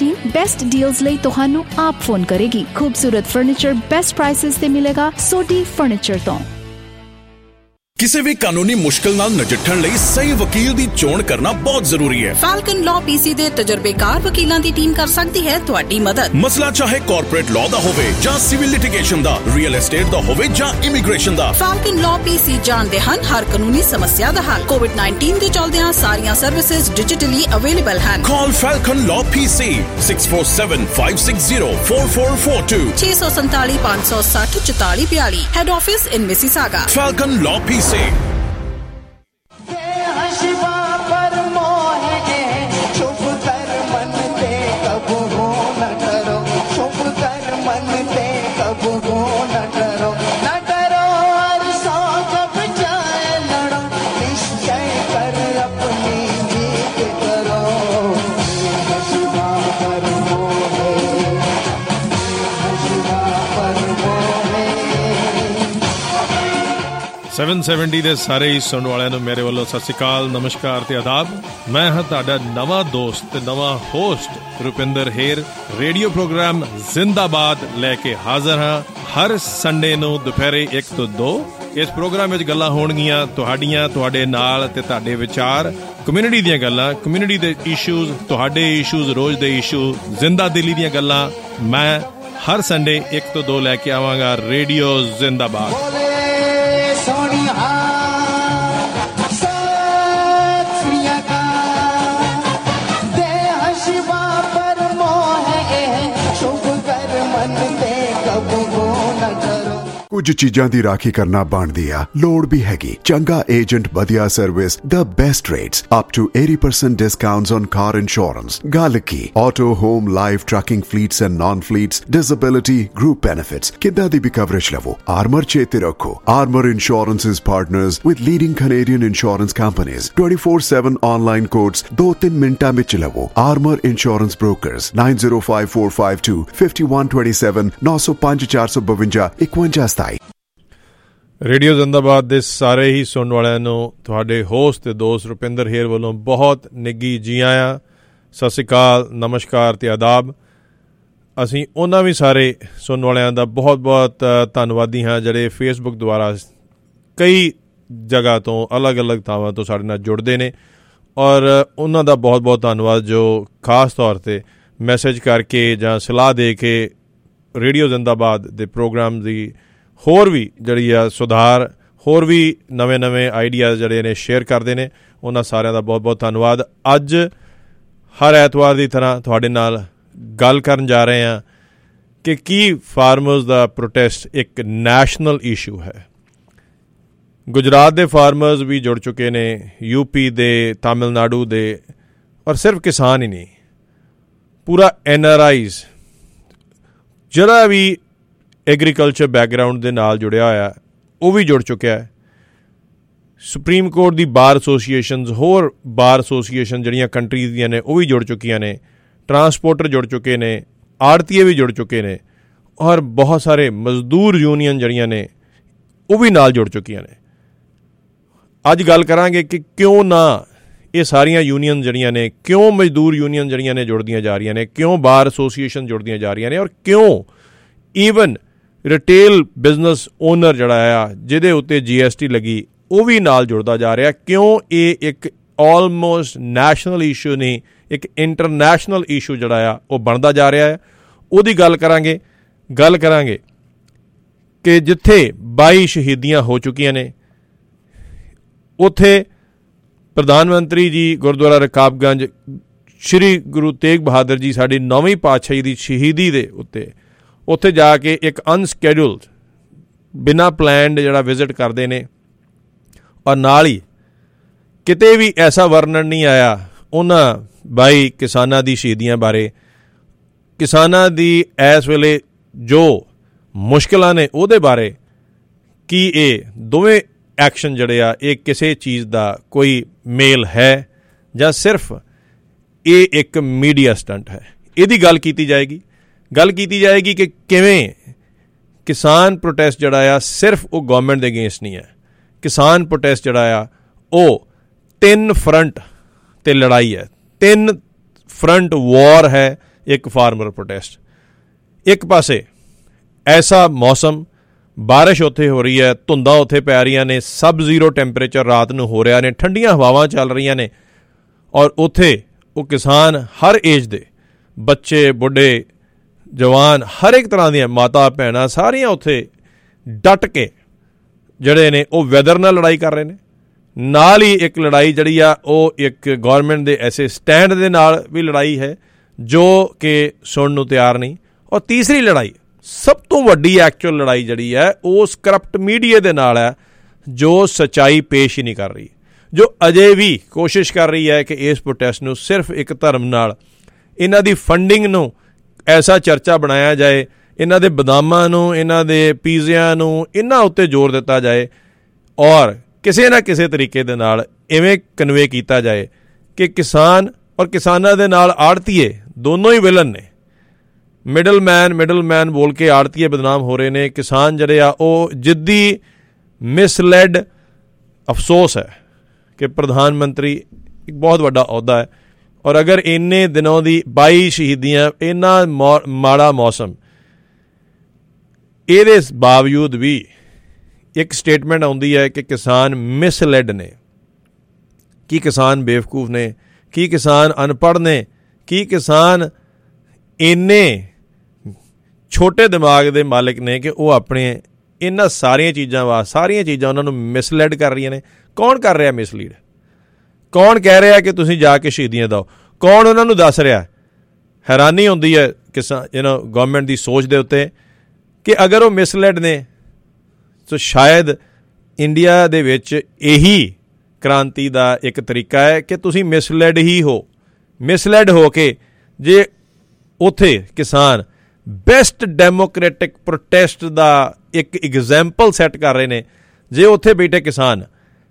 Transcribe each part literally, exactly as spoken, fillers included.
Team best deals ਲਈ ਤੁਹਾਨੂੰ ਆਪ ਫੋਨ ਕਰੇਗੀ। ਖੂਬਸੂਰਤ ਫਰਨੀਚਰ बेस्ट प्राइसेस ਤੇ ਮਿਲੇਗਾ ਸੋਢੀ ਫਰਨੀਚਰ ਤੋਂ। ਕਿਸੇ ਵੀ ਕਾਨੂੰਨੀ ਮੁਸ਼ਕਲ ਨਾਲ ਨਜਿੱਠਣ ਲਈ ਸਹੀ ਵਕੀਲ ਦੀ ਚੋਣ ਕਰਨਾ ਬਹੁਤ ਜ਼ਰੂਰੀ ਹੈ। ਫਾਲਕਨ ਲਾਅ ਪੀਸੀ ਦੇ ਤਜਰਬੇਕਾਰ ਵਕੀਲਾਂ ਦੀ ਟੀਮ ਕਰ ਸਕਦੀ ਹੈ ਤੁਹਾਡੀ ਮਦਦ। ਮਸਲਾ ਚਾਹੇ ਕਾਰਪੋਰੇਟ ਲਾਅ ਦਾ ਹੋਵੇ ਜਾਂ ਸਿਵਲ ਲਿਟੀਗੇਸ਼ਨ ਦਾ, ਰੀਅਲ ਐਸਟੇਟ ਦਾ ਹੋਵੇ ਜਾਂ ਇਮੀਗ੍ਰੇਸ਼ਨ ਦਾ, ਫਾਲਕਨ ਲਾਅ ਪੀਸੀ ਜਾਣਦੇ ਹਨ ਹਰ ਕਾਨੂੰਨੀ ਸਮੱਸਿਆ ਦਾ ਹੱਲ। ਕੋਵਿਡ ਉੱਨੀ ਦੇ ਚੱਲਦਿਆਂ ਸਾਰੀਆਂ ਸਰਵਿਸਿਜ਼ ਡਿਜੀਟਲੀ ਅਵੇਲੇਬਲ ਹਨ। Call Falcon law PC six four seven five six zero four four four two ਛੇ ਸੌ ਸੰਤਾਲੀ ਪੰਜ ਸੌ ਸੱਠ ਚੁਤਾਲੀ ਬਿਆਲੀ। Head office in Mississauga. Falcon law PC. Seven seventy ਦੇ ਸਾਰੇ ਹੀ ਸੁਣਨ ਵਾਲਿਆਂ ਨੂੰ ਮੇਰੇ ਵੱਲੋਂ ਸਤਿ ਸ਼੍ਰੀ ਅਕਾਲ, ਨਮਸਕਾਰ ਤੇ ਆਦਾਬ। ਮੈਂ ਹਾਂ ਤੁਹਾਡਾ ਨਵਾਂ ਦੋਸਤ ਤੇ ਨਵਾਂ host Rupinder Her. Radio program ਜ਼ਿੰਦਾਬਾਦ ਲੈ ਕੇ ਹਾਜ਼ਰ ਹਾਂ ਹਰ ਸੰਡੇ ਨੂੰ ਦੁਪਹਿਰੇ ਇੱਕ ਤੋਂ ਦੋ। ਇਸ ਪ੍ਰੋਗਰਾਮ ਵਿੱਚ ਗੱਲਾਂ ਹੋਣਗੀਆਂ ਤੁਹਾਡੀਆਂ, ਤੁਹਾਡੇ ਨਾਲ ਤੇ ਤੁਹਾਡੇ ਵਿਚਾਰ, ਕਮਿਊਨਿਟੀ ਦੀਆਂ ਗੱਲਾਂ, ਕਮਿਊਨਿਟੀ ਦੇ ਇਸ਼ੂਜ਼, ਤੁਹਾਡੇ ਇਸ਼ੂਜ਼, ਰੋਜ਼ ਦੇ ਇਸ਼ੂ, ਜ਼ਿੰਦਾ ਦਿਲੀ ਦੀਆਂ ਗੱਲਾਂ ਮੈਂ ਹਰ ਸੰਡੇ ਇੱਕ ਤੋਂ ਦੋ ਲੈ ਕੇ ਆਵਾਂਗਾ। ਰੇਡੀਓ ਜ਼ਿੰਦਾਬਾਦ। ਕੁਝ ਚੀਜ਼ਾਂ ਦੀ ਰਾਖੀ ਕਰਨਾ ਬਣਦੀ ਆ, ਲੋੜ ਵੀ ਹੈਗੀ। ਚੰਗਾ ਏਜੰਟ, ਵਧੀਆ service, the best rates, up to eighty percent discounts on car insurance। ਗੱਲ ਕੀ auto, home, life, trucking fleets and non-fleets, disability, group benefits, ਕਿੱਦਾਂ ਦੀ ਵੀ ਕਵਰੇਜ ਲਵੋ। ਆਰਮਰ ਚੇਤੇ ਰੱਖੋ, Armour insurance is partners with leading Canadian insurance companies। twenty-four seven online quotes ਦੋ ਤਿੰਨ ਮਿੰਟਾਂ ਵਿੱਚ ਲਵੋ। Armour insurance brokers nine zero five four five two five one two seven nine zero five four five two one one। Radio ਜ਼ਿੰਦਾਬਾਦ ਦੇ ਸਾਰੇ ਹੀ ਸੁਣਨ ਵਾਲਿਆਂ ਨੂੰ ਤੁਹਾਡੇ ਹੋਸਟ ਤੇ ਦੋਸਤ ਰੁਪਿੰਦਰ ਹੇਰ ਵੱਲੋਂ ਬਹੁਤ ਨਿੱਘੀ ਜੀ ਆਇਆਂ, ਸਤਿ ਸ਼੍ਰੀ ਅਕਾਲ, ਨਮਸਕਾਰ ਤੇ ਆਦਾਬ। ਅਸੀਂ ਉਹਨਾਂ ਵੀ ਸਾਰੇ ਸੁਣਨ ਵਾਲਿਆਂ ਦਾ ਬਹੁਤ ਬਹੁਤ ਧੰਨਵਾਦੀ ਹਾਂ ਜਿਹੜੇ ਫੇਸਬੁੱਕ ਦੁਆਰਾ ਕਈ ਜਗ੍ਹਾ ਤੋਂ ਅਲੱਗ ਅਲੱਗ ਥਾਵਾਂ ਤੋਂ ਸਾਡੇ ਨਾਲ ਜੁੜਦੇ ਨੇ, ਔਰ ਉਹਨਾਂ ਦਾ ਬਹੁਤ ਬਹੁਤ ਧੰਨਵਾਦ ਜੋ ਖਾਸ ਤੌਰ 'ਤੇ ਮੈਸੇਜ ਕਰਕੇ ਜਾਂ ਸਲਾਹ ਦੇ ਕੇ ਰੇਡੀਓ ਜ਼ਿੰਦਾਬਾਦ ਦੇ ਪ੍ਰੋਗਰਾਮ ਦੀ ਹੋਰ ਵੀ ਜਿਹੜੀ ਆ ਸੁਧਾਰ, ਹੋਰ ਵੀ ਨਵੇਂ ਨਵੇਂ ਆਈਡੀਆਜ਼ ਜਿਹੜੇ ਨੇ ਸ਼ੇਅਰ ਕਰਦੇ ਨੇ। ਉਹਨਾਂ ਸਾਰਿਆਂ ਦਾ ਬਹੁਤ ਬਹੁਤ ਧੰਨਵਾਦ। ਅੱਜ ਹਰ ਐਤਵਾਰ ਦੀ ਤਰ੍ਹਾਂ ਤੁਹਾਡੇ ਨਾਲ ਗੱਲ ਕਰਨ ਜਾ ਰਹੇ ਹਾਂ ਕਿ ਕੀ ਫਾਰਮਰਸ ਦਾ ਪ੍ਰੋਟੈਸਟ ਇੱਕ ਨੈਸ਼ਨਲ ਇਸ਼ੂ ਹੈ। ਗੁਜਰਾਤ ਦੇ ਫਾਰਮਰਸ ਵੀ ਜੁੜ ਚੁੱਕੇ ਨੇ, ਯੂਪੀ ਦੇ, ਤਾਮਿਲਨਾਡੂ ਦੇ, ਔਰ ਸਿਰਫ ਕਿਸਾਨ ਹੀ ਨਹੀਂ, ਪੂਰਾ ਐਨ ਆਰ ਆਈਜ਼ ਜਿਹੜਾ ਵੀ ਐਗਰੀਕਲਚਰ ਬੈਕਗਰਾਊਂਡ ਦੇ ਨਾਲ ਜੁੜਿਆ ਹੋਇਆ ਉਹ ਵੀ ਜੁੜ ਚੁੱਕਿਆ ਹੈ। ਸੁਪਰੀਮ ਕੋਰਟ ਦੀ ਬਾਰ ਐਸੋਸੀਏਸ਼ਨਸ, ਹੋਰ ਬਾਰ ਐਸੋਸੀਏਸ਼ਨ ਜਿਹੜੀਆਂ ਕੰਟਰੀਜ਼ ਦੀਆਂ ਨੇ ਉਹ ਵੀ ਜੁੜ ਚੁੱਕੀਆਂ ਨੇ, ਟਰਾਂਸਪੋਰਟਰ ਜੁੜ ਚੁੱਕੇ ਨੇ, ਆੜਤੀਏ ਵੀ ਜੁੜ ਚੁੱਕੇ ਨੇ, ਔਰ ਬਹੁਤ ਸਾਰੇ ਮਜ਼ਦੂਰ ਯੂਨੀਅਨ ਜਿਹੜੀਆਂ ਨੇ ਉਹ ਵੀ ਨਾਲ ਜੁੜ ਚੁੱਕੀਆਂ ਨੇ। ਅੱਜ ਗੱਲ ਕਰਾਂਗੇ ਕਿ ਕਿਉਂ ਨਾ ਇਹ ਸਾਰੀਆਂ ਯੂਨੀਅਨ ਜਿਹੜੀਆਂ ਨੇ, ਕਿਉਂ ਮਜ਼ਦੂਰ ਯੂਨੀਅਨ ਜਿਹੜੀਆਂ ਨੇ ਜੁੜਦੀਆਂ ਜਾ ਰਹੀਆਂ ਨੇ, ਕਿਉਂ ਬਾਰ ਐਸੋਸੀਏਸ਼ਨ ਜੁੜਦੀਆਂ ਜਾ ਰਹੀਆਂ ਨੇ, ਔਰ ਕਿਉਂ ਈਵਨ ਰਿਟੇਲ ਬਿਜ਼ਨਸ ਓਨਰ ਜਿਹੜਾ ਆ ਜਿਹਦੇ ਉੱਤੇ ਜੀ ਐਸ ਟੀ ਲੱਗੀ ਉਹ ਵੀ ਨਾਲ ਜੁੜਦਾ ਜਾ ਰਿਹਾ। ਕਿਉਂ ਇਹ ਇੱਕ ਆਲਮੋਸਟ ਨੈਸ਼ਨਲ ਇਸ਼ੂ ਨਹੀਂ, ਇੱਕ ਇੰਟਰਨੈਸ਼ਨਲ ਇਸ਼ੂ ਜਿਹੜਾ ਆ ਉਹ ਬਣਦਾ ਜਾ ਰਿਹਾ ਹੈ, ਉਹਦੀ ਗੱਲ ਕਰਾਂਗੇ। ਗੱਲ ਕਰਾਂਗੇ ਕਿ ਜਿੱਥੇ ਬਾਈ ਸ਼ਹੀਦੀਆਂ ਹੋ ਚੁੱਕੀਆਂ ਨੇ, ਉੱਥੇ ਪ੍ਰਧਾਨ ਮੰਤਰੀ ਜੀ ਗੁਰਦੁਆਰਾ ਰਕਾਬਗੰਜ ਸ਼੍ਰੀ ਗੁਰੂ ਤੇਗ ਬਹਾਦਰ ਜੀ ਸਾਡੀ ਨੌਵੀਂ ਪਾਤਸ਼ਾਹੀ ਦੀ ਸ਼ਹੀਦੀ ਦੇ ਉੱਤੇ ਉੱਥੇ ਜਾ ਕੇ ਇੱਕ ਅਨਸਕੈਡਿਊਲਡ, ਬਿਨਾਂ ਪਲੈਨਡ ਜਿਹੜਾ ਵਿਜ਼ਿਟ ਕਰਦੇ ਨੇ, ਔਰ ਨਾਲ ਹੀ ਕਿਤੇ ਵੀ ਐਸਾ ਵਰਣਨ ਨਹੀਂ ਆਇਆ ਉਹਨਾਂ ਬਾਈ ਕਿਸਾਨਾਂ ਦੀ ਸ਼ਹੀਦੀਆਂ ਬਾਰੇ, ਕਿਸਾਨਾਂ ਦੀ ਇਸ ਵੇਲੇ ਜੋ ਮੁਸ਼ਕਿਲਾਂ ਨੇ ਉਹਦੇ ਬਾਰੇ, ਕੀ ਇਹ ਦੋਵੇਂ ਐਕਸ਼ਨ ਜਿਹੜੇ ਆ ਇਹ ਕਿਸੇ ਚੀਜ਼ ਦਾ ਕੋਈ ਮੇਲ ਹੈ ਜਾਂ ਸਿਰਫ ਇਹ ਇੱਕ ਮੀਡੀਆ ਸਟੰਟ ਹੈ। ਇਹਦੀ ਗੱਲ ਕੀਤੀ ਜਾਏਗੀ। ਗੱਲ ਕੀਤੀ ਜਾਏਗੀ ਕਿ ਕਿਵੇਂ ਕਿਸਾਨ ਪ੍ਰੋਟੈਸਟ ਜਿਹੜਾ ਆ ਸਿਰਫ ਉਹ ਗੌਰਮੈਂਟ ਦੇ ਅਗੇਂਸਟ ਨਹੀਂ ਹੈ। ਕਿਸਾਨ ਪ੍ਰੋਟੈਸਟ ਜਿਹੜਾ ਆ ਉਹ ਤਿੰਨ ਫਰੰਟ 'ਤੇ ਲੜਾਈ ਹੈ, ਤਿੰਨ ਫਰੰਟ ਵਾਰ ਹੈ ਇੱਕ ਫਾਰਮਰ ਪ੍ਰੋਟੈਸਟ। ਇੱਕ ਪਾਸੇ ਐਸਾ ਮੌਸਮ, ਬਾਰਿਸ਼ ਉੱਥੇ ਹੋ ਰਹੀ ਹੈ, ਧੁੰਦਾਂ ਉੱਥੇ ਪੈ ਰਹੀਆਂ ਨੇ, ਸਬ ਜ਼ੀਰੋ ਟੈਂਪਰੇਚਰ ਰਾਤ ਨੂੰ ਹੋ ਰਿਹਾ ਨੇ, ਠੰਡੀਆਂ ਹਵਾਵਾਂ ਚੱਲ ਰਹੀਆਂ ਨੇ, ਔਰ ਉੱਥੇ ਉਹ ਕਿਸਾਨ ਹਰ ਏਜ ਦੇ, ਬੱਚੇ, ਬੁੱਢੇ, ਜਵਾਨ, ਹਰ ਇੱਕ ਤਰ੍ਹਾਂ ਦੀਆਂ ਮਾਤਾ ਭੈਣਾਂ ਸਾਰੀਆਂ ਉੱਥੇ ਡਟ ਕੇ ਜਿਹੜੇ ਨੇ ਉਹ ਵੈਦਰ ਨਾਲ ਲੜਾਈ ਕਰ ਰਹੇ ਨੇ। ਨਾਲ ਹੀ ਇੱਕ ਲੜਾਈ ਜਿਹੜੀ ਆ ਉਹ ਇੱਕ ਗੌਰਮੈਂਟ ਦੇ ਐਸੇ ਸਟੈਂਡ ਦੇ ਨਾਲ ਵੀ ਲੜਾਈ ਹੈ ਜੋ ਕਿ ਸੁਣਨ ਨੂੰ ਤਿਆਰ ਨਹੀਂ। ਔਰ ਤੀਸਰੀ ਲੜਾਈ, ਸਭ ਤੋਂ ਵੱਡੀ ਐਕਚੁਅਲ ਲੜਾਈ ਜਿਹੜੀ ਹੈ ਉਸ ਕਰਪਟ ਮੀਡੀਆ ਦੇ ਨਾਲ ਹੈ ਜੋ ਸੱਚਾਈ ਪੇਸ਼ ਹੀ ਨਹੀਂ ਕਰ ਰਹੀ, ਜੋ ਅਜੇ ਵੀ ਕੋਸ਼ਿਸ਼ ਕਰ ਰਹੀ ਹੈ ਕਿ ਇਸ ਪ੍ਰੋਟੈਸਟ ਨੂੰ ਸਿਰਫ ਇੱਕ ਧਰਮ ਨਾਲ, ਇਹਨਾਂ ਦੀ ਫੰਡਿੰਗ ਨੂੰ ਐਸਾ ਚਰਚਾ ਬਣਾਇਆ ਜਾਏ, ਇਹਨਾਂ ਦੇ ਬਦਾਮਾਂ ਨੂੰ, ਇਹਨਾਂ ਦੇ ਪੀਜ਼ਿਆਂ ਨੂੰ, ਇਹਨਾਂ ਉੱਤੇ ਜ਼ੋਰ ਦਿੱਤਾ ਜਾਏ ਔਰ ਕਿਸੇ ਨਾ ਕਿਸੇ ਤਰੀਕੇ ਦੇ ਨਾਲ ਇਵੇਂ ਕਨਵੇ ਕੀਤਾ ਜਾਏ ਕਿ ਕਿਸਾਨ ਔਰ ਕਿਸਾਨਾਂ ਦੇ ਨਾਲ ਆੜਤੀਏ ਦੋਨੋਂ ਹੀ ਵਿਲਨ ਨੇ। ਮਿਡਲ ਮੈਨ ਮਿਡਲ ਮੈਨ ਬੋਲ ਕੇ ਆੜਤੀਏ ਬਦਨਾਮ ਹੋ ਰਹੇ ਨੇ। ਕਿਸਾਨ ਜਿਹੜੇ ਆ ਉਹ ਜਿੱਦੀ ਮਿਸਲੈਡ। ਅਫਸੋਸ ਹੈ ਕਿ ਪ੍ਰਧਾਨ ਮੰਤਰੀ ਇੱਕ ਬਹੁਤ ਵੱਡਾ ਅਹੁਦਾ ਹੈ ਔਰ ਅਗਰ ਇੰਨੇ ਦਿਨੋਂ ਦੀ ਬਾਈ ਸ਼ਹੀਦੀਆਂ, ਇੰਨਾ ਮਾੜਾ ਮੌਸਮ, ਇਹਦੇ ਬਾਵਜੂਦ ਵੀ ਇੱਕ ਸਟੇਟਮੈਂਟ ਆਉਂਦੀ ਹੈ ਕਿ ਕਿਸਾਨ ਮਿਸਲੈਡ ਨੇ। ਕੀ ਕਿਸਾਨ ਬੇਵਕੂਫ ਨੇ? ਕੀ ਕਿਸਾਨ ਅਨਪੜ੍ਹ ਨੇ? ਕੀ ਕਿਸਾਨ ਇੰਨੇ ਛੋਟੇ ਦਿਮਾਗ ਦੇ ਮਾਲਕ ਨੇ ਕਿ ਉਹ ਆਪਣੇ ਇਹਨਾਂ ਸਾਰੀਆਂ ਚੀਜ਼ਾਂ ਵਾ ਸਾਰੀਆਂ ਚੀਜ਼ਾਂ ਉਹਨਾਂ ਨੂੰ ਮਿਸਲੈਡ ਕਰ ਰਹੀਆਂ ਨੇ? ਕੌਣ ਕਰ ਰਿਹਾ ਮਿਸਲੀਡ? ਕੌਣ ਕਹਿ ਰਿਹਾ ਕਿ ਤੁਸੀਂ ਜਾ ਕੇ ਸ਼ਹੀਦੀਆਂ ਦਿਓ? ਕੌਣ ਉਹਨਾਂ ਨੂੰ ਦੱਸ ਰਿਹਾ? ਹੈਰਾਨੀ ਹੁੰਦੀ ਹੈ ਕਿਸਾਨ ਯੂ ਨੋ ਗੌਰਮੈਂਟ ਦੀ ਸੋਚ ਦੇ ਉੱਤੇ ਕਿ ਅਗਰ ਉਹ ਮਿਸਲੈਡ ਨੇ ਸੋ ਸ਼ਾਇਦ ਇੰਡੀਆ ਦੇ ਵਿੱਚ ਇਹੀ ਕ੍ਰਾਂਤੀ ਦਾ ਇੱਕ ਤਰੀਕਾ ਹੈ ਕਿ ਤੁਸੀਂ ਮਿਸਲੈਡ ਹੀ ਹੋ। ਮਿਸਲੈਡ ਹੋ ਕੇ ਜੇ ਉੱਥੇ ਕਿਸਾਨ ਬੈਸਟ ਡੈਮੋਕ੍ਰੈਟਿਕ ਪ੍ਰੋਟੈਸਟ ਦਾ ਇੱਕ ਐਗਜ਼ਾਮਪਲ ਸੈੱਟ ਕਰ ਰਹੇ ਨੇ, ਜੇ ਉੱਥੇ ਬੈਠੇ ਕਿਸਾਨ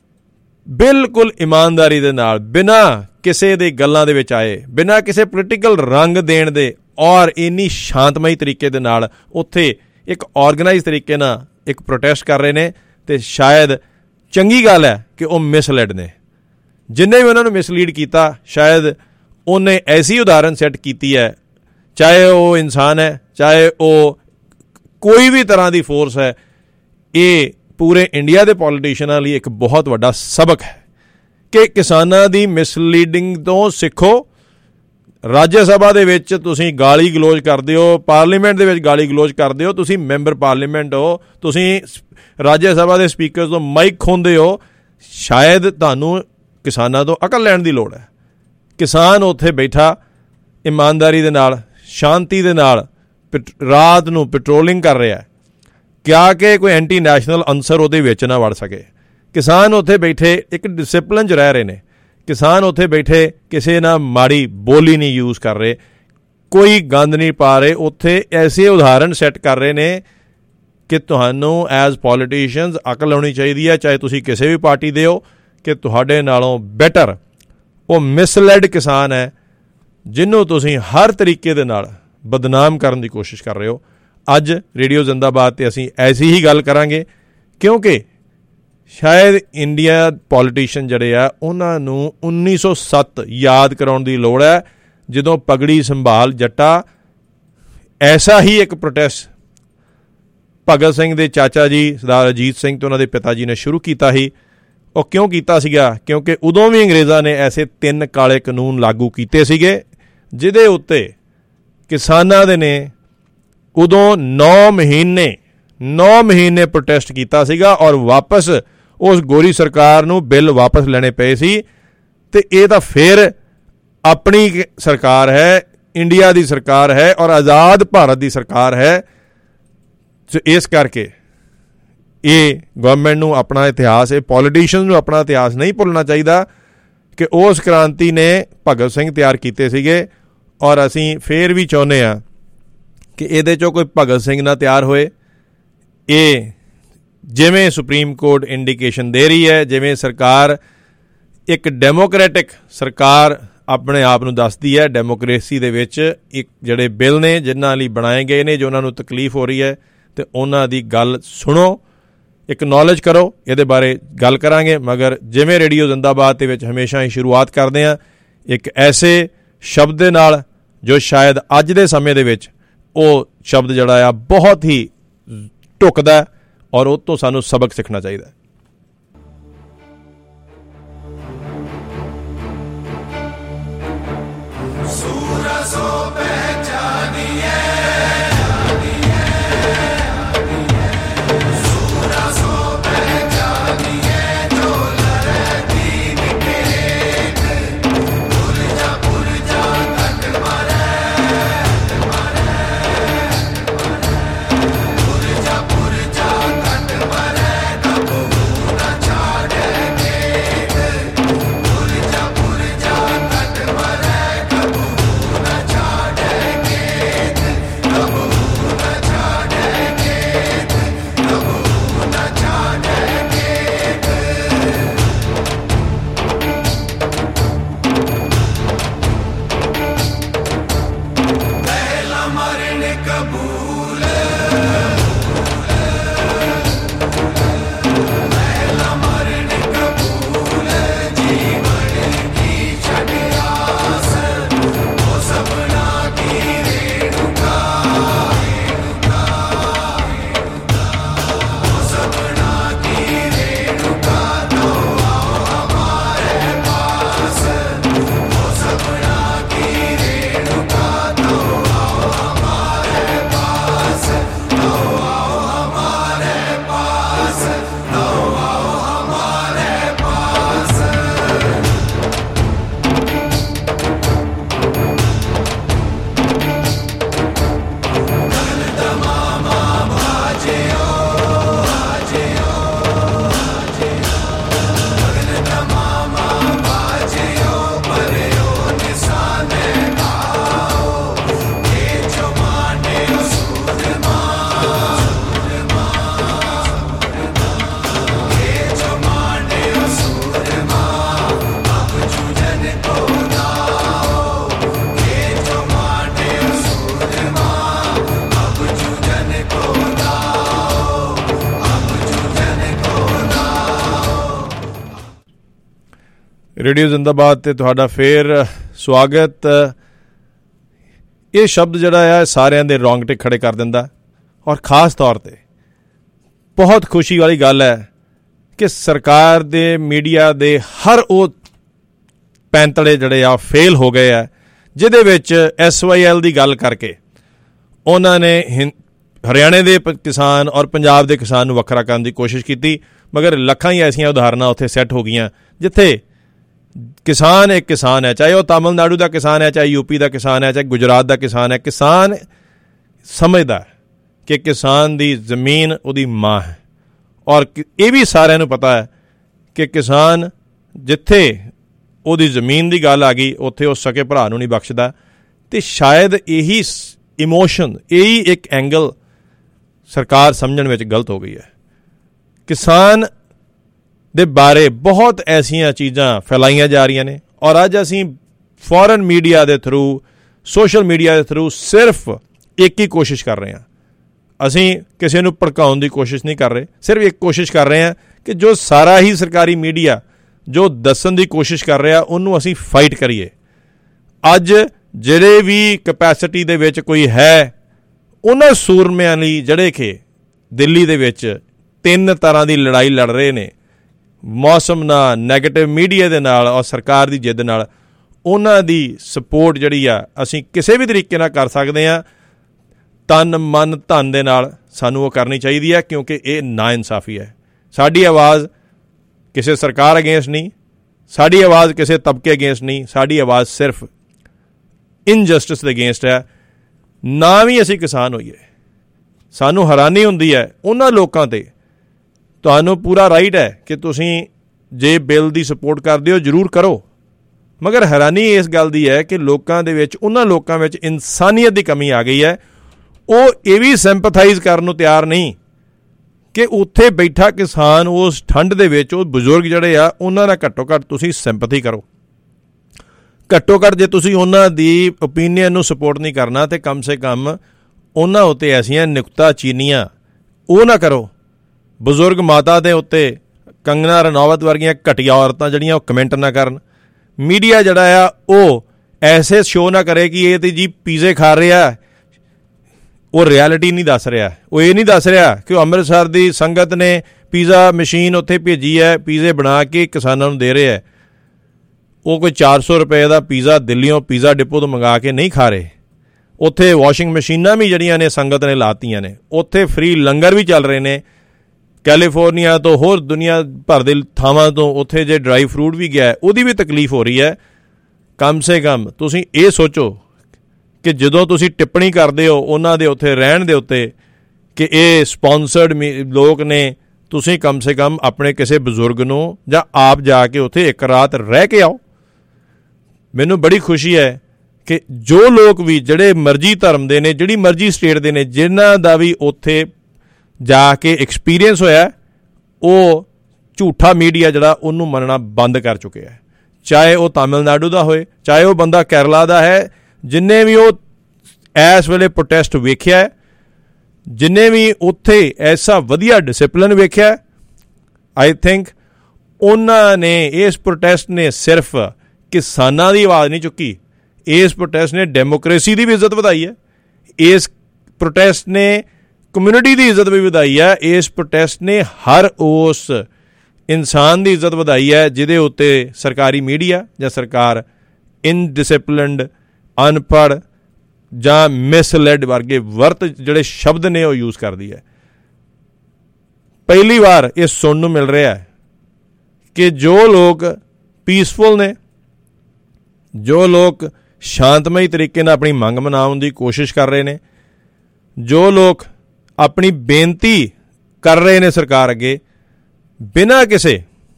ਬਿਲਕੁਲ ਇਮਾਨਦਾਰੀ ਦੇ ਨਾਲ, ਬਿਨਾਂ ਕਿਸੇ ਦੇ ਗੱਲਾਂ ਦੇ ਵਿੱਚ ਆਏ, ਬਿਨਾਂ ਕਿਸੇ ਪੋਲੀਟੀਕਲ ਰੰਗ ਦੇਣ ਦੇ ਔਰ ਇੰਨੀ ਸ਼ਾਂਤਮਈ ਤਰੀਕੇ ਦੇ ਨਾਲ ਉੱਥੇ ਇੱਕ ਔਰਗਨਾਈਜ਼ ਤਰੀਕੇ ਨਾਲ ਇੱਕ ਪ੍ਰੋਟੈਸਟ ਕਰ ਰਹੇ ਨੇ, ਤੇ ਸ਼ਾਇਦ ਚੰਗੀ ਗੱਲ ਹੈ ਕਿ ਉਹ ਮਿਸਲੈਡ ਨੇ। ਜਿੰਨੇ ਵੀ ਉਹਨਾਂ ਨੂੰ ਮਿਸਲੀਡ ਕੀਤਾ, ਸ਼ਾਇਦ ਉਹਨੇ ਐਸੀ ਉਦਾਹਰਨ ਸੈੱਟ ਕੀਤੀ ਹੈ, ਚਾਹੇ ਉਹ ਇਨਸਾਨ ਹੈ, ਚਾਹੇ ਉਹ ਕੋਈ ਵੀ ਤਰ੍ਹਾਂ ਦੀ ਫੋਰਸ ਹੈ, ਇਹ ਪੂਰੇ ਇੰਡੀਆ ਦੇ ਪੋਲੀਟੀਸ਼ੀਅਨਾਂ ਲਈ ਇੱਕ ਬਹੁਤ ਵੱਡਾ ਸਬਕ ਹੈ ਕਿ ਕਿਸਾਨਾਂ ਦੀ ਮਿਸਲੀਡਿੰਗ ਤੋਂ ਸਿੱਖੋ। ਰਾਜ ਸਭਾ ਦੇ ਵਿੱਚ ਤੁਸੀਂ ਗਾਲੀ ਗਲੋਚ ਕਰਦੇ ਹੋ, ਪਾਰਲੀਮੈਂਟ ਦੇ ਵਿੱਚ ਗਾਲੀ ਗਲੋਚ ਕਰਦੇ ਹੋ, ਤੁਸੀਂ ਮੈਂਬਰ ਪਾਰਲੀਮੈਂਟ ਹੋ, ਤੁਸੀਂ ਰਾਜ ਸਭਾ ਦੇ ਸਪੀਕਰ ਤੋਂ ਮਾਈਕ ਖੋਹਦੇ ਹੋ, ਸ਼ਾਇਦ ਤੁਹਾਨੂੰ ਕਿਸਾਨਾਂ ਤੋਂ ਅਕਲ ਲੈਣ ਦੀ ਲੋੜ ਹੈ। ਕਿਸਾਨ ਉੱਥੇ ਬੈਠਾ ਇਮਾਨਦਾਰੀ ਦੇ ਨਾਲ, ਸ਼ਾਂਤੀ ਦੇ ਨਾਲ ਰਾਤ ਨੂੰ ਪੈਟਰੋਲਿੰਗ ਕਰ ਰਿਹਾ, ਕਿਆ ਕਿ ਕੋਈ ਐਂਟੀ ਨੈਸ਼ਨਲ ਅਨਸਰ ਉਹਦੇ ਵਿੱਚ ਨਾ ਵੜ ਸਕੇ। ਕਿਸਾਨ ਉੱਥੇ ਬੈਠੇ ਇੱਕ ਡਿਸਿਪਲਿਨ 'ਚ ਰਹਿ ਰਹੇ ਨੇ। ਕਿਸਾਨ ਉੱਥੇ ਬੈਠੇ ਕਿਸੇ ਨਾਲ ਮਾੜੀ ਬੋਲੀ ਨਹੀਂ ਯੂਜ਼ ਕਰ ਰਹੇ, ਕੋਈ ਗੰਦ ਨਹੀਂ ਪਾ ਰਹੇ। ਉੱਥੇ ਐਸੇ ਉਦਾਹਰਨ ਸੈੱਟ ਕਰ ਰਹੇ ਨੇ ਕਿ ਤੁਹਾਨੂੰ ਐਜ਼ ਪੋਲੀਟੀਸ਼ੀਅਨਸ ਅਕਲ ਹੋਣੀ ਚਾਹੀਦੀ ਹੈ, ਚਾਹੇ ਤੁਸੀਂ ਕਿਸੇ ਵੀ ਪਾਰਟੀ ਦੇ ਹੋ, ਕਿ ਤੁਹਾਡੇ ਨਾਲੋਂ ਬੈਟਰ ਉਹ ਮਿਸਲੈਡ ਕਿਸਾਨ ਹੈ ਜਿਹਨੂੰ ਤੁਸੀਂ ਹਰ ਤਰੀਕੇ ਦੇ ਨਾਲ ਬਦਨਾਮ ਕਰਨ ਦੀ ਕੋਸ਼ਿਸ਼ ਕਰ ਰਹੇ ਹੋ। ਅੱਜ ਰੇਡੀਓ ਜ਼ਿੰਦਾਬਾਦ 'ਤੇ ਅਸੀਂ ਐਸੀ ਹੀ ਗੱਲ ਕਰਾਂਗੇ, ਕਿਉਂਕਿ ਸ਼ਾਇਦ ਇੰਡੀਆ ਪੋਲੀਟੀਸ਼ੀਅਨ ਜਿਹੜੇ ਆ ਉਹਨਾਂ ਨੂੰ ਉੱਨੀ ਸੌ ਸੱਤ ਯਾਦ ਕਰਾਉਣ ਦੀ ਲੋੜ ਹੈ, ਜਦੋਂ ਪਗੜੀ ਸੰਭਾਲ ਜੱਟਾ ਐਸਾ ਹੀ ਇੱਕ ਪ੍ਰੋਟੈਸਟ ਭਗਤ ਸਿੰਘ ਦੇ ਚਾਚਾ ਜੀ ਸਰਦਾਰ ਅਜੀਤ ਸਿੰਘ ਤੇ ਉਹਨਾਂ ਦੇ ਪਿਤਾ ਜੀ ਨੇ ਸ਼ੁਰੂ ਕੀਤਾ ਸੀ। ਉਹ ਕਿਉਂ ਕੀਤਾ ਸੀਗਾ? ਕਿਉਂਕਿ ਉਦੋਂ ਵੀ ਅੰਗਰੇਜ਼ਾਂ ਨੇ ਐਸੇ ਤਿੰਨ ਕਾਲੇ ਕਾਨੂੰਨ ਲਾਗੂ ਕੀਤੇ ਸੀਗੇ ਜਿਹਦੇ ਉੱਤੇ ਕਿਸਾਨਾਂ ਦੇ ਨੇ ਉਦੋਂ ਨੌ ਮਹੀਨੇ ਨੌ ਮਹੀਨੇ ਪ੍ਰੋਟੈਸਟ ਕੀਤਾ ਸੀਗਾ ਔਰ ਵਾਪਸ ਉਸ ਗੋਰੀ ਸਰਕਾਰ ਨੂੰ ਬਿੱਲ ਵਾਪਸ ਲੈਣੇ ਪਏ ਸੀ। ਅਤੇ ਇਹ ਤਾਂ ਫਿਰ ਆਪਣੀ ਸਰਕਾਰ ਹੈ, ਇੰਡੀਆ ਦੀ ਸਰਕਾਰ ਹੈ ਔਰ ਆਜ਼ਾਦ ਭਾਰਤ ਦੀ ਸਰਕਾਰ ਹੈ। ਸੋ ਇਸ ਕਰਕੇ ਇਹ ਗਵਰਨਮੈਂਟ ਨੂੰ ਆਪਣਾ ਇਤਿਹਾਸ, ਇਹ ਪੋਲੀਟੀਸ਼ੀਅਨ ਨੂੰ ਆਪਣਾ ਇਤਿਹਾਸ ਨਹੀਂ ਭੁੱਲਣਾ ਚਾਹੀਦਾ ਕਿ ਉਸ ਕ੍ਰਾਂਤੀ ਨੇ ਭਗਤ ਸਿੰਘ ਤਿਆਰ ਕੀਤੇ ਸੀਗੇ ਔਰ ਅਸੀਂ ਫਿਰ ਵੀ ਚਾਹੁੰਦੇ ਹਾਂ ਕਿ ਇਹਦੇ 'ਚੋਂ ਕੋਈ ਭਗਤ ਸਿੰਘ ਨਾ ਤਿਆਰ ਹੋਏ। ਇਹ ਜਿਵੇਂ ਸੁਪਰੀਮ ਕੋਰਟ ਇੰਡੀਕੇਸ਼ਨ ਦੇ ਰਹੀ ਹੈ, ਜਿਵੇਂ ਸਰਕਾਰ ਇੱਕ ਡੈਮੋਕ੍ਰੈਟਿਕ ਸਰਕਾਰ ਆਪਣੇ ਆਪ ਨੂੰ ਦੱਸਦੀ ਹੈ, ਡੈਮੋਕ੍ਰੇਸੀ ਦੇ ਵਿੱਚ ਇੱਕ ਜਿਹੜੇ ਬਿੱਲ ਨੇ ਜਿਨ੍ਹਾਂ ਲਈ ਬਣਾਏ ਗਏ ਨੇ, ਜੋ ਉਹਨਾਂ ਨੂੰ ਤਕਲੀਫ ਹੋ ਰਹੀ ਹੈ, ਅਤੇ ਉਹਨਾਂ ਦੀ ਗੱਲ ਸੁਣੋ, ਇਕਨੌਲੇਜ ਕਰੋ। ਇਹਦੇ ਬਾਰੇ ਗੱਲ ਕਰਾਂਗੇ, ਮਗਰ ਜਿਵੇਂ ਰੇਡੀਓ ਜ਼ਿੰਦਾਬਾਦ ਦੇ ਵਿੱਚ ਹਮੇਸ਼ਾ ਹੀ ਸ਼ੁਰੂਆਤ ਕਰਦੇ ਹਾਂ ਇੱਕ ਐਸੇ ਸ਼ਬਦ ਦੇ ਨਾਲ ਜੋ ਸ਼ਾਇਦ ਅੱਜ ਦੇ ਸਮੇਂ ਦੇ ਵਿੱਚ ਉਹ ਸ਼ਬਦ ਜਿਹੜਾ ਆ ਬਹੁਤ ਹੀ ਢੁੱਕਦਾ ਔਰ ਉਹ ਤੋਂ ਸਾਨੂੰ ਸਬਕ ਸਿੱਖਣਾ ਚਾਹੀਦਾ। ਰੇਡੀਓ ਜ਼ਿੰਦਾਬਾਦ 'ਤੇ ਤੁਹਾਡਾ ਫਿਰ ਸਵਾਗਤ। ਇਹ ਸ਼ਬਦ ਜਿਹੜਾ ਆ ਸਾਰਿਆਂ ਦੇ ਰੌਂਗਟੇ ਖੜੇ ਕਰ ਦਿੰਦਾ ਔਰ ਖ਼ਾਸ ਤੌਰ 'ਤੇ ਬਹੁਤ ਖੁਸ਼ੀ ਵਾਲੀ ਗੱਲ ਹੈ ਕਿ ਸਰਕਾਰ ਦੇ ਮੀਡੀਆ ਦੇ ਹਰ ਉਹ ਪੈਂਤੜੇ ਜਿਹੜੇ ਆ ਫੇਲ ਹੋ ਗਏ ਆ ਜਿਹਦੇ ਵਿੱਚ ਐਸ ਵਾਈ ਐਲ ਦੀ ਗੱਲ ਕਰਕੇ ਉਹਨਾਂ ਨੇ ਹਿੰ ਹਰਿਆਣੇ ਦੇ ਕਿਸਾਨ ਔਰ ਪੰਜਾਬ ਦੇ ਕਿਸਾਨ ਨੂੰ ਵੱਖਰਾ ਕਰਨ ਦੀ ਕੋਸ਼ਿਸ਼ ਕੀਤੀ, ਮਗਰ ਲੱਖਾਂ ਹੀ ਐਸੀਆਂ ਉਦਾਹਰਨਾਂ ਉੱਥੇ ਸੈੱਟ ਹੋ ਗਈਆਂ ਜਿੱਥੇ ਕਿਸਾਨ ਇੱਕ ਕਿਸਾਨ ਹੈ, ਚਾਹੇ ਉਹ ਤਾਮਿਲਨਾਡੂ ਦਾ ਕਿਸਾਨ ਹੈ, ਚਾਹੇ ਯੂਪੀ ਦਾ ਕਿਸਾਨ ਹੈ, ਚਾਹੇ ਗੁਜਰਾਤ ਦਾ ਕਿਸਾਨ ਹੈ। ਕਿਸਾਨ ਸਮਝਦਾ ਹੈ ਕਿ ਕਿਸਾਨ ਦੀ ਜ਼ਮੀਨ ਉਹਦੀ ਮਾਂ ਹੈ ਔਰ ਇਹ ਵੀ ਸਾਰਿਆਂ ਨੂੰ ਪਤਾ ਹੈ ਕਿ ਕਿਸਾਨ ਜਿੱਥੇ ਉਹਦੀ ਜ਼ਮੀਨ ਦੀ ਗੱਲ ਆ ਗਈ ਉੱਥੇ ਉਹ ਸਕੇ ਭਰਾ ਨੂੰ ਨਹੀਂ ਬਖਸ਼ਦਾ। ਅਤੇ ਸ਼ਾਇਦ ਇਹੀ ਇਮੋਸ਼ਨ, ਇਹੀ ਇੱਕ ਐਂਗਲ ਸਰਕਾਰ ਸਮਝਣ ਵਿੱਚ ਗਲਤ ਹੋ ਗਈ ਹੈ। ਕਿਸਾਨ ਦੇ ਬਾਰੇ ਬਹੁਤ ਐਸੀਆਂ ਚੀਜ਼ਾਂ ਫੈਲਾਈਆਂ ਜਾ ਰਹੀਆਂ ਨੇ ਔਰ ਅੱਜ ਅਸੀਂ ਫੋਰਨ ਮੀਡੀਆ ਦੇ ਥਰੂ, ਸੋਸ਼ਲ ਮੀਡੀਆ ਦੇ ਥਰੂ ਸਿਰਫ ਇੱਕ ਹੀ ਕੋਸ਼ਿਸ਼ ਕਰ ਰਹੇ ਹਾਂ। ਅਸੀਂ ਕਿਸੇ ਨੂੰ ਭੜਕਾਉਣ ਦੀ ਕੋਸ਼ਿਸ਼ ਨਹੀਂ ਕਰ ਰਹੇ, ਸਿਰਫ ਇੱਕ ਕੋਸ਼ਿਸ਼ ਕਰ ਰਹੇ ਹਾਂ ਕਿ ਜੋ ਸਾਰਾ ਹੀ ਸਰਕਾਰੀ ਮੀਡੀਆ ਜੋ ਦੱਸਣ ਦੀ ਕੋਸ਼ਿਸ਼ ਕਰ ਰਿਹਾ ਉਹਨੂੰ ਅਸੀਂ ਫਾਈਟ ਕਰੀਏ। ਅੱਜ ਜਿਹੜੇ ਵੀ ਕਪੈਸਿਟੀ ਦੇ ਵਿੱਚ ਕੋਈ ਹੈ ਉਹਨਾਂ ਸੂਰਮਿਆਂ ਲਈ ਜਿਹੜੇ ਕਿ ਦਿੱਲੀ ਦੇ ਵਿੱਚ ਤਿੰਨ ਤਰ੍ਹਾਂ ਦੀ ਲੜਾਈ ਲੜ ਰਹੇ ਨੇ, ਮੌਸਮ ਨਾਲ, ਨੈਗੇਟਿਵ ਮੀਡੀਆ ਦੇ ਨਾਲ ਔਰ ਸਰਕਾਰ ਦੀ ਜਿੱਦ ਨਾਲ, ਉਹਨਾਂ ਦੀ ਸਪੋਰਟ ਜਿਹੜੀ ਆ ਅਸੀਂ ਕਿਸੇ ਵੀ ਤਰੀਕੇ ਨਾਲ ਕਰ ਸਕਦੇ ਹਾਂ। ਤਨ ਮਨ ਧਨ ਦੇ ਨਾਲ ਸਾਨੂੰ ਉਹ ਕਰਨੀ ਚਾਹੀਦੀ ਹੈ ਕਿਉਂਕਿ ਇਹ ਨਾਇਨਸਾਫੀ ਹੈ। ਸਾਡੀ ਆਵਾਜ਼ ਕਿਸੇ ਸਰਕਾਰ ਅਗੇਂਸਟ ਨਹੀਂ, ਸਾਡੀ ਆਵਾਜ਼ ਕਿਸੇ ਤਬਕੇ ਅਗੇਂਸਟ ਨਹੀਂ, ਸਾਡੀ ਆਵਾਜ਼ ਸਿਰਫ ਇਨਜਸਟਿਸ ਦੇ ਅਗੇਂਸਟ ਹੈ। ਨਾ ਵੀ ਅਸੀਂ ਕਿਸਾਨ ਹੋਈਏ, ਸਾਨੂੰ ਹੈਰਾਨੀ ਹੁੰਦੀ ਹੈ ਉਹਨਾਂ ਲੋਕਾਂ 'ਤੇ। ਤੁਹਾਨੂੰ ਪੂਰਾ ਰਾਈਟ ਹੈ ਕਿ ਤੁਸੀਂ ਜੇ ਬਿੱਲ ਦੀ ਸਪੋਰਟ ਕਰਦੇ ਹੋ ਜ਼ਰੂਰ ਕਰੋ, ਮਗਰ ਹੈਰਾਨੀ ਇਸ ਗੱਲ ਦੀ ਹੈ ਕਿ ਲੋਕਾਂ ਦੇ ਵਿੱਚ, ਉਹਨਾਂ ਲੋਕਾਂ ਵਿੱਚ ਇਨਸਾਨੀਅਤ ਦੀ ਕਮੀ ਆ ਗਈ ਹੈ। ਉਹ ਇਹ ਵੀ ਸਿੰਪਥਾਈਜ਼ ਕਰਨ ਨੂੰ ਤਿਆਰ ਨਹੀਂ ਕਿ ਉੱਥੇ ਬੈਠਾ ਕਿਸਾਨ ਉਸ ਠੰਡ ਦੇ ਵਿੱਚ, ਉਹ ਬਜ਼ੁਰਗ ਜਿਹੜੇ ਆ ਉਹਨਾਂ ਨਾਲ ਘੱਟੋ ਘੱਟ ਤੁਸੀਂ ਸਿੰਪਥੀ ਕਰੋ। ਘੱਟੋ ਘੱਟ ਜੇ ਤੁਸੀਂ ਉਹਨਾਂ ਦੀ ਓਪੀਨੀਅਨ ਨੂੰ ਸਪੋਰਟ ਨਹੀਂ ਕਰਨਾ ਤਾਂ ਕਮ ਸੇ ਕਮ ਉਹਨਾਂ ਉੱਤੇ ਐਸੀਆਂ ਨੁਕਤਾ ਚੀਨੀਆਂ ਉਹ ਨਾ ਕਰੋ। ਬਜ਼ੁਰਗ ਮਾਤਾ ਦੇ ਉੱਤੇ ਕੰਗਨਾ ਰਣੌਤ ਵਰਗੀਆਂ ਘਟੀਆ ਔਰਤਾਂ ਜਿਹੜੀਆਂ ਉਹ ਕਮੈਂਟ ਨਾ ਕਰਨ। ਮੀਡੀਆ ਜਿਹੜਾ ਆ ਉਹ ਐਸੇ ਸ਼ੋਅ ਨਾ ਕਰੇ ਕਿ ਇਹ ਤਾਂ ਜੀ ਪੀਜ਼ੇ ਖਾ ਰਿਹਾ, ਉਹ ਰਿਐਲਿਟੀ ਨਹੀਂ ਦੱਸ ਰਿਹਾ। ਉਹ ਇਹ ਨਹੀਂ ਦੱਸ ਰਿਹਾ ਕਿ ਉਹ ਅੰਮ੍ਰਿਤਸਰ ਦੀ ਸੰਗਤ ਨੇ ਪੀਜ਼ਾ ਮਸ਼ੀਨ ਉੱਥੇ ਭੇਜੀ ਹੈ, ਪੀਜ਼ੇ ਬਣਾ ਕੇ ਕਿਸਾਨਾਂ ਨੂੰ ਦੇ ਰਿਹਾ। ਉਹ ਕੋਈ ਚਾਰ ਸੌ ਰੁਪਏ ਦਾ ਪੀਜ਼ਾ ਦਿੱਲੀੋਂ ਪੀਜ਼ਾ ਡਿਪੋ ਤੋਂ ਮੰਗਾ ਕੇ ਨਹੀਂ ਖਾ ਰਹੇ। ਉੱਥੇ ਵਾਸ਼ਿੰਗ ਮਸ਼ੀਨਾਂ ਵੀ ਜਿਹੜੀਆਂ ਨੇ ਸੰਗਤ ਨੇ ਲਾਤੀਆਂ ਨੇ, ਉੱਥੇ ਫ੍ਰੀ ਲੰਗਰ ਵੀ ਚੱਲ ਰਹੇ ਨੇ। ਕੈਲੀਫੋਰਨੀਆ ਤੋਂ ਹੋਰ ਦੁਨੀਆ ਭਰ ਦੇ ਥਾਵਾਂ ਤੋਂ ਉੱਥੇ ਜੇ ਡਰਾਈ ਫਰੂਟ ਵੀ ਗਿਆ, ਉਹਦੀ ਵੀ ਤਕਲੀਫ ਹੋ ਰਹੀ ਹੈ। ਕਮ ਸੇ ਕਮ ਤੁਸੀਂ ਇਹ ਸੋਚੋ ਕਿ ਜਦੋਂ ਤੁਸੀਂ ਟਿੱਪਣੀ ਕਰਦੇ ਹੋ ਉਹਨਾਂ ਦੇ ਉੱਥੇ ਰਹਿਣ ਦੇ ਉੱਤੇ ਕਿ ਇਹ ਸਪੋਂਸਰਡ ਲੋਕ ਨੇ, ਤੁਸੀਂ ਕਮ ਸੇ ਕਮ ਆਪਣੇ ਕਿਸੇ ਬਜ਼ੁਰਗ ਨੂੰ ਜਾਂ ਆਪ ਜਾ ਕੇ ਉੱਥੇ ਇੱਕ ਰਾਤ ਰਹਿ ਕੇ ਆਓ। ਮੈਨੂੰ ਬੜੀ ਖੁਸ਼ੀ ਹੈ ਕਿ ਜੋ ਲੋਕ ਵੀ ਜਿਹੜੇ ਮਰਜ਼ੀ ਧਰਮ ਦੇ ਨੇ, ਜਿਹੜੀ ਮਰਜ਼ੀ ਸਟੇਟ ਦੇ ਨੇ, ਜਿਨ੍ਹਾਂ ਦਾ ਵੀ ਉੱਥੇ ਜਾ ਕੇ ਐਕਸਪੀਰੀਅੰਸ ਹੋਇਆ, ਉਹ ਝੂਠਾ ਮੀਡੀਆ ਜਿਹੜਾ ਉਹਨੂੰ ਮੰਨਣਾ ਬੰਦ ਕਰ ਚੁੱਕਿਆ ਹੈ। ਚਾਹੇ ਉਹ ਤਾਮਿਲਨਾਡੂ ਦਾ ਹੋਏ, ਚਾਹੇ ਉਹ ਬੰਦਾ ਕੇਰਲਾ ਦਾ ਹੈ, ਜਿੰਨੇ ਵੀ ਉਹ ਇਸ ਵੇਲੇ ਪ੍ਰੋਟੈਸਟ ਵੇਖਿਆ, ਜਿੰਨੇ ਵੀ ਉੱਥੇ ਐਸਾ ਵਧੀਆ ਡਿਸਿਪਲਿਨ ਵੇਖਿਆ, ਆਈ ਥਿੰਕ ਉਹਨਾਂ ਨੇ ਇਸ ਪ੍ਰੋਟੈਸਟ ਨੇ ਸਿਰਫ ਕਿਸਾਨਾਂ ਦੀ ਆਵਾਜ਼ ਨਹੀਂ ਚੁੱਕੀ, ਇਸ ਪ੍ਰੋਟੈਸਟ ਨੇ ਡੈਮੋਕ੍ਰੇਸੀ ਦੀ ਵੀ ਇੱਜ਼ਤ ਵਧਾਈ ਹੈ। ਇਸ ਪ੍ਰੋਟੈਸਟ ਨੇ ਕਮਿਊਨਿਟੀ ਦੀ ਇੱਜ਼ਤ ਵੀ ਵਧਾਈ ਹੈ। ਇਸ ਪ੍ਰੋਟੈਸਟ ਨੇ ਹਰ ਉਸ ਇਨਸਾਨ ਦੀ ਇੱਜ਼ਤ ਵਧਾਈ ਹੈ ਜਿਹਦੇ ਉੱਤੇ ਸਰਕਾਰੀ ਮੀਡੀਆ ਜਾਂ ਸਰਕਾਰ ਇਨਡਿਸਿਪਲਿਨਡ, ਅਨਪੜ੍ਹ ਜਾਂ ਮਿਸਲੈਡ ਵਰਗੇ ਵਰਤ ਜਿਹੜੇ ਸ਼ਬਦ ਨੇ ਉਹ ਯੂਜ਼ ਕਰਦੀ ਹੈ। ਪਹਿਲੀ ਵਾਰ ਇਹ ਸੁਣਨ ਨੂੰ ਮਿਲ ਰਿਹਾ ਹੈ ਕਿ ਜੋ ਲੋਕ ਪੀਸਫੁਲ ਨੇ, ਜੋ ਲੋਕ ਸ਼ਾਂਤਮਈ ਤਰੀਕੇ ਨਾਲ ਆਪਣੀ ਮੰਗ ਮਨਾਉਣ ਦੀ ਕੋਸ਼ਿਸ਼ ਕਰ ਰਹੇ ਨੇ, ਜੋ ਲੋਕ ਆਪਣੀ ਬੇਨਤੀ ਕਰ ਰਹੇ ਨੇ ਸਰਕਾਰ ਅੱਗੇ ਬਿਨਾਂ ਕਿਸੇ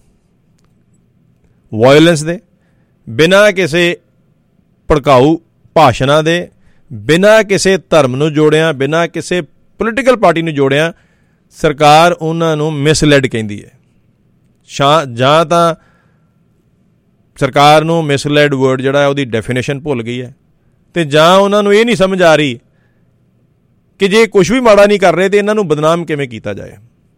ਵਾਇਲੈਂਸ ਦੇ, ਬਿਨਾਂ ਕਿਸੇ ਭੜਕਾਊ ਭਾਸ਼ਣਾਂ ਦੇ, ਬਿਨਾਂ ਕਿਸੇ ਧਰਮ ਨੂੰ ਜੋੜਿਆਂ, ਬਿਨਾਂ ਕਿਸੇ ਪੋਲੀਟੀਕਲ ਪਾਰਟੀ ਨੂੰ ਜੋੜਿਆਂ, ਸਰਕਾਰ ਉਹਨਾਂ ਨੂੰ ਮਿਸਲੈਡ ਕਹਿੰਦੀ ਹੈ। ਸ਼ਾ ਜਾਂ ਤਾਂ ਸਰਕਾਰ ਨੂੰ ਮਿਸਲੈਡ ਵਰਡ ਜਿਹੜਾ ਹੈ ਉਹਦੀ ਡੈਫੀਨੇਸ਼ਨ ਭੁੱਲ ਗਈ ਹੈ, ਅਤੇ ਜਾਂ ਉਹਨਾਂ ਨੂੰ ਇਹ ਨਹੀਂ ਸਮਝ ਆ ਰਹੀ ਕਿ ਜੇ ਕੁਛ ਵੀ ਮਾੜਾ ਨਹੀਂ ਕਰ ਰਹੇ ਤਾਂ ਇਹਨਾਂ ਨੂੰ ਬਦਨਾਮ ਕਿਵੇਂ ਕੀਤਾ ਜਾਏ,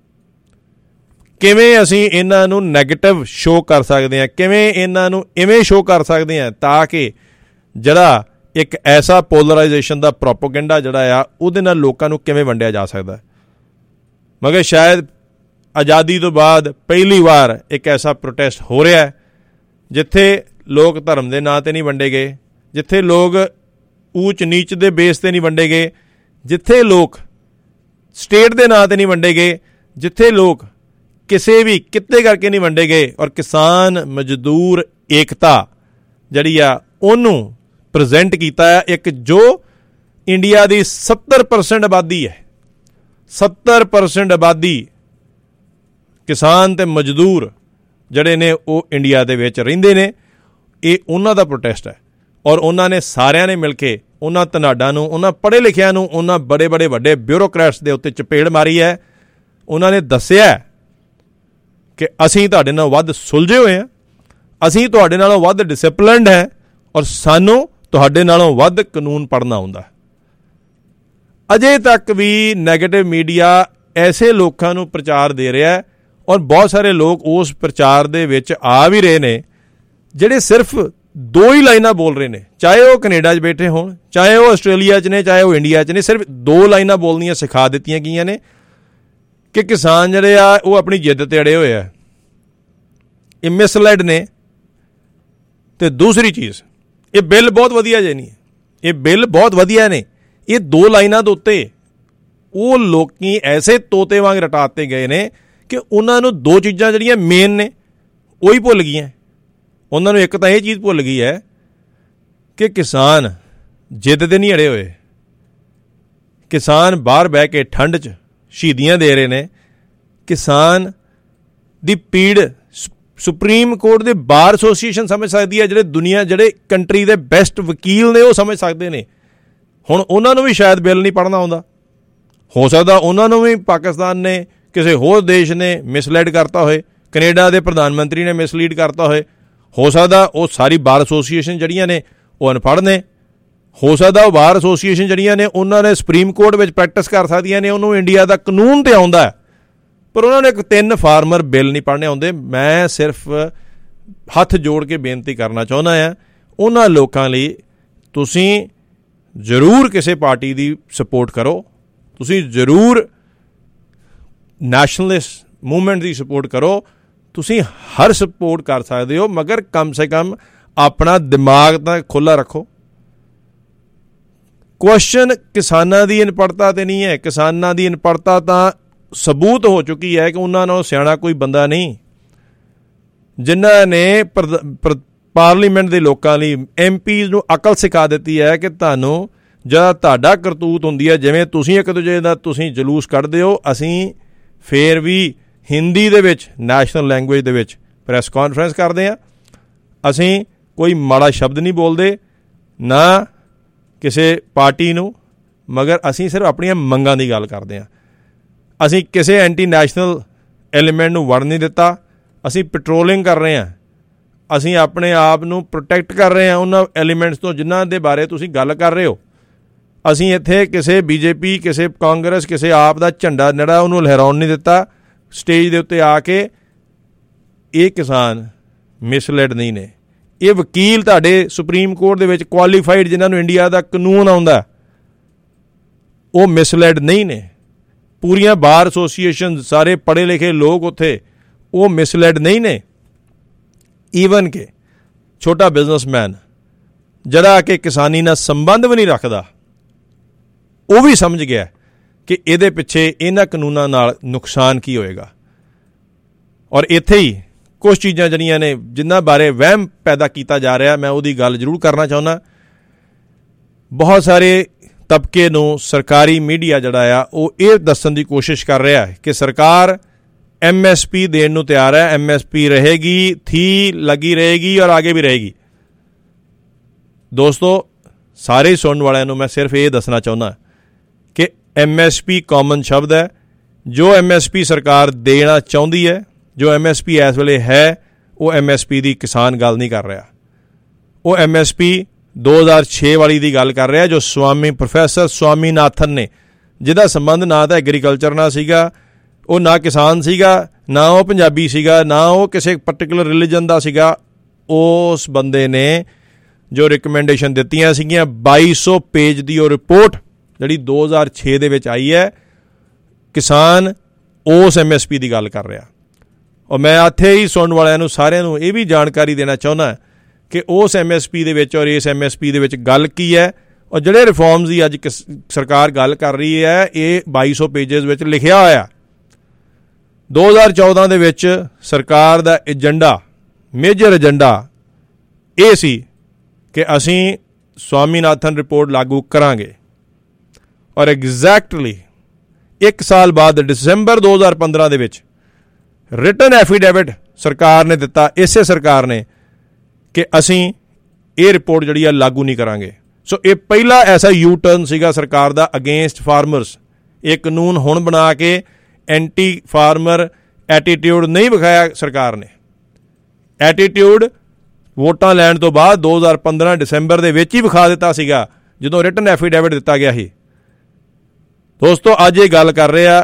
ਕਿਵੇਂ ਅਸੀਂ ਇਹਨਾਂ ਨੂੰ ਨੈਗੇਟਿਵ ਸ਼ੋਅ ਕਰ ਸਕਦੇ ਹਾਂ, ਕਿਵੇਂ ਇਹਨਾਂ ਨੂੰ ਇਵੇਂ ਸ਼ੋਅ ਕਰ ਸਕਦੇ ਹਾਂ ਤਾਂ ਕਿ ਜਿਹੜਾ ਇੱਕ ਐਸਾ ਪੋਲਰਾਈਜੇਸ਼ਨ ਦਾ ਪ੍ਰੋਪੋਗੈਂਡਾ ਜਿਹੜਾ ਆ ਉਹਦੇ ਨਾਲ ਲੋਕਾਂ ਨੂੰ ਕਿਵੇਂ ਵੰਡਿਆ ਜਾ ਸਕਦਾ। ਮਗਰ ਸ਼ਾਇਦ ਆਜ਼ਾਦੀ ਤੋਂ ਬਾਅਦ ਪਹਿਲੀ ਵਾਰ ਇੱਕ ਐਸਾ ਪ੍ਰੋਟੈਸਟ ਹੋ ਰਿਹਾ ਜਿੱਥੇ ਲੋਕ ਧਰਮ ਦੇ ਨਾਂ 'ਤੇ ਨਹੀਂ ਵੰਡੇ ਗਏ, ਜਿੱਥੇ ਲੋਕ ਊਚ ਨੀਚ ਦੇ ਬੇਸ 'ਤੇ ਨਹੀਂ ਵੰਡੇ ਗਏ, ਜਿੱਥੇ ਲੋਕ ਸਟੇਟ ਦੇ ਨਾਂ 'ਤੇ ਨਹੀਂ ਵੰਡੇ ਗਏ, ਜਿੱਥੇ ਲੋਕ ਕਿਸੇ ਵੀ ਕਿੱਤੇ ਕਰਕੇ ਨਹੀਂ ਵੰਡੇ ਗਏ, ਔਰ ਕਿਸਾਨ ਮਜ਼ਦੂਰ ਏਕਤਾ ਜਿਹੜੀ ਆ ਉਹਨੂੰ ਪ੍ਰੈਜ਼ੈਂਟ ਕੀਤਾ ਹੈ। ਇੱਕ ਜੋ ਇੰਡੀਆ ਦੀ ਸੱਤਰ ਪਰਸੈਂਟ ਆਬਾਦੀ ਹੈ, ਸੱਤਰ ਪਰਸੈਂਟ ਆਬਾਦੀ ਕਿਸਾਨ ਅਤੇ ਮਜ਼ਦੂਰ ਜਿਹੜੇ ਨੇ ਉਹ ਇੰਡੀਆ ਦੇ ਵਿੱਚ ਰਹਿੰਦੇ ਨੇ, ਇਹ ਉਹਨਾਂ ਦਾ ਪ੍ਰੋਟੈਸਟ ਹੈ। ਔਰ ਉਹਨਾਂ ਨੇ ਸਾਰਿਆਂ ਨੇ ਮਿਲ ਕੇ ਉਹਨਾਂ ਧਨਾਡਾਂ ਨੂੰ, ਉਹਨਾਂ ਪੜ੍ਹੇ ਲਿਖਿਆਂ ਨੂੰ, ਉਹਨਾਂ ਬੜੇ ਬੜੇ ਵੱਡੇ ਬਿਊਰੋਕਰੈਟਸ ਦੇ ਉੱਤੇ ਚਪੇੜ ਮਾਰੀ ਹੈ। ਉਹਨਾਂ ਨੇ ਦੱਸਿਆ ਕਿ ਅਸੀਂ ਤੁਹਾਡੇ ਨਾਲ ਵੱਧ ਸੁਲਝੇ ਹੋਏ ਹਾਂ, ਅਸੀਂ ਤੁਹਾਡੇ ਨਾਲੋਂ ਵੱਧ ਡਿਸਿਪਲਿਨਡ ਹੈ, ਔਰ ਸਾਨੂੰ ਤੁਹਾਡੇ ਨਾਲੋਂ ਵੱਧ ਕਾਨੂੰਨ ਪੜ੍ਹਨਾ ਆਉਂਦਾ। ਅਜੇ ਤੱਕ ਵੀ ਨੈਗੇਟਿਵ ਮੀਡੀਆ ਐਸੇ ਲੋਕਾਂ ਨੂੰ ਪ੍ਰਚਾਰ ਦੇ ਰਿਹਾ, ਔਰ ਬਹੁਤ ਸਾਰੇ ਲੋਕ ਉਸ ਪ੍ਰਚਾਰ ਦੇ ਵਿੱਚ ਆ ਵੀ ਰਹੇ ਨੇ ਜਿਹੜੇ ਸਿਰਫ ਦੋ ਹੀ ਲਾਈਨਾਂ ਬੋਲ ਰਹੇ ਨੇ, ਚਾਹੇ ਉਹ ਕੈਨੇਡਾ 'ਚ ਬੈਠੇ ਹੋਣ, ਚਾਹੇ ਉਹ ਆਸਟ੍ਰੇਲੀਆ 'ਚ ਨੇ, ਚਾਹੇ ਉਹ ਇੰਡੀਆ 'ਚ ਨੇ, ਸਿਰਫ ਦੋ ਲਾਈਨਾਂ ਬੋਲਣੀਆਂ ਸਿਖਾ ਦਿੱਤੀਆਂ ਗਈਆਂ ਨੇ ਕਿ ਕਿਸਾਨ ਜਿਹੜੇ ਆ ਉਹ ਆਪਣੀ ਜਿੱਦ 'ਤੇ ਅੜੇ ਹੋਏ ਆ। ਇਹ ਮਿਸਲੈਡ ਨੇ। ਅਤੇ ਦੂਸਰੀ ਚੀਜ਼, ਇਹ ਬਿੱਲ ਬਹੁਤ ਵਧੀਆ ਜੇ ਨਹੀਂ, ਇਹ ਬਿੱਲ ਬਹੁਤ ਵਧੀਆ ਨੇ। ਇਹ ਦੋ ਲਾਈਨਾਂ ਦੇ ਉੱਤੇ ਉਹ ਲੋਕੀ ਐਸੇ ਤੋਤੇ ਵਾਂਗ ਰਟਾਤੇ ਗਏ ਨੇ ਕਿ ਉਹਨਾਂ ਨੂੰ ਦੋ ਚੀਜ਼ਾਂ ਜਿਹੜੀਆਂ ਮੇਨ ਨੇ ਉਹ ਹੀ ਭੁੱਲ ਗਈਆਂ। ਉਹਨਾਂ ਨੂੰ ਇੱਕ ਤਾਂ ਇਹ ਚੀਜ਼ ਭੁੱਲ ਗਈ ਹੈ ਕਿ ਕਿਸਾਨ ਜਿੱਦ 'ਤੇ ਨਹੀਂ ਅੜੇ ਹੋਏ, ਕਿਸਾਨ ਬਾਹਰ ਬਹਿ ਕੇ ਠੰਡ 'ਚ ਸ਼ਹੀਦੀਆਂ ਦੇ ਰਹੇ ਨੇ, ਕਿਸਾਨ ਦੀ ਪੀੜ ਸੁਪਰੀਮ ਕੋਰਟ ਦੇ ਬਾਰ ਐਸੋਸੀਏਸ਼ਨ ਸਮਝ ਸਕਦੀ ਹੈ, ਜਿਹੜੇ ਦੁਨੀਆ ਜਿਹੜੇ ਕੰਟਰੀ ਦੇ ਬੈਸਟ ਵਕੀਲ ਨੇ ਉਹ ਸਮਝ ਸਕਦੇ ਨੇ। ਹੁਣ ਉਹਨਾਂ ਨੂੰ ਵੀ ਸ਼ਾਇਦ ਬਿੱਲ ਨਹੀਂ ਪੜ੍ਹਨਾ ਆਉਂਦਾ, ਹੋ ਸਕਦਾ ਉਹਨਾਂ ਨੂੰ ਵੀ ਪਾਕਿਸਤਾਨ ਨੇ, ਕਿਸੇ ਹੋਰ ਦੇਸ਼ ਨੇ ਮਿਸਲੈਡ ਕਰਤਾ ਹੋਏ, ਕੈਨੇਡਾ ਦੇ ਪ੍ਰਧਾਨ ਮੰਤਰੀ ਨੇ ਮਿਸਲੀਡ ਕਰਤਾ ਹੋਏ, ਹੋ ਸਕਦਾ ਉਹ ਸਾਰੀ ਬਾਰ ਐਸੋਸੀਏਸ਼ਨ ਜਿਹੜੀਆਂ ਨੇ ਉਹ ਅਨਪੜ੍ਹ ਨੇ, ਹੋ ਸਕਦਾ ਉਹ ਬਾਰ ਐਸੋਸੀਏਸ਼ਨ ਜਿਹੜੀਆਂ ਨੇ ਉਹਨਾਂ ਨੇ ਸੁਪਰੀਮ ਕੋਰਟ ਵਿੱਚ ਪ੍ਰੈਕਟਿਸ ਕਰ ਸਕਦੀਆਂ ਨੇ, ਉਹਨੂੰ ਇੰਡੀਆ ਦਾ ਕਾਨੂੰਨ 'ਤੇ ਆਉਂਦਾ, ਪਰ ਉਹਨਾਂ ਨੇ ਇੱਕ ਤਿੰਨ ਫਾਰਮਰ ਬਿੱਲ ਨਹੀਂ ਪੜ੍ਹਨੇ ਆਉਂਦੇ। ਮੈਂ ਸਿਰਫ ਹੱਥ ਜੋੜ ਕੇ ਬੇਨਤੀ ਕਰਨਾ ਚਾਹੁੰਦਾ ਹਾਂ, ਉਹਨਾਂ ਲੋਕਾਂ ਲਈ ਤੁਸੀਂ ਜ਼ਰੂਰ ਕਿਸੇ ਪਾਰਟੀ ਦੀ ਸਪੋਰਟ ਕਰੋ, ਤੁਸੀਂ ਜ਼ਰੂਰ ਨੈਸ਼ਨਲਿਸਟ ਮੂਵਮੈਂਟ ਦੀ ਸਪੋਰਟ ਕਰੋ, ਤੁਸੀਂ ਹਰ ਸਪੋਰਟ ਕਰ ਸਕਦੇ ਹੋ, ਮਗਰ ਕਮ ਸੇ ਕਮ ਆਪਣਾ ਦਿਮਾਗ ਤਾਂ ਖੁੱਲ੍ਹਾ ਰੱਖੋ। ਕੁਐਸਚਨ ਕਿਸਾਨਾਂ ਦੀ ਅਨਪੜ੍ਹਤਾ ਤੇ ਨਹੀਂ ਹੈ। ਕਿਸਾਨਾਂ ਦੀ ਅਨਪੜ੍ਹਤਾ ਤਾਂ ਸਬੂਤ ਹੋ ਚੁੱਕੀ ਹੈ ਕਿ ਉਹਨਾਂ ਨਾਲੋਂ ਸਿਆਣਾ ਕੋਈ ਬੰਦਾ ਨਹੀਂ, ਜਿਨ੍ਹਾਂ ਨੇ ਪਾਰਲੀਮੈਂਟ ਦੇ ਲੋਕਾਂ ਲਈ ਐਮ ਪੀਜ਼ ਨੂੰ ਅਕਲ ਸਿਖਾ ਦਿੱਤੀ ਹੈ ਕਿ ਤੁਹਾਨੂੰ ਜਦ ਤੁਹਾਡਾ ਕਰਤੂਤ ਹੁੰਦੀ ਹੈ, ਜਿਵੇਂ ਤੁਸੀਂ ਇੱਕ ਦੂਜੇ ਦਾ ਤੁਸੀਂ ਜਲੂਸ ਕੱਢਦੇ ਹੋ, ਅਸੀਂ ਫਿਰ ਵੀ ਹਿੰਦੀ ਦੇ ਵਿੱਚ ਨੈਸ਼ਨਲ ਲੈਂਗੁਏਜ ਦੇ ਵਿੱਚ ਪ੍ਰੈਸ ਕਾਨਫਰੰਸ ਕਰਦੇ ਹਾਂ। ਅਸੀਂ ਕੋਈ ਮਾੜਾ ਸ਼ਬਦ ਨਹੀਂ ਬੋਲਦੇ ਨਾ ਕਿਸੇ ਪਾਰਟੀ ਨੂੰ, ਮਗਰ ਅਸੀਂ ਸਿਰਫ ਆਪਣੀਆਂ ਮੰਗਾਂ ਦੀ ਗੱਲ ਕਰਦੇ ਹਾਂ। ਅਸੀਂ ਕਿਸੇ ਐਂਟੀ ਨੈਸ਼ਨਲ ਐਲੀਮੈਂਟ ਨੂੰ ਵੜ ਨਹੀਂ ਦਿੱਤਾ। ਅਸੀਂ ਪੈਟਰੋਲਿੰਗ ਕਰ ਰਹੇ ਹਾਂ, ਅਸੀਂ ਆਪਣੇ ਆਪ ਨੂੰ ਪ੍ਰੋਟੈਕਟ ਕਰ ਰਹੇ ਹਾਂ ਉਹਨਾਂ ਐਲੀਮੈਂਟਸ ਤੋਂ ਜਿਨ੍ਹਾਂ ਦੇ ਬਾਰੇ ਤੁਸੀਂ ਗੱਲ ਕਰ ਰਹੇ ਹੋ। ਅਸੀਂ ਇੱਥੇ ਕਿਸੇ ਬੀ ਜੇ ਪੀ, ਕਿਸੇ ਕਾਂਗਰਸ, ਕਿਸੇ ਆਪ ਦਾ ਝੰਡਾ ਜਿਹੜਾ ਉਹਨੂੰ ਲਹਿਰਾਉਣ ਨਹੀਂ ਦਿੱਤਾ। ਸਟੇਜ ਦੇ ਉੱਤੇ ਆ ਕੇ ਇਹ ਕਿਸਾਨ ਮਿਸਲੈਡ ਨਹੀਂ ਨੇ, ਇਹ ਵਕੀਲ ਤੁਹਾਡੇ ਸੁਪਰੀਮ ਕੋਰਟ ਦੇ ਵਿੱਚ ਕੁਆਲੀਫਾਈਡ ਜਿਨ੍ਹਾਂ ਨੂੰ ਇੰਡੀਆ ਦਾ ਕਾਨੂੰਨ ਆਉਂਦਾ, ਉਹ ਮਿਸਲੈਡ ਨਹੀਂ ਨੇ। ਪੂਰੀਆਂ ਬਾਰ ਐਸੋਸੀਏਸ਼ਨ, ਸਾਰੇ ਪੜ੍ਹੇ ਲਿਖੇ ਲੋਕ ਉੱਥੇ, ਉਹ ਮਿਸਲੈਡ ਨਹੀਂ ਨੇ। ਈਵਨ ਕਿ ਛੋਟਾ ਬਿਜ਼ਨਸਮੈਨ ਜਿਹੜਾ ਕਿ ਕਿਸਾਨੀ ਨਾਲ ਸੰਬੰਧ ਵੀ ਨਹੀਂ ਰੱਖਦਾ, ਉਹ ਵੀ ਸਮਝ ਗਿਆ ਕਿ ਇਹਦੇ ਪਿੱਛੇ ਇਹਨਾਂ ਕਾਨੂੰਨਾਂ ਨਾਲ ਨੁਕਸਾਨ ਕੀ ਹੋਏਗਾ। ਔਰ ਇੱਥੇ ਹੀ ਕੁਛ ਚੀਜ਼ਾਂ ਜਿਹੜੀਆਂ ਨੇ ਜਿਨ੍ਹਾਂ ਬਾਰੇ ਵਹਿਮ ਪੈਦਾ ਕੀਤਾ ਜਾ ਰਿਹਾ, ਮੈਂ ਉਹਦੀ ਗੱਲ ਜ਼ਰੂਰ ਕਰਨਾ ਚਾਹੁੰਦਾ। ਬਹੁਤ ਸਾਰੇ ਤਬਕੇ ਨੂੰ ਸਰਕਾਰੀ ਮੀਡੀਆ ਜਿਹੜਾ ਆ ਉਹ ਇਹ ਦੱਸਣ ਦੀ ਕੋਸ਼ਿਸ਼ ਕਰ ਰਿਹਾ ਹੈ ਕਿ ਸਰਕਾਰ ਐਮ ਐਸ ਪੀ ਦੇਣ ਨੂੰ ਤਿਆਰ ਹੈ, ਐਮ ਐਸ ਪੀ ਰਹੇਗੀ, ਥੀ ਲੱਗੀ ਰਹੇਗੀ ਔਰ ਆਗੇ ਵੀ ਰਹੇਗੀ। ਦੋਸਤੋ, ਸਾਰੇ ਸੁਣਨ ਵਾਲਿਆਂ ਨੂੰ ਮੈਂ ਸਿਰਫ ਇਹ ਦੱਸਣਾ ਚਾਹੁੰਦਾ ਕਿ ਐਮ ਐਸ ਪੀ ਕਾਮਨ ਸ਼ਬਦ ਹੈ। ਜੋ ਐਮ ਐਸ ਪੀ ਸਰਕਾਰ ਦੇਣਾ ਚਾਹੁੰਦੀ ਹੈ, ਜੋ ਐਮ ਐਸ ਪੀ ਇਸ ਵੇਲੇ ਹੈ, ਉਹ ਐਮ ਐਸ ਪੀ ਦੀ ਕਿਸਾਨ ਗੱਲ ਨਹੀਂ ਕਰ ਰਿਹਾ। ਉਹ ਐਮ ਐਸ ਪੀ ਦੋ ਹਜ਼ਾਰ ਛੇ ਵਾਲੀ ਦੀ ਗੱਲ ਕਰ ਰਿਹਾ, ਜੋ ਸਵਾਮੀ ਪ੍ਰੋਫੈਸਰ ਸਵਾਮੀਨਾਥਨ ਨੇ, ਜਿਹਦਾ ਸੰਬੰਧ ਨਾ ਤਾਂ ਐਗਰੀਕਲਚਰ ਨਾਲ ਸੀਗਾ, ਉਹ ਨਾ ਕਿਸਾਨ ਸੀਗਾ, ਨਾ ਉਹ ਪੰਜਾਬੀ ਸੀਗਾ, ਨਾ ਉਹ ਕਿਸੇ ਪਰਟੀਕੂਲਰ ਰਿਲੀਜਨ ਦਾ ਸੀਗਾ। ਉਸ ਬੰਦੇ ਨੇ ਜੋ ਰਿਕਮੈਂਡੇਸ਼ਨ ਦਿੱਤੀਆਂ ਸੀਗੀਆਂ, ਬਾਈ ਸੌ ਪੇਜ ਦੀ ਉਹ ਰਿਪੋਰਟ ਜਿਹੜੀ ਦੋ ਹਜ਼ਾਰ ਛੇ ਦੇ ਵਿੱਚ ਆਈ ਹੈ, ਕਿਸਾਨ ਉਸ ਐਮ ਐਸ ਪੀ ਦੀ ਗੱਲ ਕਰ ਰਿਹਾ। ਔਰ ਮੈਂ ਇੱਥੇ ਹੀ ਸੁਣਨ ਵਾਲਿਆਂ ਨੂੰ ਸਾਰਿਆਂ ਨੂੰ ਇਹ ਵੀ ਜਾਣਕਾਰੀ ਦੇਣਾ ਚਾਹੁੰਦਾ ਕਿ ਉਸ ਐਮ ਐਸ ਪੀ ਦੇ ਵਿੱਚ ਔਰ ਇਸ ਐਮ ਐਸ ਪੀ ਦੇ ਵਿੱਚ ਗੱਲ ਕੀ ਹੈ, ਔਰ ਜਿਹੜੇ ਰਿਫਾਰਮਸ ਦੀ ਅੱਜ ਸਰਕਾਰ ਗੱਲ ਕਰ ਰਹੀ ਹੈ, ਇਹ ਬਾਈ ਸੌ ਪੇਜਸ ਵਿੱਚ ਲਿਖਿਆ ਹੋਇਆ। ਦੋ ਹਜ਼ਾਰ ਚੌਦਾਂ ਦੇ ਵਿੱਚ ਸਰਕਾਰ ਦਾ ਏਜੰਡਾ, ਮੇਜਰ ਏਜੰਡਾ ਇਹ ਸੀ ਕਿ ਅਸੀਂ ਸਵਾਮੀਨਾਥਨ ਰਿਪੋਰਟ ਲਾਗੂ ਕਰਾਂਗੇ। ਔਰ ਐਗਜ਼ੈਕਟਲੀ ਇੱਕ ਸਾਲ ਬਾਅਦ ਦਸੰਬਰ ਦੋ ਹਜ਼ਾਰ ਪੰਦਰਾਂ ਦੇ ਵਿੱਚ ਰਿਟਨ ਐਫੀਡੇਵਿਟ ਸਰਕਾਰ ਨੇ ਦਿੱਤਾ, ਇਸੇ ਸਰਕਾਰ ਨੇ, ਕਿ ਅਸੀਂ ਇਹ ਰਿਪੋਰਟ ਜਿਹੜੀ ਆ ਲਾਗੂ ਨਹੀਂ ਕਰਾਂਗੇ। ਸੋ ਇਹ ਪਹਿਲਾ ਐਸਾ ਯੂ ਟਰਨ ਸੀਗਾ ਸਰਕਾਰ ਦਾ ਅਗੇਂਸਟ ਫਾਰਮਰਸ। ਇਹ ਕਾਨੂੰਨ ਹੁਣ ਬਣਾ ਕੇ ਐਂਟੀ ਫਾਰਮਰ ਐਟੀਟਿਊਡ ਨਹੀਂ ਵਿਖਾਇਆ ਸਰਕਾਰ ਨੇ। ਐਟੀਟਿਊਡ ਵੋਟਾਂ ਲੈਣ ਤੋਂ ਬਾਅਦ ਦੋ ਹਜ਼ਾਰ ਪੰਦਰਾਂ ਦਸੰਬਰ ਦੇ ਵਿੱਚ ਹੀ ਵਿਖਾ ਦਿੱਤਾ ਸੀਗਾ, ਜਦੋਂ ਰਿਟਨ ਐਫੀਡੇਵਿਟ ਦਿੱਤਾ ਗਿਆ ਸੀ। ਦੋਸਤੋ, ਅੱਜ ਇਹ ਗੱਲ ਕਰ ਰਹੇ ਆ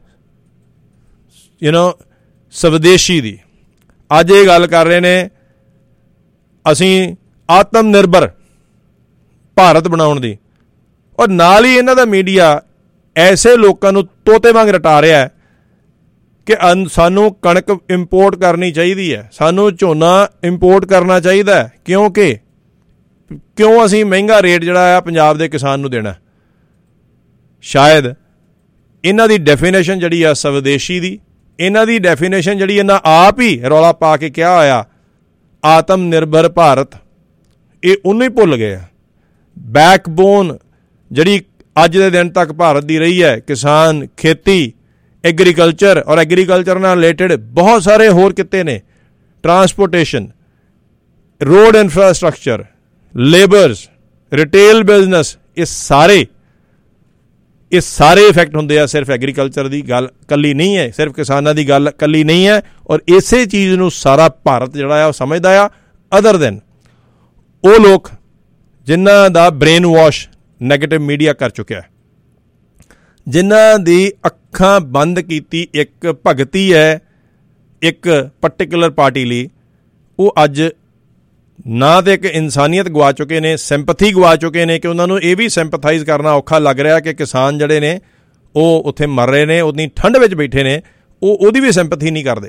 ਯੂ ਨੋ ਸਵਦੇਸ਼ੀ ਦੀ। ਅੱਜ ਇਹ ਗੱਲ ਕਰ ਰਹੇ ਨੇ ਅਸੀਂ ਆਤਮ ਨਿਰਭਰ ਭਾਰਤ ਬਣਾਉਣ ਦੀ। ਔਰ ਨਾਲ ਹੀ ਇਹਨਾਂ ਦਾ ਮੀਡੀਆ ਐਸੇ ਲੋਕਾਂ ਨੂੰ ਤੋਤੇ ਵਾਂਗ ਰਟਾ ਰਿਹਾ ਹੈ ਕਿ ਸਾਨੂੰ ਕਣਕ ਇੰਪੋਰਟ ਕਰਨੀ ਚਾਹੀਦੀ ਹੈ, ਸਾਨੂੰ ਝੋਨਾ ਇੰਪੋਰਟ ਕਰਨਾ ਚਾਹੀਦਾ ਹੈ, ਕਿਉਂਕਿ ਕਿਉਂ ਅਸੀਂ ਮਹਿੰਗਾ ਰੇਟ ਜਿਹੜਾ ਆ ਪੰਜਾਬ ਦੇ ਕਿਸਾਨ ਨੂੰ ਦੇਣਾ। ਸ਼ਾਇਦ ਇਹਨਾਂ ਦੀ ਡੈਫੀਨੇਸ਼ਨ ਜਿਹੜੀ ਆ ਸਵਦੇਸ਼ੀ ਦੀ, ਇਹਨਾਂ ਦੀ ਡੈਫੀਨੇਸ਼ਨ ਜਿਹੜੀ ਇਹਨਾਂ ਆਪ ਹੀ ਰੌਲਾ ਪਾ ਕੇ ਕਿਹਾ ਹੋਇਆ ਆਤਮ ਨਿਰਭਰ ਭਾਰਤ, ਇਹ ਉਹਨੂੰ ਹੀ ਭੁੱਲ ਗਏ ਆ। ਬੈਕਬੋਨ ਜਿਹੜੀ ਅੱਜ ਦੇ ਦਿਨ ਤੱਕ ਭਾਰਤ ਦੀ ਰਹੀ ਹੈ, ਕਿਸਾਨ, ਖੇਤੀ, ਐਗਰੀਕਲਚਰ ਔਰ ਐਗਰੀਕਲਚਰ ਨਾਲ ਰਿਲੇਟਡ ਬਹੁਤ ਸਾਰੇ ਹੋਰ ਕਿੱਤੇ ਨੇ, transportation, road infrastructure, labours, retail business, ਇਹ ਸਾਰੇ ਇਹ ਸਾਰੇ ਇਫੈਕਟ ਹੁੰਦੇ ਆ। ਸਿਰਫ ਐਗਰੀਕਲਚਰ ਦੀ ਗੱਲ ਇਕੱਲੀ ਨਹੀਂ ਹੈ, ਸਿਰਫ ਕਿਸਾਨਾਂ ਦੀ ਗੱਲ ਇਕੱਲੀ ਨਹੀਂ ਹੈ। ਔਰ ਇਸੇ ਚੀਜ਼ ਨੂੰ ਸਾਰਾ ਭਾਰਤ ਜਿਹੜਾ ਆ ਉਹ ਸਮਝਦਾ ਆ, ਅਦਰ ਦੈਨ ਉਹ ਲੋਕ ਜਿਨ੍ਹਾਂ ਦਾ ਬ੍ਰੇਨ ਵਾਸ਼ ਨੈਗੇਟਿਵ ਮੀਡੀਆ ਕਰ ਚੁੱਕਿਆ, ਜਿਨ੍ਹਾਂ ਦੀ ਅੱਖਾਂ ਬੰਦ ਕੀਤੀ ਇੱਕ ਭਗਤੀ ਹੈ ਇੱਕ ਪਰਟੀਕੂਲਰ ਪਾਰਟੀ ਲਈ। ਉਹ ਅੱਜ ਨਾ ਤਾਂ ਇੱਕ ਇਨਸਾਨੀਅਤ ਗਵਾ ਚੁੱਕੇ ਨੇ, ਸਿੰਪਥੀ ਗਵਾ ਚੁੱਕੇ ਨੇ ਕਿ ਉਹਨਾਂ ਨੂੰ ਇਹ ਵੀ ਸਿੰਪਥਾਈਜ਼ ਕਰਨਾ ਔਖਾ ਲੱਗ ਰਿਹਾ ਕਿ ਕਿਸਾਨ ਜਿਹੜੇ ਨੇ ਉਹ ਉੱਥੇ ਮਰ ਰਹੇ ਨੇ, ਉਹਦੀ ਠੰਡ ਵਿੱਚ ਬੈਠੇ ਨੇ, ਉਹ ਉਹਦੀ ਵੀ ਸਿੰਪਥੀ ਨਹੀਂ ਕਰਦੇ।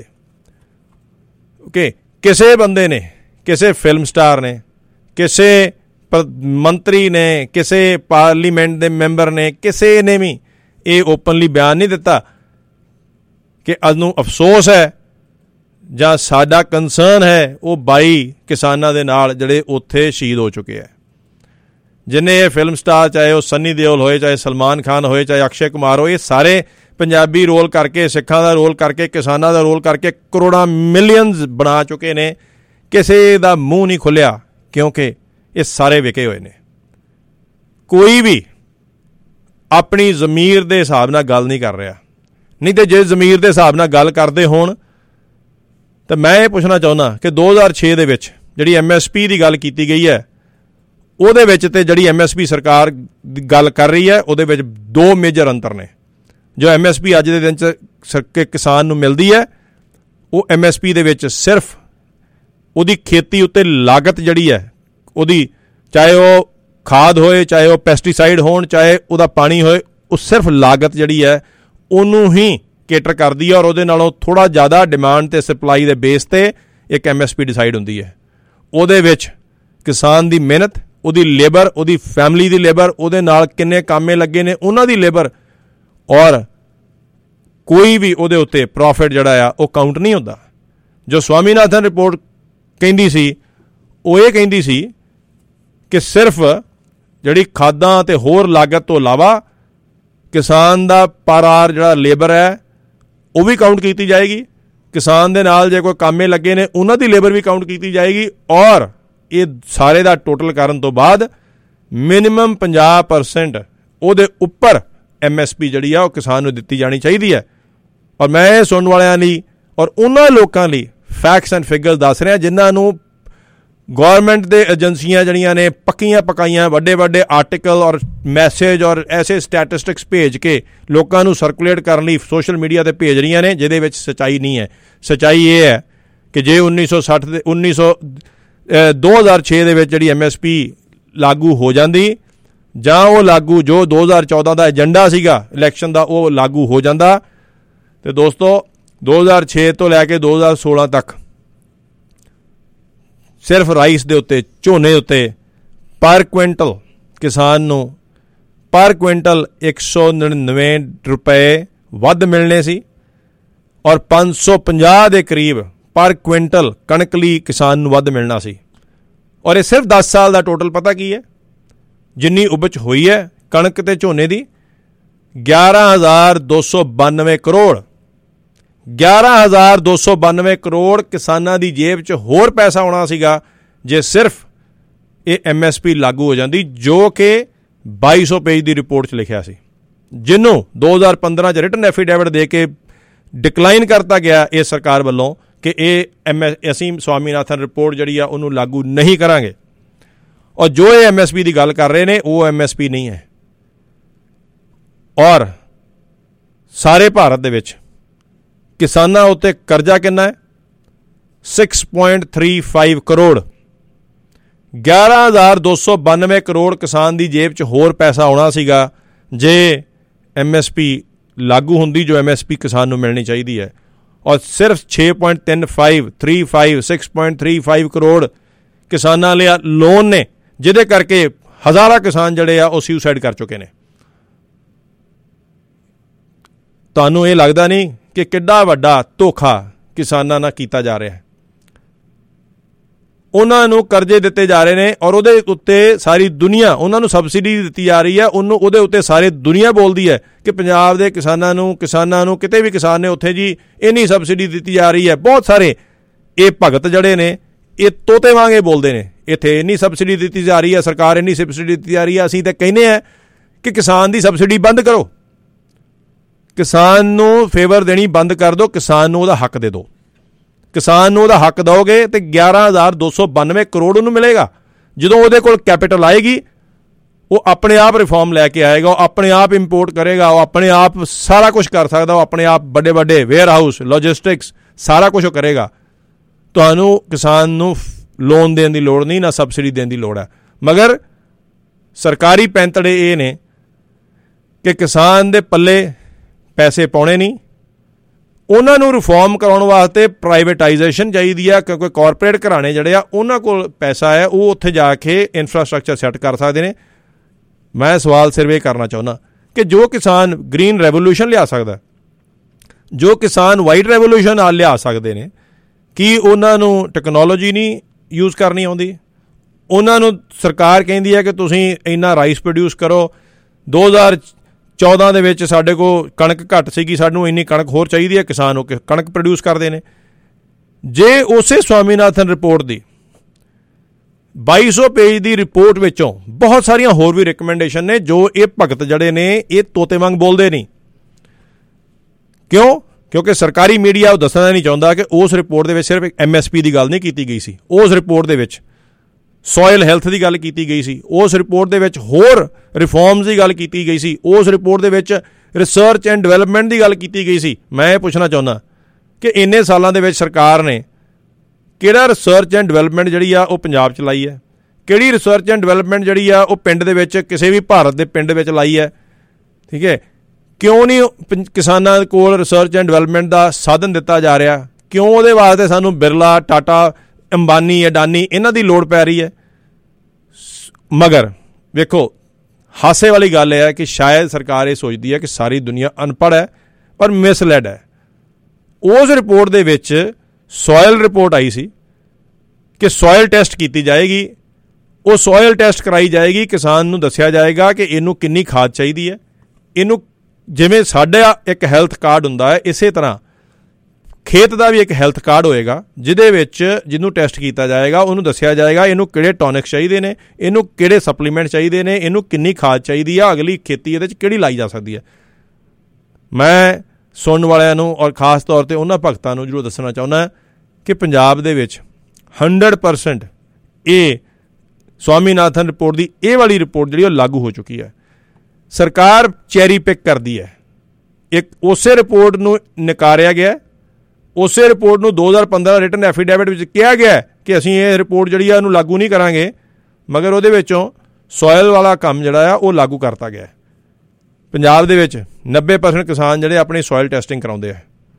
ਓਕੇ, ਕਿਸੇ ਬੰਦੇ ਨੇ, ਕਿਸੇ ਫਿਲਮ ਸਟਾਰ ਨੇ, ਕਿਸੇ ਮੰਤਰੀ ਨੇ, ਕਿਸੇ ਪਾਰਲੀਮੈਂਟ ਦੇ ਮੈਂਬਰ ਨੇ, ਕਿਸੇ ਨੇ ਵੀ ਇਹ ਓਪਨਲੀ ਬਿਆਨ ਨਹੀਂ ਦਿੱਤਾ ਕਿ ਸਾਨੂੰ ਅਫਸੋਸ ਹੈ ਜਾਂ ਸਾਡਾ ਕੰਸਰਨ ਹੈ ਉਹ ਬਾਈ ਕਿਸਾਨਾਂ ਦੇ ਨਾਲ ਜਿਹੜੇ ਉੱਥੇ ਸ਼ਹੀਦ ਹੋ ਚੁੱਕੇ ਹੈ। ਜਿੰਨੇ ਇਹ ਫਿਲਮ ਸਟਾਰ, ਚਾਹੇ ਉਹ ਸੰਨੀ ਦਿਓਲ ਹੋਏ, ਚਾਹੇ ਸਲਮਾਨ ਖਾਨ ਹੋਏ, ਚਾਹੇ ਅਕਸ਼ੇ ਕੁਮਾਰ ਹੋਏ, ਸਾਰੇ ਪੰਜਾਬੀ ਰੋਲ ਕਰਕੇ, ਸਿੱਖਾਂ ਦਾ ਰੋਲ ਕਰਕੇ, ਕਿਸਾਨਾਂ ਦਾ ਰੋਲ ਕਰਕੇ ਕਰੋੜਾਂ ਮਿਲੀਅਨਸ ਬਣਾ ਚੁੱਕੇ ਨੇ। ਕਿਸੇ ਦਾ ਮੂੰਹ ਨਹੀਂ ਖੁੱਲਿਆ ਕਿਉਂਕਿ ਇਹ ਸਾਰੇ ਵਿਕੇ ਹੋਏ ਨੇ। ਕੋਈ ਵੀ ਆਪਣੀ ਜ਼ਮੀਰ ਦੇ ਹਿਸਾਬ ਨਾਲ ਗੱਲ ਨਹੀਂ ਕਰ ਰਿਹਾ। ਨਹੀਂ ਤੇ ਜੇ ਜ਼ਮੀਰ ਦੇ ਹਿਸਾਬ ਨਾਲ ਗੱਲ ਕਰਦੇ ਹੋਣ ਤਾਂ ਮੈਂ ਇਹ ਪੁੱਛਣਾ ਚਾਹੁੰਦਾ ਕਿ ਦੋ ਹਜ਼ਾਰ ਛੇ ਦੇ ਵਿੱਚ ਜਿਹੜੀ ਐਮ ਐਸ ਪੀ ਦੀ ਗੱਲ ਕੀਤੀ ਗਈ ਹੈ, ਉਹਦੇ ਵਿੱਚ ਤੇ ਜਿਹੜੀ ਐਮ ਐਸ ਪੀ ਸਰਕਾਰ ਦੀ ਗੱਲ ਕਰ ਰਹੀ ਹੈ, ਉਹਦੇ ਵਿੱਚ ਦੋ ਮੇਜਰ ਅੰਤਰ ਨੇ। ਜੋ ਐਮ ਐਸ ਪੀ ਅੱਜ ਦੇ ਦਿਨ 'ਚ ਕਿਸਾਨ ਨੂੰ ਮਿਲਦੀ ਹੈ, ਉਹ ਐਮ ਐਸ ਪੀ ਦੇ ਵਿੱਚ ਸਿਰਫ ਉਹਦੀ ਖੇਤੀ ਉੱਤੇ ਲਾਗਤ ਜਿਹੜੀ ਹੈ ਉਹਦੀ, ਚਾਹੇ ਉਹ ਖਾਦ ਹੋਏ, ਚਾਹੇ ਉਹ ਪੈਸਟੀਸਾਈਡ ਹੋਣ, ਚਾਹੇ ਉਹਦਾ ਪਾਣੀ ਹੋਏ, ਉਹ ਸਿਰਫ ਲਾਗਤ ਜਿਹੜੀ ਹੈ ਉਹਨੂੰ ਹੀ ਕੇਟਰ ਕਰਦੀ ਹੈ ਔਰ ਉਹਦੇ ਨਾਲੋਂ ਥੋੜ੍ਹਾ ਜ਼ਿਆਦਾ ਡਿਮਾਂਡ ਅਤੇ ਸਪਲਾਈ ਦੇ ਬੇਸ 'ਤੇ ਇੱਕ ਐਮ ਐਸ ਪੀ ਡਿਸਾਈਡ ਹੁੰਦੀ ਹੈ। ਉਹਦੇ ਵਿੱਚ ਕਿਸਾਨ ਦੀ ਮਿਹਨਤ, ਉਹਦੀ ਲੇਬਰ, ਉਹਦੀ ਫੈਮਿਲੀ ਦੀ ਲੇਬਰ, ਉਹਦੇ ਨਾਲ ਕਿੰਨੇ ਕਾਮੇ ਲੱਗੇ ਨੇ ਉਹਨਾਂ ਦੀ ਲੇਬਰ, ਔਰ ਕੋਈ ਵੀ ਉਹਦੇ ਉੱਤੇ ਪ੍ਰੋਫਿਟ ਜਿਹੜਾ ਆ ਉਹ ਕਾਊਂਟ ਨਹੀਂ ਹੁੰਦਾ। ਜੋ ਸਵਾਮੀਨਾਥਨ ਰਿਪੋਰਟ ਕਹਿੰਦੀ ਸੀ ਉਹ ਇਹ ਕਹਿੰਦੀ ਸੀ ਕਿ ਸਿਰਫ ਜਿਹੜੀ ਖਾਦਾਂ ਅਤੇ ਹੋਰ ਲਾਗਤ ਤੋਂ ਇਲਾਵਾ ਕਿਸਾਨ ਦਾ ਪਰ ਆਰ ਜਿਹੜਾ ਲੇਬਰ ਹੈ ਉਹ ਵੀ ਕਾਊਂਟ ਕੀਤੀ ਜਾਏਗੀ। ਕਿਸਾਨ ਦੇ ਨਾਲ ਜੇ ਕੋਈ ਕਾਮੇ ਲੱਗੇ ਨੇ ਉਹਨਾਂ ਦੀ ਲੇਬਰ ਵੀ ਕਾਊਂਟ ਕੀਤੀ ਜਾਏਗੀ, ਔਰ ਇਹ ਸਾਰੇ ਦਾ ਟੋਟਲ ਕਰਨ ਤੋਂ ਬਾਅਦ ਮਿਨੀਮਮ ਪੰਜਾਹ ਪਰਸੈਂਟ ਉਹਦੇ ਉੱਪਰ ਐਮ ਐਸ ਪੀ ਜਿਹੜੀ ਆ ਉਹ ਕਿਸਾਨ ਨੂੰ ਦਿੱਤੀ ਜਾਣੀ ਚਾਹੀਦੀ ਹੈ। ਔਰ ਮੈਂ ਇਹ ਸੁਣਨ ਵਾਲਿਆਂ ਲਈ ਔਰ ਉਹਨਾਂ ਲੋਕਾਂ ਲਈ ਫੈਕਟਸ ਐਂਡ ਫਿਗਰਸ ਦੱਸ ਰਿਹਾ ਜਿਨ੍ਹਾਂ ਨੂੰ ਗੌਰਮੈਂਟ ਦੇ ਏਜੰਸੀਆਂ ਜਿਹੜੀਆਂ ਨੇ ਪੱਕੀਆਂ ਪਕਾਈਆਂ ਵੱਡੇ ਵੱਡੇ ਆਰਟੀਕਲ ਔਰ ਮੈਸੇਜ ਔਰ ਐਸੇ ਸਟੈਟਿਸਟਿਕਸ ਭੇਜ ਕੇ ਲੋਕਾਂ ਨੂੰ ਸਰਕੂਲੇਟ ਕਰਨ ਲਈ ਸੋਸ਼ਲ ਮੀਡੀਆ 'ਤੇ ਭੇਜ ਰਹੀਆਂ ਨੇ, ਜਿਹਦੇ ਵਿੱਚ ਸੱਚਾਈ ਨਹੀਂ ਹੈ। ਸੱਚਾਈ ਇਹ ਹੈ ਕਿ ਜੇ ਉੱਨੀ ਸੌ ਸੱਠ ਦੇ ਉੱਨੀ ਸੌ ਦੋ ਹਜ਼ਾਰ ਛੇ ਦੇ ਵਿੱਚ ਜਿਹੜੀ ਐਮ ਐਸ ਪੀ ਲਾਗੂ ਹੋ ਜਾਂਦੀ, ਜਾਂ ਉਹ ਲਾਗੂ ਜੋ ਦੋ ਹਜ਼ਾਰ ਚੌਦਾਂ ਦਾ ਏਜੰਡਾ ਸੀਗਾ ਇਲੈਕਸ਼ਨ ਦਾ ਉਹ ਲਾਗੂ ਹੋ ਜਾਂਦਾ, ਅਤੇ ਦੋਸਤੋ ਦੋ ਹਜ਼ਾਰ ਛੇ ਤੋਂ ਲੈ ਕੇ ਦੋ ਹਜ਼ਾਰ ਸੋਲਾਂ ਤੱਕ ਸਿਰਫ ਰਾਈਸ ਦੇ ਉੱਤੇ, ਝੋਨੇ ਉੱਤੇ ਪਰ ਕੁਇੰਟਲ ਕਿਸਾਨ ਨੂੰ ਪਰ ਕੁਇੰਟਲ ਇੱਕ ਸੌ ਨੜਿਨਵੇਂ ਰੁਪਏ ਵੱਧ ਮਿਲਣੇ ਸੀ, ਔਰ ਪੰਜ ਸੌ ਪੰਜਾਹ ਦੇ ਕਰੀਬ ਪਰ ਕੁਇੰਟਲ ਕਣਕ ਲਈ ਕਿਸਾਨ ਨੂੰ ਵੱਧ ਮਿਲਣਾ ਸੀ। ਔਰ ਇਹ ਸਿਰਫ ਦਸ ਸਾਲ ਦਾ ਟੋਟਲ ਪਤਾ ਕੀ ਹੈ, ਜਿੰਨੀ ਉਪਜ ਹੋਈ ਹੈ ਕਣਕ ਅਤੇ ਝੋਨੇ ਦੀ, ਗਿਆਰਾਂ ਹਜ਼ਾਰ ਦੋ ਸੌ ਬਾਨਵੇਂ ਕਰੋੜ ਗਿਆਰਾਂ ਹਜ਼ਾਰ ਦੋ ਸੌ ਬਾਨਵੇਂ ਕਰੋੜ ਕਿਸਾਨਾਂ ਦੀ ਜੇਬ 'ਚ ਹੋਰ ਪੈਸਾ ਆਉਣਾ ਸੀਗਾ ਜੇ ਸਿਰਫ ਇਹ ਐਮ ਐਸ ਪੀ ਲਾਗੂ ਹੋ ਜਾਂਦੀ, ਜੋ ਕਿ ਬਾਈ ਸੌ ਪੇਜ ਦੀ ਰਿਪੋਰਟ 'ਚ ਲਿਖਿਆ ਸੀ, ਜਿਹਨੂੰ ਦੋ ਹਜ਼ਾਰ ਪੰਦਰਾਂ 'ਚ ਰਿਟਨ ਐਫੀਡੇਵਿਟ ਦੇ ਕੇ ਡਿਕਲਾਈਨ ਕਰਤਾ ਗਿਆ ਇਹ ਸਰਕਾਰ ਵੱਲੋਂ ਕਿ ਇਹ ਐਮ ਐਸ ਅਸੀਂ ਸਵਾਮੀਨਾਥਨ ਰਿਪੋਰਟ ਜਿਹੜੀ ਆ ਉਹਨੂੰ ਲਾਗੂ ਨਹੀਂ ਕਰਾਂਗੇ। ਔਰ ਜੋ ਇਹ ਐਮ ਐਸ ਪੀ ਦੀ ਗੱਲ ਕਰ ਰਹੇ ਨੇ ਉਹ ਐਮ ਐਸ ਪੀ ਨਹੀਂ ਹੈ। ਔਰ ਸਾਰੇ ਭਾਰਤ ਦੇ ਵਿੱਚ ਕਿਸਾਨਾਂ ਉੱਤੇ ਕਰਜ਼ਾ ਕਿੰਨਾ ਹੈ? Six point three five crore ਗਿਆਰਾਂ ਹਜ਼ਾਰ ਦੋ ਸੌ ਬਾਨਵੇਂ ਕਰੋੜ ਕਿਸਾਨ ਦੀ ਜੇਬ 'ਚ ਹੋਰ ਪੈਸਾ ਆਉਣਾ ਸੀਗਾ ਜੇ ਐਮ ਐਸ ਪੀ ਲਾਗੂ ਹੁੰਦੀ, ਜੋ ਐਮ ਐਸ ਪੀ ਕਿਸਾਨ ਨੂੰ ਮਿਲਣੀ ਚਾਹੀਦੀ ਹੈ। ਔਰ ਸਿਰਫ ਛੇ ਪੁਆਇੰਟ ਤਿੰਨ five three five six point three five crore ਕਿਸਾਨਾਂ ਲਈ ਲੋਨ ਨੇ, ਜਿਹਦੇ ਕਰਕੇ ਹਜ਼ਾਰਾਂ ਕਿਸਾਨ ਜਿਹੜੇ ਆ ਉਹ ਸੁਸਾਈਡ ਕਰ ਚੁੱਕੇ ਨੇ। ਤੁਹਾਨੂੰ ਇਹ ਲੱਗਦਾ ਨਹੀਂ ਕਿ ਕਿੱਡਾ ਵੱਡਾ ਧੋਖਾ ਕਿਸਾਨਾਂ ਨਾਲ ਕੀਤਾ ਜਾ ਰਿਹਾ ਹੈ? ਉਹਨਾਂ ਨੂੰ ਕਰਜ਼ੇ ਦਿੱਤੇ ਜਾ ਰਹੇ ਨੇ ਔਰ ਉਹਦੇ ਉੱਤੇ ਸਾਰੀ ਦੁਨੀਆ, ਉਹਨਾਂ ਨੂੰ ਸਬਸਿਡੀ ਦਿੱਤੀ ਜਾ ਰਹੀ ਹੈ, ਉਹਨੂੰ ਉਹਦੇ ਉੱਤੇ ਸਾਰੀ ਦੁਨੀਆ ਬੋਲਦੀ ਹੈ ਕਿ ਪੰਜਾਬ ਦੇ ਕਿਸਾਨਾਂ ਨੂੰ ਕਿਸਾਨਾਂ ਨੂੰ ਕਿਤੇ ਵੀ ਕਿਸਾਨ ਨੇ ਉੱਥੇ ਜੀ ਇੰਨੀ ਸਬਸਿਡੀ ਦਿੱਤੀ ਜਾ ਰਹੀ ਹੈ। ਬਹੁਤ ਸਾਰੇ ਇਹ ਭਗਤ ਜਿਹੜੇ ਨੇ ਇਹ ਤੋਤੇ ਵਾਂਗੇ ਬੋਲਦੇ ਨੇ, ਇੱਥੇ ਇੰਨੀ ਸਬਸਿਡੀ ਦਿੱਤੀ ਜਾ ਰਹੀ ਹੈ, ਸਰਕਾਰ ਇੰਨੀ ਸਬਸਿਡੀ ਦਿੱਤੀ ਜਾ ਰਹੀ ਹੈ। ਅਸੀਂ ਤਾਂ ਕਹਿੰਦੇ ਹਾਂ ਕਿ ਕਿਸਾਨ ਦੀ ਸਬਸਿਡੀ ਬੰਦ ਕਰੋ, ਕਿਸਾਨ ਨੂੰ ਫੇਵਰ ਦੇਣੀ ਬੰਦ ਕਰ ਦਿਓ, ਕਿਸਾਨ ਨੂੰ ਉਹਦਾ ਹੱਕ ਦੇ ਦਿਓ। ਕਿਸਾਨ ਨੂੰ ਉਹਦਾ ਹੱਕ ਦਿਓਗੇ ਤੇ ਗਿਆਰਾਂ ਹਜ਼ਾਰ ਦੋ ਸੌ ਬਾਨਵੇਂ ਕਰੋੜ ਉਹਨੂੰ ਮਿਲੇਗਾ। ਜਦੋਂ ਉਹਦੇ ਕੋਲ ਕੈਪੀਟਲ ਆਏਗੀ ਉਹ ਆਪਣੇ ਆਪ ਰਿਫਾਰਮ ਲੈ ਕੇ ਆਏਗਾ, ਉਹ ਆਪਣੇ ਆਪ ਇੰਪੋਰਟ ਕਰੇਗਾ, ਉਹ ਆਪਣੇ ਆਪ ਸਾਰਾ ਕੁਛ ਕਰ ਸਕਦਾ, ਉਹ ਆਪਣੇ ਆਪ ਵੱਡੇ ਵੱਡੇ ਵੇਅਰ ਹਾਊਸ, ਲੌਜਿਸਟਿਕਸ ਸਾਰਾ ਕੁਛ ਉਹ ਕਰੇਗਾ। ਤੁਹਾਨੂੰ ਕਿਸਾਨ ਨੂੰ ਲੋਨ ਦੇਣ ਦੀ ਲੋੜ ਨਹੀਂ, ਨਾ ਸਬਸਿਡੀ ਦੇਣ ਦੀ ਲੋੜ ਹੈ। ਮਗਰ ਸਰਕਾਰੀ ਪੈਂਤੜੇ ਇਹ ਨੇ ਕਿ ਕਿਸਾਨ ਦੇ ਪੱਲੇ ਪੈਸੇ ਪਾਉਣੇ ਨਹੀਂ, ਉਹਨਾਂ ਨੂੰ ਰਿਫੋਰਮ ਕਰਾਉਣ ਵਾਸਤੇ ਪ੍ਰਾਈਵੇਟਾਈਜੇਸ਼ਨ ਚਾਹੀਦੀ ਆ, ਕਿਉਂਕਿ ਕਾਰਪੋਰੇਟ ਘਰਾਣੇ ਜਿਹੜੇ ਆ ਉਹਨਾਂ ਕੋਲ ਪੈਸਾ ਹੈ, ਉਹ ਉੱਥੇ ਜਾ ਕੇ ਇਨਫਰਾਸਟਰਕਚਰ ਸੈੱਟ ਕਰ ਸਕਦੇ ਨੇ। ਮੈਂ ਸਵਾਲ ਸਿਰਫ ਕਰਨਾ ਚਾਹੁੰਦਾ ਕਿ ਜੋ ਕਿਸਾਨ ਗ੍ਰੀਨ ਰੈਵੋਲੂਸ਼ਨ ਲਿਆ ਸਕਦਾ, ਜੋ ਕਿਸਾਨ ਵਾਈਟ ਰੈਵੋਲੂਸ਼ਨ ਨਾਲ ਲਿਆ ਸਕਦੇ ਨੇ, ਕੀ ਉਹਨਾਂ ਨੂੰ ਟੈਕਨੋਲੋਜੀ ਨਹੀਂ ਯੂਜ਼ ਕਰਨੀ ਆਉਂਦੀ? ਉਹਨਾਂ ਨੂੰ ਸਰਕਾਰ ਕਹਿੰਦੀ ਹੈ ਕਿ ਤੁਸੀਂ ਇੰਨਾ ਰਾਈਸ ਪ੍ਰੋਡਿਊਸ ਕਰੋ। ਦੋ ਹਜ਼ਾਰ ਚੌਦਾਂ ਦੇ ਵਿੱਚ ਸਾਡੇ ਕੋਲ ਕਣਕ ਘੱਟ ਸੀਗੀ, ਸਾਨੂੰ ਇੰਨੀ ਕਣਕ ਹੋਰ ਚਾਹੀਦੀ ਹੈ, ਕਿਸਾਨ ਹੋ ਕੇ ਕਣਕ ਪ੍ਰੋਡਿਊਸ ਕਰਦੇ ਨੇ। ਜੇ ਉਸੇ ਸਵਾਮੀਨਾਥਨ ਰਿਪੋਰਟ ਦੀ ਬਾਈ ਸੌ ਪੇਜ ਦੀ ਰਿਪੋਰਟ ਵਿੱਚੋਂ ਬਹੁਤ ਸਾਰੀਆਂ ਹੋਰ ਵੀ ਰਿਕਮੈਂਡੇਸ਼ਨ ਨੇ ਜੋ ਇਹ ਭਗਤ ਜਿਹੜੇ ਨੇ ਇਹ ਤੋਤੇ ਵਾਂਗ ਬੋਲਦੇ ਨਹੀਂ। ਕਿਉਂ? ਕਿਉਂਕਿ ਸਰਕਾਰੀ ਮੀਡੀਆ ਉਹ ਦੱਸਣਾ ਨਹੀਂ ਚਾਹੁੰਦਾ ਕਿ ਉਸ ਰਿਪੋਰਟ ਦੇ ਵਿੱਚ ਸਿਰਫ ਐਮ ਐਸ ਪੀ ਦੀ ਗੱਲ ਨਹੀਂ ਕੀਤੀ ਗਈ ਸੀ, ਉਸ ਰਿਪੋਰਟ ਦੇ ਵਿੱਚ ਸੋਇਲ ਹੈਲਥ ਦੀ ਗੱਲ ਕੀਤੀ ਗਈ ਸੀ, ਉਸ ਰਿਪੋਰਟ ਦੇ ਵਿੱਚ ਹੋਰ ਰਿਫੋਰਮਸ ਦੀ ਗੱਲ ਕੀਤੀ ਗਈ ਸੀ, ਉਸ ਰਿਪੋਰਟ ਦੇ ਵਿੱਚ ਰਿਸਰਚ ਐਂਡ ਡਿਵੈਲਪਮੈਂਟ ਦੀ ਗੱਲ ਕੀਤੀ ਗਈ ਸੀ। ਮੈਂ ਇਹ ਪੁੱਛਣਾ ਚਾਹੁੰਦਾ ਕਿ ਇੰਨੇ ਸਾਲਾਂ ਦੇ ਵਿੱਚ ਸਰਕਾਰ ਨੇ ਕਿਹੜਾ ਰਿਸਰਚ ਐਂਡ ਡਿਵੈਲਪਮੈਂਟ ਜਿਹੜੀ ਆ ਉਹ ਪੰਜਾਬ 'ਚ ਲਾਈ ਹੈ? ਕਿਹੜੀ ਰਿਸਰਚ ਐਂਡ ਡਿਵੈਲਪਮੈਂਟ ਜਿਹੜੀ ਆ ਉਹ ਪਿੰਡ ਦੇ ਵਿੱਚ ਕਿਸੇ ਵੀ ਭਾਰਤ ਦੇ ਪਿੰਡ ਵਿੱਚ ਲਾਈ ਹੈ? ਠੀਕ ਹੈ, ਕਿਉਂ ਨਹੀਂ ਕਿਸਾਨਾਂ ਕੋਲ ਰਿਸਰਚ ਐਂਡ ਡਿਵੈਲਪਮੈਂਟ ਦਾ ਸਾਧਨ ਦਿੱਤਾ ਜਾ ਰਿਹਾ? ਕਿਉਂ ਉਹਦੇ ਵਾਸਤੇ ਸਾਨੂੰ ਬਿਰਲਾ, ਟਾਟਾ, ਅੰਬਾਨੀ, ਅਡਾਨੀ ਇਹਨਾਂ ਦੀ ਲੋੜ ਪੈ ਰਹੀ ਹੈ? ਮਗਰ ਵੇਖੋ, ਹਾਸੇ ਵਾਲੀ ਗੱਲ ਇਹ ਹੈ ਕਿ ਸ਼ਾਇਦ ਸਰਕਾਰ ਇਹ ਸੋਚਦੀ ਹੈ ਕਿ ਸਾਰੀ ਦੁਨੀਆ ਅਨਪੜ੍ਹ ਹੈ, ਪਰ ਮਿਸਲੈਡ ਹੈ। ਉਸ ਰਿਪੋਰਟ ਦੇ ਵਿੱਚ ਸੋਇਲ ਰਿਪੋਰਟ ਆਈ ਸੀ ਕਿ ਸੋਇਲ ਟੈਸਟ ਕੀਤੀ ਜਾਏਗੀ, ਉਹ ਸੋਇਲ ਟੈਸਟ ਕਰਾਈ ਜਾਏਗੀ, ਕਿਸਾਨ ਨੂੰ ਦੱਸਿਆ ਜਾਏਗਾ ਕਿ ਇਹਨੂੰ ਕਿੰਨੀ ਖਾਦ ਚਾਹੀਦੀ ਹੈ। ਇਹਨੂੰ ਜਿਵੇਂ ਸਾਡਾ ਇੱਕ ਹੈਲਥ ਕਾਰਡ ਹੁੰਦਾ ਹੈ, ਇਸੇ ਤਰ੍ਹਾਂ ਖੇਤ ਦਾ ਵੀ ਇੱਕ ਹੈਲਥ ਕਾਰਡ ਹੋਏਗਾ, ਜਿਹਦੇ ਵਿੱਚ ਜਿਹਨੂੰ ਟੈਸਟ ਕੀਤਾ ਜਾਏਗਾ, ਉਹਨੂੰ ਦੱਸਿਆ ਜਾਏਗਾ ਇਹਨੂੰ ਕਿਹੜੇ ਟੌਨਿਕਸ ਚਾਹੀਦੇ ਨੇ, ਇਹਨੂੰ ਕਿਹੜੇ ਸਪਲੀਮੈਂਟ ਚਾਹੀਦੇ ਨੇ, ਇਹਨੂੰ ਕਿੰਨੀ ਖਾਦ ਚਾਹੀਦੀ ਆ, ਅਗਲੀ ਖੇਤੀ ਇਹਦੇ 'ਚ ਕਿਹੜੀ ਲਾਈ ਜਾ ਸਕਦੀ ਹੈ। ਮੈਂ ਸੁਣਨ ਵਾਲਿਆਂ ਨੂੰ ਔਰ ਖ਼ਾਸ ਤੌਰ 'ਤੇ ਉਹਨਾਂ ਭਗਤਾਂ ਨੂੰ ਜ਼ਰੂਰ ਦੱਸਣਾ ਚਾਹੁੰਦਾ ਕਿ ਪੰਜਾਬ ਦੇ ਵਿੱਚ ਹੰਡਰਡ ਪਰਸੈਂਟ ਇਹ ਸਵਾਮੀਨਾਥਨ ਰਿਪੋਰਟ ਦੀ ਇਹ ਵਾਲੀ ਰਿਪੋਰਟ ਜਿਹੜੀ ਉਹ ਲਾਗੂ ਹੋ ਚੁੱਕੀ ਹੈ। ਸਰਕਾਰ ਚੈਰੀ ਪਿਕ ਕਰਦੀ ਹੈ। ਇੱਕ ਉਸੇ ਰਿਪੋਰਟ ਨੂੰ ਨਕਾਰਿਆ ਗਿਆ, ਉਸੇ ਰਿਪੋਰਟ ਨੂੰ ਦੋ ਹਜ਼ਾਰ ਪੰਦਰਾਂ ਰਿਟਨ ਐਫੀਡੇਵਿਟ ਵਿੱਚ ਕਿਹਾ ਗਿਆ ਕਿ ਅਸੀਂ ਇਹ ਰਿਪੋਰਟ ਜਿਹੜੀ ਆ ਉਹਨੂੰ ਲਾਗੂ ਨਹੀਂ ਕਰਾਂਗੇ, ਮਗਰ ਉਹਦੇ ਵਿੱਚੋਂ ਸੋਇਲ ਵਾਲਾ ਕੰਮ ਜਿਹੜਾ ਆ ਉਹ ਲਾਗੂ ਕਰਤਾ ਗਿਆ। ਪੰਜਾਬ ਦੇ ਵਿੱਚ ਨੱਬੇ ਪਰਸੈਂਟ ਕਿਸਾਨ ਜਿਹੜੇ ਆਪਣੀ ਸੋਇਲ ਟੈਸਟਿੰਗ ਕਰਾਉਂਦੇ ਆ।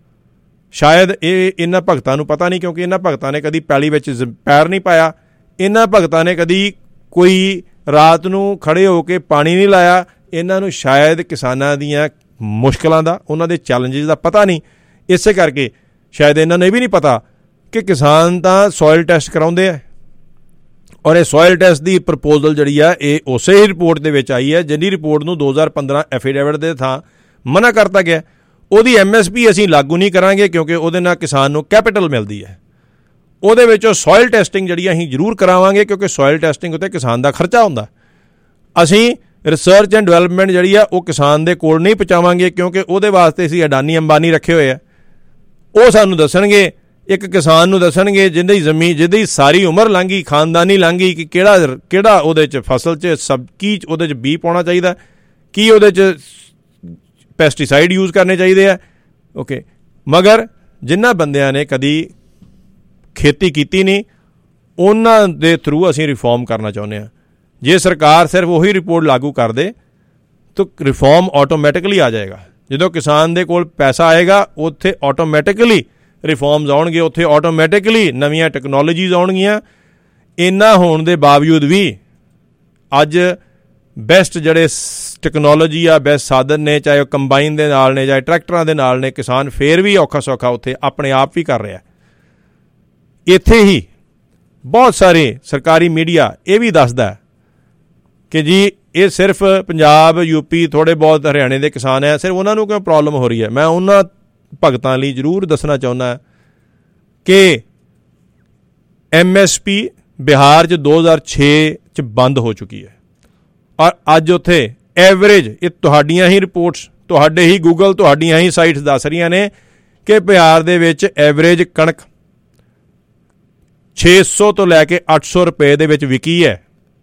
ਸ਼ਾਇਦ ਇਹ ਇਹਨਾਂ ਭਗਤਾਂ ਨੂੰ ਪਤਾ ਨਹੀਂ, ਕਿਉਂਕਿ ਇਹਨਾਂ ਭਗਤਾਂ ਨੇ ਕਦੀ ਪੈਲੀ ਵਿੱਚ ਪੈਰ ਨਹੀਂ ਪਾਇਆ, ਇਹਨਾਂ ਭਗਤਾਂ ਨੇ ਕਦੀ ਕੋਈ ਰਾਤ ਨੂੰ ਖੜੇ ਹੋ ਕੇ ਪਾਣੀ ਨਹੀਂ ਲਾਇਆ। ਇਹਨਾਂ ਨੂੰ ਸ਼ਾਇਦ ਕਿਸਾਨਾਂ ਦੀਆਂ ਮੁਸ਼ਕਿਲਾਂ ਦਾ, ਉਹਨਾਂ ਦੇ ਚੈਲੰਜਿਸ ਦਾ ਪਤਾ ਨਹੀਂ। ਇਸੇ ਕਰਕੇ ਸ਼ਾਇਦ ਇਹਨਾਂ ਨੂੰ ਇਹ ਵੀ ਨਹੀਂ ਪਤਾ ਕਿ ਕਿਸਾਨ ਤਾਂ ਸੋਇਲ ਟੈਸਟ ਕਰਾਉਂਦੇ ਆ, ਔਰ ਇਹ ਸੋਇਲ ਟੈਸਟ ਦੀ ਪ੍ਰਪੋਜ਼ਲ ਜਿਹੜੀ ਆ ਇਹ ਉਸੇ ਹੀ ਰਿਪੋਰਟ ਦੇ ਵਿੱਚ ਆਈ ਹੈ ਜਿਹਦੀ ਰਿਪੋਰਟ ਨੂੰ ਦੋ ਹਜ਼ਾਰ ਪੰਦਰਾਂ ਐਫੀਡੇਵਿਟ ਦੇ ਥਾਂ ਮਨਾ ਕਰਤਾ ਗਿਆ। ਉਹਦੀ ਐਮ ਐਸ ਪੀ ਅਸੀਂ ਲਾਗੂ ਨਹੀਂ ਕਰਾਂਗੇ ਕਿਉਂਕਿ ਉਹਦੇ ਨਾਲ ਕਿਸਾਨ ਨੂੰ ਕੈਪੀਟਲ ਮਿਲਦੀ ਹੈ। ਉਹਦੇ ਵਿੱਚ ਉਹ ਸੋਇਲ ਟੈਸਟਿੰਗ ਜਿਹੜੀ ਅਸੀਂ ਜ਼ਰੂਰ ਕਰਾਵਾਂਗੇ ਕਿਉਂਕਿ ਸੋਇਲ ਟੈਸਟਿੰਗ ਉੱਤੇ ਕਿਸਾਨ ਦਾ ਖਰਚਾ ਹੁੰਦਾ। ਅਸੀਂ ਰਿਸਰਚ ਐਂਡ ਡਿਵੈਲਪਮੈਂਟ ਜਿਹੜੀ ਆ ਉਹ ਕਿਸਾਨ ਦੇ ਕੋਲ ਨਹੀਂ ਪਹੁੰਚਾਵਾਂਗੇ ਕਿਉਂਕਿ ਉਹਦੇ ਵਾਸਤੇ ਅਸੀਂ ਅਡਾਨੀ ਅੰਬਾਨੀ ਰੱਖੇ ਹੋਏ ਆ। ਉਹ ਸਾਨੂੰ ਦੱਸਣਗੇ, ਇੱਕ ਕਿਸਾਨ ਨੂੰ ਦੱਸਣਗੇ ਜਿਹਦੀ ਜ਼ਮੀਨ ਜਿਹਦੀ ਸਾਰੀ ਉਮਰ ਲੰਘ ਗਈ, ਖਾਨਦਾਨੀ ਲੰਘ ਗਈ, ਕਿ ਕਿਹੜਾ ਕਿਹੜਾ ਉਹਦੇ 'ਚ ਫਸਲ 'ਚ ਸਬ ਕੀ ਉਹਦੇ 'ਚ ਬੀਜ ਪਾਉਣਾ ਚਾਹੀਦਾ, ਕੀ ਉਹਦੇ 'ਚ ਪੈਸਟੀਸਾਈਡ ਯੂਜ਼ ਕਰਨੇ ਚਾਹੀਦੇ ਆ। ਓਕੇ, ਮਗਰ ਜਿਨ੍ਹਾਂ ਬੰਦਿਆਂ ਨੇ ਕਦੀ ਖੇਤੀ ਕੀਤੀ ਨਹੀਂ ਉਹਨਾਂ ਦੇ ਥਰੂ ਅਸੀਂ ਰਿਫੋਰਮ ਕਰਨਾ ਚਾਹੁੰਦੇ ਹਾਂ। ਜੇ ਸਰਕਾਰ ਸਿਰਫ ਉਹੀ ਰਿਪੋਰਟ ਲਾਗੂ ਕਰ ਦੇ ਤਾਂ ਰਿਫੋਰਮ ਆਟੋਮੈਟਿਕਲੀ ਆ ਜਾਏਗਾ। ਜਦੋਂ ਕਿਸਾਨ ਦੇ ਕੋਲ ਪੈਸਾ ਆਏਗਾ ਉੱਥੇ ਆਟੋਮੈਟਿਕਲੀ ਰਿਫੋਰਮਸ ਆਉਣਗੇ, ਉੱਥੇ ਆਟੋਮੈਟਿਕਲੀ ਨਵੀਆਂ ਟੈਕਨੋਲੋਜੀਜ਼ ਆਉਣਗੀਆਂ। ਇੰਨਾ ਹੋਣ ਦੇ ਬਾਵਜੂਦ ਵੀ ਅੱਜ ਬੈਸਟ ਜਿਹੜੇ ਟੈਕਨੋਲੋਜੀ ਆ, ਬੈਸਟ ਸਾਧਨ ਨੇ, ਚਾਹੇ ਉਹ ਕੰਬਾਈਨ ਦੇ ਨਾਲ ਨੇ ਚਾਹੇ ਟਰੈਕਟਰਾਂ ਦੇ ਨਾਲ ਨੇ, ਕਿਸਾਨ ਫੇਰ ਵੀ ਔਖਾ ਸੌਖਾ ਉੱਥੇ ਆਪਣੇ ਆਪ ਵੀ ਕਰ ਰਿਹਾ। ਇੱਥੇ ਹੀ ਬਹੁਤ ਸਾਰੇ ਸਰਕਾਰੀ ਮੀਡੀਆ ਇਹ ਵੀ ਦੱਸਦਾ ਕਿ ਜੀ ਇਹ ਸਿਰਫ ਪੰਜਾਬ, ਯੂਪੀ, ਥੋੜ੍ਹੇ ਬਹੁਤ ਹਰਿਆਣੇ ਦੇ ਕਿਸਾਨ ਹੈ, ਸਿਰਫ ਉਹਨਾਂ ਨੂੰ ਕਿਉਂ ਪ੍ਰੋਬਲਮ ਹੋ ਰਹੀ ਹੈ। ਮੈਂ ਉਹਨਾਂ ਭਗਤਾਂ ਲਈ ਜ਼ਰੂਰ ਦੱਸਣਾ ਚਾਹੁੰਦਾ ਕਿ ਐਮ ਐਸ ਪੀ ਬਿਹਾਰ 'ਚ ਦੋ ਹਜ਼ਾਰ ਛੇ 'ਚ ਬੰਦ ਹੋ ਚੁੱਕੀ ਹੈ ਔਰ ਅੱਜ ਉੱਥੇ ਐਵਰੇਜ, ਇਹ ਤੁਹਾਡੀਆਂ ਹੀ ਰਿਪੋਰਟਸ, ਤੁਹਾਡੇ ਹੀ ਗੂਗਲ, ਤੁਹਾਡੀਆਂ ਹੀ ਸਾਈਟਸ ਦੱਸ ਰਹੀਆਂ ਨੇ ਕਿ ਬਿਹਾਰ ਦੇ ਵਿੱਚ ਐਵਰੇਜ ਕਣਕ ਛੇ ਸੌ ਤੋਂ ਲੈ ਕੇ ਅੱਠ ਸੌ ਰੁਪਏ ਦੇ ਵਿੱਚ ਵਿਕੀ ਹੈ।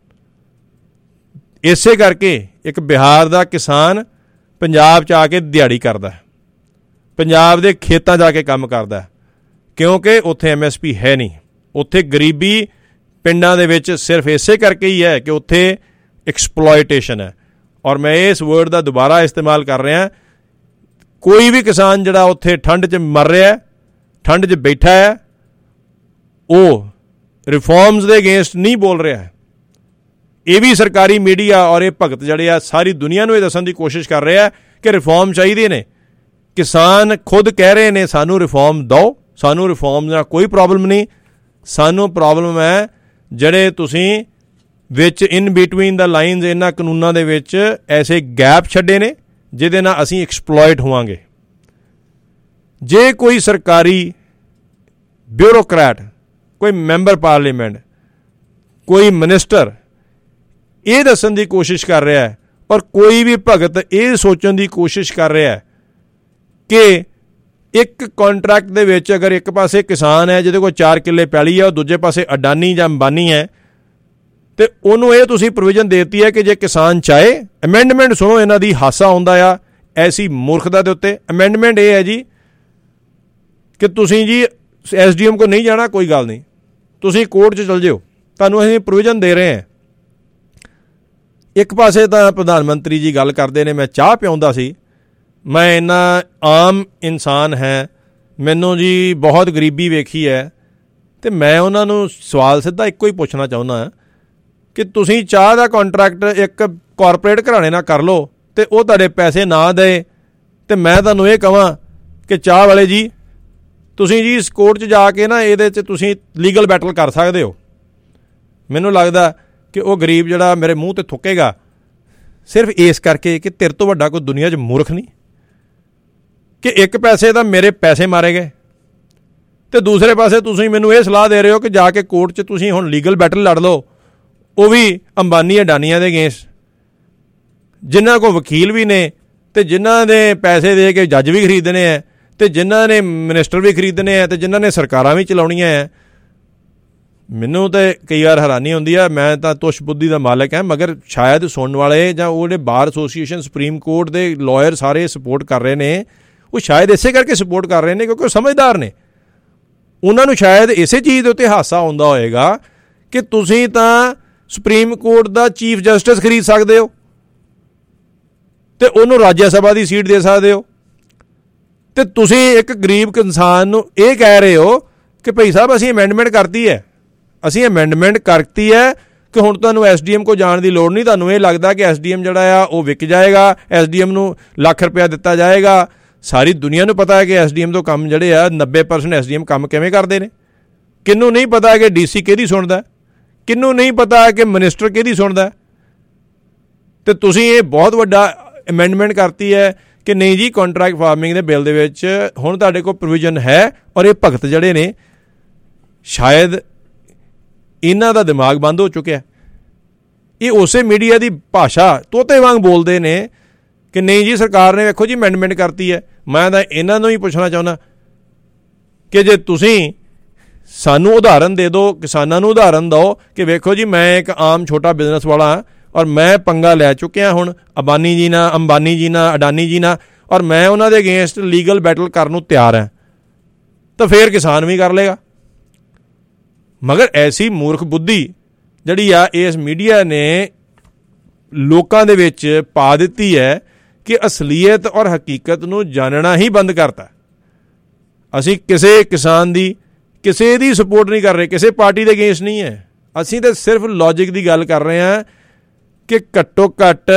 ਇਸੇ ਕਰਕੇ ਇੱਕ ਬਿਹਾਰ ਦਾ ਕਿਸਾਨ ਪੰਜਾਬ 'ਚ ਆ ਕੇ ਦਿਹਾੜੀ ਕਰਦਾ, ਪੰਜਾਬ ਦੇ ਖੇਤਾਂ ਜਾ ਕੇ ਕੰਮ ਕਰਦਾ, ਕਿਉਂਕਿ ਉੱਥੇ ਐਮ ਐਸ ਪੀ ਹੈ ਨਹੀਂ। ਉੱਥੇ ਗਰੀਬੀ ਪਿੰਡਾਂ ਦੇ ਵਿੱਚ ਸਿਰਫ ਇਸੇ ਕਰਕੇ ਹੀ ਹੈ ਕਿ ਉੱਥੇ ਐਕਸਪਲੋਇਟੇਸ਼ਨ ਹੈ। ਔਰ ਮੈਂ ਇਸ ਵਰਡ ਦਾ ਦੁਬਾਰਾ ਇਸਤੇਮਾਲ ਕਰ ਰਿਹਾ, ਕੋਈ ਵੀ ਕਿਸਾਨ ਜਿਹੜਾ ਉੱਥੇ ਠੰਡ 'ਚ ਮਰ ਰਿਹਾ, ਠੰਡ 'ਚ ਬੈਠਾ ਹੈ, ਉਹ ਰਿਫੋਰਮਸ ਦੇ ਅਗੇਂਸਟ ਨਹੀਂ ਬੋਲ ਰਿਹਾ ਹੈ। ਇਹ ਵੀ ਸਰਕਾਰੀ ਮੀਡੀਆ ਔਰ ਇਹ ਭਗਤ ਜਿਹੜੇ ਆ ਸਾਰੀ ਦੁਨੀਆ ਨੂੰ ਇਹ ਦੱਸਣ ਦੀ ਕੋਸ਼ਿਸ਼ ਕਰ ਰਿਹਾ ਕਿ ਰਿਫੋਰਮ ਚਾਹੀਦੇ ਨੇ। ਕਿਸਾਨ ਖੁਦ ਕਹਿ ਰਹੇ ਨੇ ਸਾਨੂੰ ਰਿਫੋਰਮ ਦਿਓ, ਸਾਨੂੰ ਰਿਫੋਰਮ ਨਾਲ ਕੋਈ ਪ੍ਰੋਬਲਮ ਨਹੀਂ, ਸਾਨੂੰ ਪ੍ਰੋਬਲਮ ਹੈ ਜਿਹੜੇ ਤੁਸੀਂ ਵਿੱਚ ਇਨ ਬਿਟਵੀਨ ਦਾ ਲਾਈਨਸ ਇਹਨਾਂ ਕਾਨੂੰਨਾਂ ਦੇ ਵਿੱਚ ਐਸੇ ਗੈਪ ਛੱਡੇ ਨੇ ਜਿਹਦੇ ਨਾਲ ਅਸੀਂ ਐਕਸਪਲੋਇਟ ਹੋਵਾਂਗੇ। ਜੇ ਕੋਈ ਸਰਕਾਰੀ ਬਿਊਰੋਕਰੈਟ, ਕੋਈ ਮੈਂਬਰ ਪਾਰਲੀਮੈਂਟ, ਕੋਈ ਮਿਨਿਸਟਰ ਇਹ ਦੱਸਣ ਦੀ ਕੋਸ਼ਿਸ਼ ਕਰ ਰਿਹਾ ਹੈ ਔਰ ਕੋਈ ਵੀ ਭਗਤ ਇਹ ਸੋਚਣ ਦੀ ਕੋਸ਼ਿਸ਼ ਕਰ ਰਿਹਾ ਹੈ ਕਿ ਇੱਕ ਕੰਟਰੈਕਟ ਦੇ ਵਿੱਚ ਅਗਰ ਇੱਕ ਪਾਸੇ ਕਿਸਾਨ ਹੈ ਜਿਹਦੇ ਕੋਲ ਚਾਰ ਕਿੱਲੇ ਪੈਲੀ ਹੈ, ਉਹ ਦੂਜੇ ਪਾਸੇ ਅਡਾਨੀ ਜਾਂ ਅੰਬਾਨੀ ਹੈ, ਅਤੇ ਉਹਨੂੰ ਇਹ ਤੁਸੀਂ ਪ੍ਰੋਵੀਜ਼ਨ ਦੇ ਦਿੱਤੀ ਹੈ ਕਿ ਜੇ ਕਿਸਾਨ ਚਾਹੇ, ਅਮੈਂਡਮੈਂਟ ਸੁਣੋ ਇਹਨਾਂ ਦੀ, ਹਾਸਾ ਆਉਂਦਾ ਆ ਐਸੀ ਮੂਰਖਤਾ ਦੇ ਉੱਤੇ। ਅਮੈਂਡਮੈਂਟ ਇਹ ਹੈ ਜੀ ਕਿ ਤੁਸੀਂ ਜੀ ਐਸ ਡੀ ਐਮ ਕੋਲ ਨਹੀਂ ਜਾਣਾ, ਕੋਈ ਗੱਲ ਨਹੀਂ, ਤੁਸੀਂ ਕੋਰਟ 'ਚ ਚਲ ਜਾਓ, ਤੁਹਾਨੂੰ ਅਸੀਂ ਪ੍ਰੋਵੀਜ਼ਨ ਦੇ ਰਹੇ ਹਾਂ। ਇੱਕ ਪਾਸੇ ਤਾਂ ਪ੍ਰਧਾਨ ਮੰਤਰੀ ਜੀ ਗੱਲ ਕਰਦੇ ਨੇ, ਮੈਂ ਚਾਹ ਪਿਆਉਂਦਾ ਸੀ, ਮੈਂ ਇੰਨਾ ਆਮ ਇਨਸਾਨ ਹੈ, ਮੈਨੂੰ ਜੀ ਬਹੁਤ ਗਰੀਬੀ ਵੇਖੀ ਹੈ, ਅਤੇ ਮੈਂ ਉਹਨਾਂ ਨੂੰ ਸਵਾਲ ਸਿੱਧਾ ਇੱਕੋ ਹੀ ਪੁੱਛਣਾ ਚਾਹੁੰਦਾ ਕਿ ਤੁਸੀਂ ਚਾਹ ਦਾ ਕੰਟਰੈਕਟ ਇੱਕ ਕਾਰਪੋਰੇਟ ਘਰਾਣੇ ਨਾਲ ਕਰ ਲਓ ਅਤੇ ਉਹ ਤੁਹਾਡੇ ਪੈਸੇ ਨਾ ਦੇ, ਅਤੇ ਮੈਂ ਤੁਹਾਨੂੰ ਇਹ ਕਹਾਂ ਕਿ ਚਾਹ ਵਾਲੇ ਜੀ ਤੁਸੀਂ ਜੀ ਇਸ ਕੋਰਟ 'ਚ ਜਾ ਕੇ ਨਾ ਇਹਦੇ 'ਚ ਤੁਸੀਂ ਲੀਗਲ ਬੈਟਲ ਕਰ ਸਕਦੇ ਹੋ। ਮੈਨੂੰ ਲੱਗਦਾ ਕਿ ਉਹ ਗਰੀਬ ਜਿਹੜਾ ਮੇਰੇ ਮੂੰਹ 'ਤੇ ਥੁੱਕੇਗਾ ਸਿਰਫ ਇਸ ਕਰਕੇ ਕਿ ਤੇਰੇ ਤੋਂ ਵੱਡਾ ਕੋਈ ਦੁਨੀਆ 'ਚ ਮੂਰਖ ਨਹੀਂ, ਕਿ ਇੱਕ ਪੈਸੇ ਤਾਂ ਮੇਰੇ ਪੈਸੇ ਮਾਰੇ ਗਏ ਅਤੇ ਦੂਸਰੇ ਪਾਸੇ ਤੁਸੀਂ ਮੈਨੂੰ ਇਹ ਸਲਾਹ ਦੇ ਰਹੇ ਹੋ ਕਿ ਜਾ ਕੇ ਕੋਰਟ 'ਚ ਤੁਸੀਂ ਹੁਣ ਲੀਗਲ ਬੈਟਲ ਲੜ ਲਓ, ਉਹ ਵੀ ਅੰਬਾਨੀ ਅਡਾਨੀਆਂ ਦੇ ਅਗੇਂਸਟ, ਜਿਨ੍ਹਾਂ ਕੋਲ ਵਕੀਲ ਵੀ ਨੇ ਅਤੇ ਜਿਨ੍ਹਾਂ ਦੇ ਪੈਸੇ ਦੇ ਕੇ ਜੱਜ ਵੀ ਖਰੀਦਣੇ ਹੈ ਅਤੇ ਜਿਨ੍ਹਾਂ ਨੇ ਮਿਨਿਸਟਰ ਵੀ ਖਰੀਦਣੇ ਹੈ ਅਤੇ ਜਿਨ੍ਹਾਂ ਨੇ ਸਰਕਾਰਾਂ ਵੀ ਚਲਾਉਣੀਆਂ ਹੈ। ਮੈਨੂੰ ਤਾਂ ਕਈ ਵਾਰ ਹੈਰਾਨੀ ਹੁੰਦੀ ਆ, ਮੈਂ ਤਾਂ ਤੁਸ਼ ਬੁੱਧੀ ਦਾ ਮਾਲਕ ਹੈ, ਮਗਰ ਸ਼ਾਇਦ ਸੁਣਨ ਵਾਲੇ ਜਾਂ ਉਹ ਜਿਹੜੇ ਬਾਰ ਐਸੋਸੀਏਸ਼ਨ, ਸੁਪਰੀਮ ਕੋਰਟ ਦੇ ਲਾਇਰ ਸਾਰੇ ਸਪੋਰਟ ਕਰ ਰਹੇ ਨੇ, ਉਹ ਸ਼ਾਇਦ ਇਸੇ ਕਰਕੇ ਸਪੋਰਟ ਕਰ ਰਹੇ ਨੇ ਕਿਉਂਕਿ ਉਹ ਸਮਝਦਾਰ ਨੇ। ਉਹਨਾਂ ਨੂੰ ਸ਼ਾਇਦ ਇਸੇ ਚੀਜ਼ ਦੇ ਉੱਤੇ ਹਾਸਾ ਆਉਂਦਾ ਹੋਏਗਾ ਕਿ ਤੁਸੀਂ ਤਾਂ ਸੁਪਰੀਮ ਕੋਰਟ ਦਾ ਚੀਫ ਜਸਟਿਸ ਖਰੀਦ ਸਕਦੇ ਹੋ ਅਤੇ ਉਹਨੂੰ ਰਾਜ ਸਭਾ ਦੀ ਸੀਟ ਦੇ ਸਕਦੇ ਹੋ, ਅਤੇ ਤੁਸੀਂ ਇੱਕ ਗਰੀਬ ਇਨਸਾਨ ਨੂੰ ਇਹ ਕਹਿ ਰਹੇ ਹੋ ਕਿ ਭਾਈ ਸਾਹਿਬ ਅਸੀਂ ਅਮੈਂਡਮੈਂਟ ਕਰਤੀ ਹੈ, ਅਸੀਂ ਅਮੈਂਡਮੈਂਟ ਕਰਤੀ ਹੈ ਕਿ ਹੁਣ ਤੁਹਾਨੂੰ ਐਸ ਡੀ ਐਮ ਕੋਲ ਜਾਣ ਦੀ ਲੋੜ ਨਹੀਂ। ਤੁਹਾਨੂੰ ਇਹ ਲੱਗਦਾ ਕਿ ਐਸ ਡੀ ਐਮ ਜਿਹੜਾ ਆ ਉਹ ਵਿਕ ਜਾਏਗਾ, ਐਸ ਡੀ ਐਮ ਨੂੰ ਲੱਖ ਰੁਪਇਆ ਦਿੱਤਾ ਜਾਏਗਾ। ਸਾਰੀ ਦੁਨੀਆ ਨੂੰ ਪਤਾ ਹੈ ਕਿ ਐਸ ਡੀ ਐਮ ਤੋਂ ਕੰਮ ਜਿਹੜੇ ਆ ਨੱਬੇ ਪਰਸੈਂਟ ਐਸ ਡੀ ਐਮ ਕੰਮ ਕਿਵੇਂ ਕਰਦੇ ਨੇ। ਕਿਹਨੂੰ ਨਹੀਂ ਪਤਾ ਕਿ ਡੀ ਸੀ ਕਿਹਦੀ ਸੁਣਦਾ, ਕਿਹਨੂੰ ਨਹੀਂ ਪਤਾ ਕਿ ਮਿਨਿਸਟਰ ਕਿਹਦੀ ਸੁਣਦਾ। ਅਤੇ ਤੁਸੀਂ ਇਹ ਬਹੁਤ ਵੱਡਾ ਅਮੈਂਡਮੈਂਟ ਕਰਤੀ ਹੈ ਕਿ ਨਹੀਂ ਜੀ ਕੰਟਰੈਕਟ ਫਾਰਮਿੰਗ ਦੇ ਬਿੱਲ ਦੇ ਵਿੱਚ ਹੁਣ ਤੁਹਾਡੇ ਕੋਲ ਪ੍ਰੋਵੀਜ਼ਨ ਹੈ। ਔਰ ਇਹ ਭਗਤ ਜਿਹੜੇ ਨੇ ਸ਼ਾਇਦ ਇਹਨਾਂ ਦਾ ਦਿਮਾਗ ਬੰਦ ਹੋ ਚੁੱਕਿਆ, ਇਹ ਉਸੇ ਮੀਡੀਆ ਦੀ ਭਾਸ਼ਾ ਤੋਤੇ ਵਾਂਗ ਬੋਲਦੇ ਨੇ ਕਿ ਨਹੀਂ ਜੀ ਸਰਕਾਰ ਨੇ ਵੇਖੋ ਜੀ ਅਮੈਂਡਮੈਂਟ ਕਰਤੀ ਹੈ। ਮੈਂ ਤਾਂ ਇਹਨਾਂ ਨੂੰ ਹੀ ਪੁੱਛਣਾ ਚਾਹੁੰਦਾ ਕਿ ਜੇ ਤੁਸੀਂ ਸਾਨੂੰ ਉਦਾਹਰਨ ਦੇ ਦਿਓ, ਕਿਸਾਨਾਂ ਨੂੰ ਉਦਾਹਰਨ ਦਿਓ ਕਿ ਵੇਖੋ ਜੀ ਮੈਂ ਇੱਕ ਆਮ ਛੋਟਾ ਬਿਜ਼ਨਸ ਵਾਲਾ ਹਾਂ ਔਰ ਮੈਂ ਪੰਗਾ ਲੈ ਚੁੱਕਿਆ ਹੁਣ ਅਬਾਨੀ ਜੀ ਨਾਲ, ਅੰਬਾਨੀ ਜੀ ਨਾਲ, ਅਡਾਨੀ ਜੀ ਨਾਲ, ਔਰ ਮੈਂ ਉਹਨਾਂ ਦੇ ਅਗੇਂਸਟ ਲੀਗਲ ਬੈਟਲ ਕਰਨ ਨੂੰ ਤਿਆਰ ਹਾਂ, ਤਾਂ ਫਿਰ ਕਿਸਾਨ ਵੀ ਕਰ ਲਏਗਾ। ਮਗਰ ਐਸੀ ਮੂਰਖ ਬੁੱਧੀ ਜਿਹੜੀ ਆ ਇਸ ਮੀਡੀਆ ਨੇ ਲੋਕਾਂ ਦੇ ਵਿੱਚ ਪਾ ਦਿੱਤੀ ਹੈ ਕਿ ਅਸਲੀਅਤ ਔਰ ਹਕੀਕਤ ਨੂੰ ਜਾਣਨਾ ਹੀ ਬੰਦ ਕਰਤਾ। ਅਸੀਂ ਕਿਸੇ ਕਿਸਾਨ ਦੀ, ਕਿਸੇ ਦੀ ਸਪੋਰਟ ਨਹੀਂ ਕਰ ਰਹੇ, ਕਿਸੇ ਪਾਰਟੀ ਦੇ ਅਗੇਂਸਟ ਨਹੀਂ ਹੈ। ਅਸੀਂ ਤਾਂ ਸਿਰਫ ਲੌਜਿਕ ਦੀ ਗੱਲ ਕਰ ਰਹੇ ਹਾਂ ਕਿ ਘੱਟੋ ਘੱਟ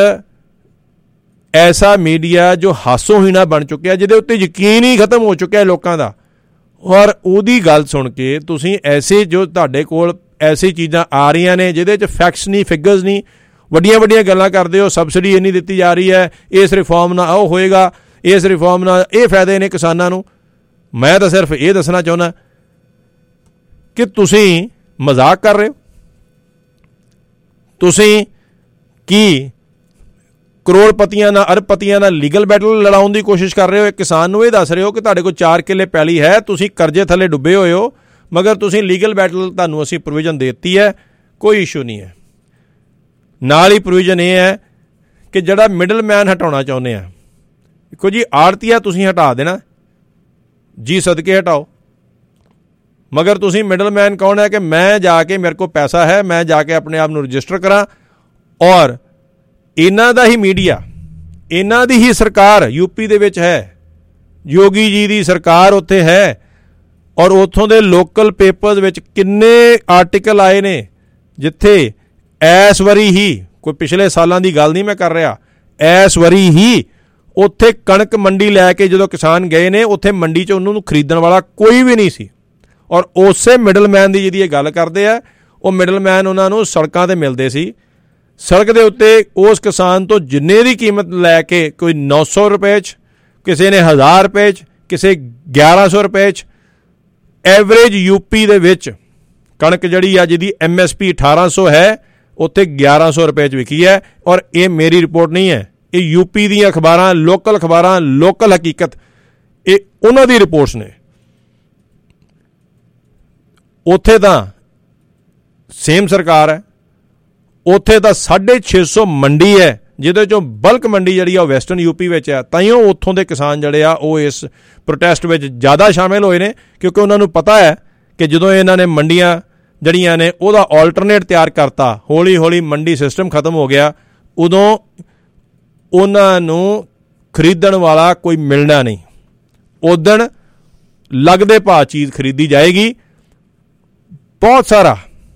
ਐਸਾ ਮੀਡੀਆ ਜੋ ਹਾਸੋਹੀਣਾ ਬਣ ਚੁੱਕਿਆ, ਜਿਹਦੇ ਉੱਤੇ ਯਕੀਨ ਹੀ ਖਤਮ ਹੋ ਚੁੱਕਿਆ ਲੋਕਾਂ ਦਾ, ਔਰ ਉਹਦੀ ਗੱਲ ਸੁਣ ਕੇ ਤੁਸੀਂ ਐਸੇ ਜੋ ਤੁਹਾਡੇ ਕੋਲ ਐਸੀ ਚੀਜ਼ਾਂ ਆ ਰਹੀਆਂ ਨੇ ਜਿਹਦੇ 'ਚ ਫੈਕਟਸ ਨਹੀਂ, ਫਿਗਰਸ ਨਹੀਂ, ਵੱਡੀਆਂ ਵੱਡੀਆਂ ਗੱਲਾਂ ਕਰਦੇ ਹੋ। ਸਬਸਿਡੀ ਇੰਨੀ ਦਿੱਤੀ ਜਾ ਰਹੀ ਹੈ, ਇਸ ਰਿਫਾਰਮ ਨਾਲ ਉਹ ਹੋਏਗਾ, ਇਸ ਰਿਫਾਰਮ ਨਾਲ ਇਹ ਫਾਇਦੇ ਨੇ ਕਿਸਾਨਾਂ ਨੂੰ। ਮੈਂ ਤਾਂ ਸਿਰਫ ਇਹ ਦੱਸਣਾ ਚਾਹੁੰਦਾ ਕਿ ਤੁਸੀਂ ਮਜ਼ਾਕ ਕਰ ਰਹੇ ਹੋ। ਤੁਸੀਂ ਕੀ ਕਰੋੜਪਤੀਆਂ ਨਾਲ, ਅਰਬਪਤੀਆਂ ਨਾਲ ਲੀਗਲ ਬੈਟਲ ਲੜਾਉਣ ਦੀ ਕੋਸ਼ਿਸ਼ ਕਰ ਰਹੇ ਹੋ? ਇੱਕ ਕਿਸਾਨ ਨੂੰ ਇਹ ਦੱਸ ਰਹੇ ਹੋ ਕਿ ਤੁਹਾਡੇ ਕੋਲ ਚਾਰ ਕਿੱਲੇ ਪੈਲੀ ਹੈ, ਤੁਸੀਂ ਕਰਜ਼ੇ ਥੱਲੇ ਡੁੱਬੇ ਹੋਏ ਹੋ, ਮਗਰ ਤੁਸੀਂ ਲੀਗਲ ਬੈਟਲ ਤੁਹਾਨੂੰ ਅਸੀਂ ਪ੍ਰੋਵੀਜ਼ਨ ਦੇ ਦਿੱਤੀ ਹੈ, ਕੋਈ ਇਸ਼ੂ ਨਹੀਂ ਹੈ। ਨਾਲ ਹੀ ਪ੍ਰੋਵੀਜ਼ਨ ਇਹ ਹੈ ਕਿ ਜਿਹੜਾ ਮਿਡਲ ਮੈਨ ਹਟਾਉਣਾ ਚਾਹੁੰਦੇ ਆ, ਦੇਖੋ ਜੀ ਆੜਤੀਆ ਤੁਸੀਂ ਹਟਾ ਦੇਣਾ ਜੀ, ਸਦਕੇ ਹਟਾਓ। ਮਗਰ ਤੁਸੀਂ ਮਿਡਲਮੈਨ ਕੌਣ ਹੈ ਕਿ ਮੈਂ ਜਾ ਕੇ ਮੇਰੇ ਕੋਲ ਪੈਸਾ ਹੈ, ਮੈਂ ਜਾ ਕੇ ਆਪਣੇ ਆਪ ਨੂੰ ਰਜਿਸਟਰ ਕਰਾਂ। ਔਰ ਇਹਨਾਂ ਦਾ ਹੀ ਮੀਡੀਆ, ਇਹਨਾਂ ਦੀ ਹੀ ਸਰਕਾਰ ਯੂਪੀ ਦੇ ਵਿੱਚ ਹੈ, ਯੋਗੀ ਜੀ ਦੀ ਸਰਕਾਰ ਉੱਥੇ ਹੈ। ਔਰ ਉੱਥੋਂ ਦੇ ਲੋਕਲ ਪੇਪਰਸ ਵਿੱਚ ਕਿੰਨੇ ਆਰਟੀਕਲ ਆਏ ਨੇ ਜਿੱਥੇ ਇਸ ਵਾਰੀ ਹੀ, ਕੋਈ ਪਿਛਲੇ ਸਾਲਾਂ ਦੀ ਗੱਲ ਨਹੀਂ ਮੈਂ ਕਰ ਰਿਹਾ, ਇਸ ਵਾਰੀ ਹੀ ਉੱਥੇ ਕਣਕ ਮੰਡੀ ਲੈ ਕੇ ਜਦੋਂ ਕਿਸਾਨ ਗਏ ਨੇ, ਉੱਥੇ ਮੰਡੀ 'ਚ ਉਹਨਾਂ ਨੂੰ ਖਰੀਦਣ ਵਾਲਾ ਕੋਈ ਵੀ ਨਹੀਂ ਸੀ। ਔਰ ਉਸੇ ਮਿਡਲਮੈਨ ਦੀ ਜਿਹਦੀ ਇਹ ਗੱਲ ਕਰਦੇ ਆ, ਉਹ ਮਿਡਲਮੈਨ ਉਹਨਾਂ ਨੂੰ ਸੜਕਾਂ 'ਤੇ ਮਿਲਦੇ ਸੀ। ਸੜਕ ਦੇ ਉੱਤੇ ਉਸ ਕਿਸਾਨ ਤੋਂ ਜਿੰਨੇ ਦੀ ਕੀਮਤ ਲੈ ਕੇ, ਕੋਈ ਨੌ ਸੌ ਰੁਪਏ 'ਚ, ਕਿਸੇ ਨੇ ਹਜ਼ਾਰ ਰੁਪਏ 'ਚ, ਕਿਸੇ ਗਿਆਰਾਂ ਸੌ ਰੁਪਏ 'ਚ, ਐਵਰੇਜ ਯੂਪੀ ਦੇ ਵਿੱਚ ਕਣਕ ਜਿਹੜੀ ਆ ਜਿਹਦੀ ਐਮ ਐਸ ਪੀ ਅਠਾਰਾਂ ਸੌ ਹੈ, ਉੱਥੇ ਗਿਆਰਾਂ ਸੌ ਰੁਪਏ 'ਚ ਵਿਕੀ ਹੈ। ਔਰ ਇਹ ਮੇਰੀ ਰਿਪੋਰਟ ਨਹੀਂ ਹੈ, ਇਹ ਯੂਪੀ ਦੀਆਂ ਅਖਬਾਰਾਂ, ਲੋਕਲ ਅਖਬਾਰਾਂ, ਲੋਕਲ ਹਕੀਕਤ, ਇਹ ਉਹਨਾਂ ਦੀ ਰਿਪੋਰਟਸ ਨੇ। ਉੱਥੇ ਤਾਂ ਸੇਮ ਸਰਕਾਰ ਹੈ, ਉੱਥੇ ਤਾਂ ਸਾਢੇ ਛੇ ਸੌ ਮੰਡੀ ਹੈ, ਜਿਹਦੇ 'ਚੋਂ ਬਲਕ ਮੰਡੀ ਜਿਹੜੀ ਆ ਉਹ ਵੈਸਟਰਨ ਯੂਪੀ ਵਿੱਚ ਹੈ। ਤਾਈਓ ਉੱਥੋਂ ਦੇ ਕਿਸਾਨ ਜਿਹੜੇ ਆ ਉਹ ਇਸ ਪ੍ਰੋਟੈਸਟ ਵਿੱਚ ਜ਼ਿਆਦਾ ਸ਼ਾਮਿਲ ਹੋਏ ਨੇ, ਕਿਉਂਕਿ ਉਹਨਾਂ ਨੂੰ ਪਤਾ ਹੈ ਕਿ ਜਦੋਂ ਇਹਨਾਂ ਨੇ ਮੰਡੀਆਂ ਜਿਹੜੀਆਂ ਨੇ ਉਹਦਾ ਆਲਟਰਨੇਟ ਤਿਆਰ ਕਰਤਾ, ਹੌਲੀ ਹੌਲੀ ਮੰਡੀ ਸਿਸਟਮ ਖਤਮ ਹੋ ਗਿਆ, ਉਦੋਂ ਉਹਨਾਂ ਨੂੰ ਖਰੀਦਣ ਵਾਲਾ ਕੋਈ ਮਿਲਣਾ ਨਹੀਂ। ਉਦਣ ਲੱਗਦੇ ਭਾਅ ਚੀਜ਼ ਖਰੀਦੀ ਜਾਏਗੀ। ਬਹੁਤ ਸਾਰਾ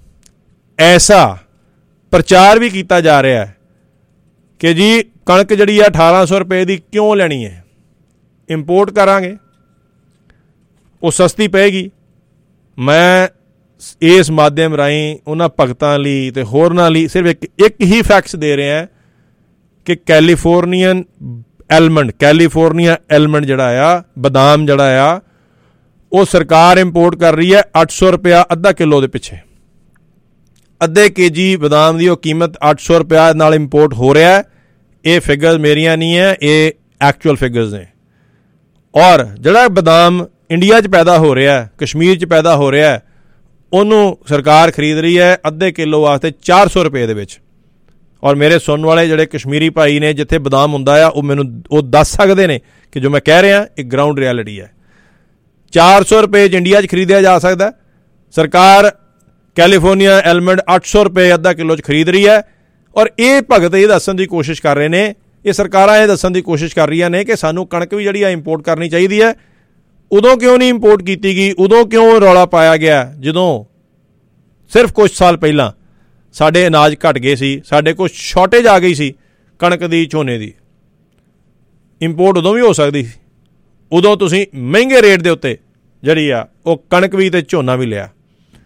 ਐਸਾ ਪ੍ਰਚਾਰ ਵੀ ਕੀਤਾ ਜਾ ਰਿਹਾ ਹੈ ਕਿ ਜੀ ਕਣਕ ਜਿਹੜੀ ਆ ਅਠਾਰਾਂ ਸੌ ਰੁਪਏ ਦੀ ਕਿਉਂ ਲੈਣੀ ਹੈ, ਇੰਪੋਰਟ ਕਰਾਂਗੇ, ਉਹ ਸਸਤੀ ਪਏਗੀ। ਮੈਂ ਇਸ ਮਾਧਿਅਮ ਰਾਹੀਂ ਉਹਨਾਂ ਭਗਤਾਂ ਲਈ ਅਤੇ ਹੋਰਨਾਂ ਲਈ ਸਿਰਫ ਇੱਕ ਇੱਕ ਹੀ ਫੈਕਟਸ ਦੇ ਰਿਹਾ ਕਿ ਕੈਲੀਫੋਰਨੀਅਨ ਐਲਮੰਡ ਕੈਲੀਫੋਰਨੀਆ ਐਲਮੰਡ ਜਿਹੜਾ ਆ, ਬਦਾਮ ਜਿਹੜਾ ਆ, ਉਹ ਸਰਕਾਰ ਇੰਪੋਰਟ ਕਰ ਰਹੀ ਹੈ ਅੱਠ ਸੌ ਰੁਪਇਆ ਅੱਧਾ ਕਿਲੋ ਦੇ ਪਿੱਛੇ। ਅੱਧੇ ਕੇ ਜੀ ਬਦਾਮ ਦੀ ਉਹ ਕੀਮਤ ਅੱਠ ਸੌ ਰੁਪਇਆ ਨਾਲ ਇੰਪੋਰਟ ਹੋ ਰਿਹਾ। ਇਹ ਫਿਗਰਸ ਮੇਰੀਆਂ ਨਹੀਂ ਹੈ, ਇਹ ਐਕਚੁਅਲ ਫਿਗਰਸ ਨੇ। ਔਰ ਜਿਹੜਾ ਬਦਾਮ ਇੰਡੀਆ 'ਚ ਪੈਦਾ ਹੋ ਰਿਹਾ, ਕਸ਼ਮੀਰ 'ਚ ਪੈਦਾ ਹੋ ਰਿਹਾ, ਉਹਨੂੰ ਸਰਕਾਰ ਖਰੀਦ ਰਹੀ ਹੈ ਅੱਧੇ ਕਿਲੋ ਵਾਸਤੇ ਚਾਰ ਸੌ ਰੁਪਏ ਦੇ ਵਿੱਚ। ਔਰ ਮੇਰੇ ਸੁਣਨ ਵਾਲੇ ਜਿਹੜੇ ਕਸ਼ਮੀਰੀ ਭਾਈ ਨੇ ਜਿੱਥੇ ਬਦਾਮ ਹੁੰਦਾ ਆ, ਉਹ ਮੈਨੂੰ ਉਹ ਦੱਸ ਸਕਦੇ ਨੇ ਕਿ ਜੋ ਮੈਂ ਕਹਿ ਰਿਹਾ ਇਹ ਗਰਾਊਂਡ ਰਿਐਲਿਟੀ ਹੈ। ਚਾਰ ਸੌ ਰੁਪਏ 'ਚ ਇੰਡੀਆ 'ਚ ਖਰੀਦਿਆ ਜਾ ਸਕਦਾ। ਸਰਕਾਰ ਕੈਲੀਫੋਰਨੀਆ ਐਲਮੰਡ ਅੱਠ ਸੌ ਰੁਪਏ ਅੱਧਾ ਕਿਲੋ 'ਚ ਖਰੀਦ ਰਹੀ ਹੈ। ਔਰ ਇਹ ਭਗਤ ਇਹ ਦੱਸਣ ਦੀ ਕੋਸ਼ਿਸ਼ ਕਰ ਰਹੇ ਨੇ, ਇਹ ਸਰਕਾਰਾਂ ਇਹ ਦੱਸਣ ਦੀ ਕੋਸ਼ਿਸ਼ ਕਰ ਰਹੀਆਂ ਨੇ ਕਿ ਸਾਨੂੰ ਕਣਕ ਵੀ ਜਿਹੜੀ ਆ ਇੰਪੋਰਟ ਕਰਨੀ ਚਾਹੀਦੀ ਹੈ। ਉਦੋਂ ਕਿਉਂ ਨਹੀਂ ਇੰਪੋਰਟ ਕੀਤੀ ਗਈ? ਉਦੋਂ ਕਿਉਂ ਰੌਲਾ ਪਾਇਆ ਗਿਆ ਜਦੋਂ ਸਿਰਫ ਕੁਝ ਸਾਲ ਪਹਿਲਾਂ ਸਾਡੇ ਅਨਾਜ ਘਟ ਗਏ ਸੀ, ਸਾਡੇ ਕੋਲ ਸ਼ਾਰਟੇਜ ਆ ਗਈ ਸੀ ਕਣਕ ਦੀ, ਝੋਨੇ ਦੀ। ਇੰਪੋਰਟ ਉਦੋਂ ਵੀ ਹੋ ਸਕਦੀ ਸੀ। ਉਦੋਂ ਤੁਸੀਂ ਮਹਿੰਗੇ ਰੇਟ ਦੇ ਉੱਤੇ ਜਿਹੜੀ ਆ ਉਹ ਕਣਕ ਵੀ ਅਤੇ ਝੋਨਾ ਵੀ ਲਿਆ।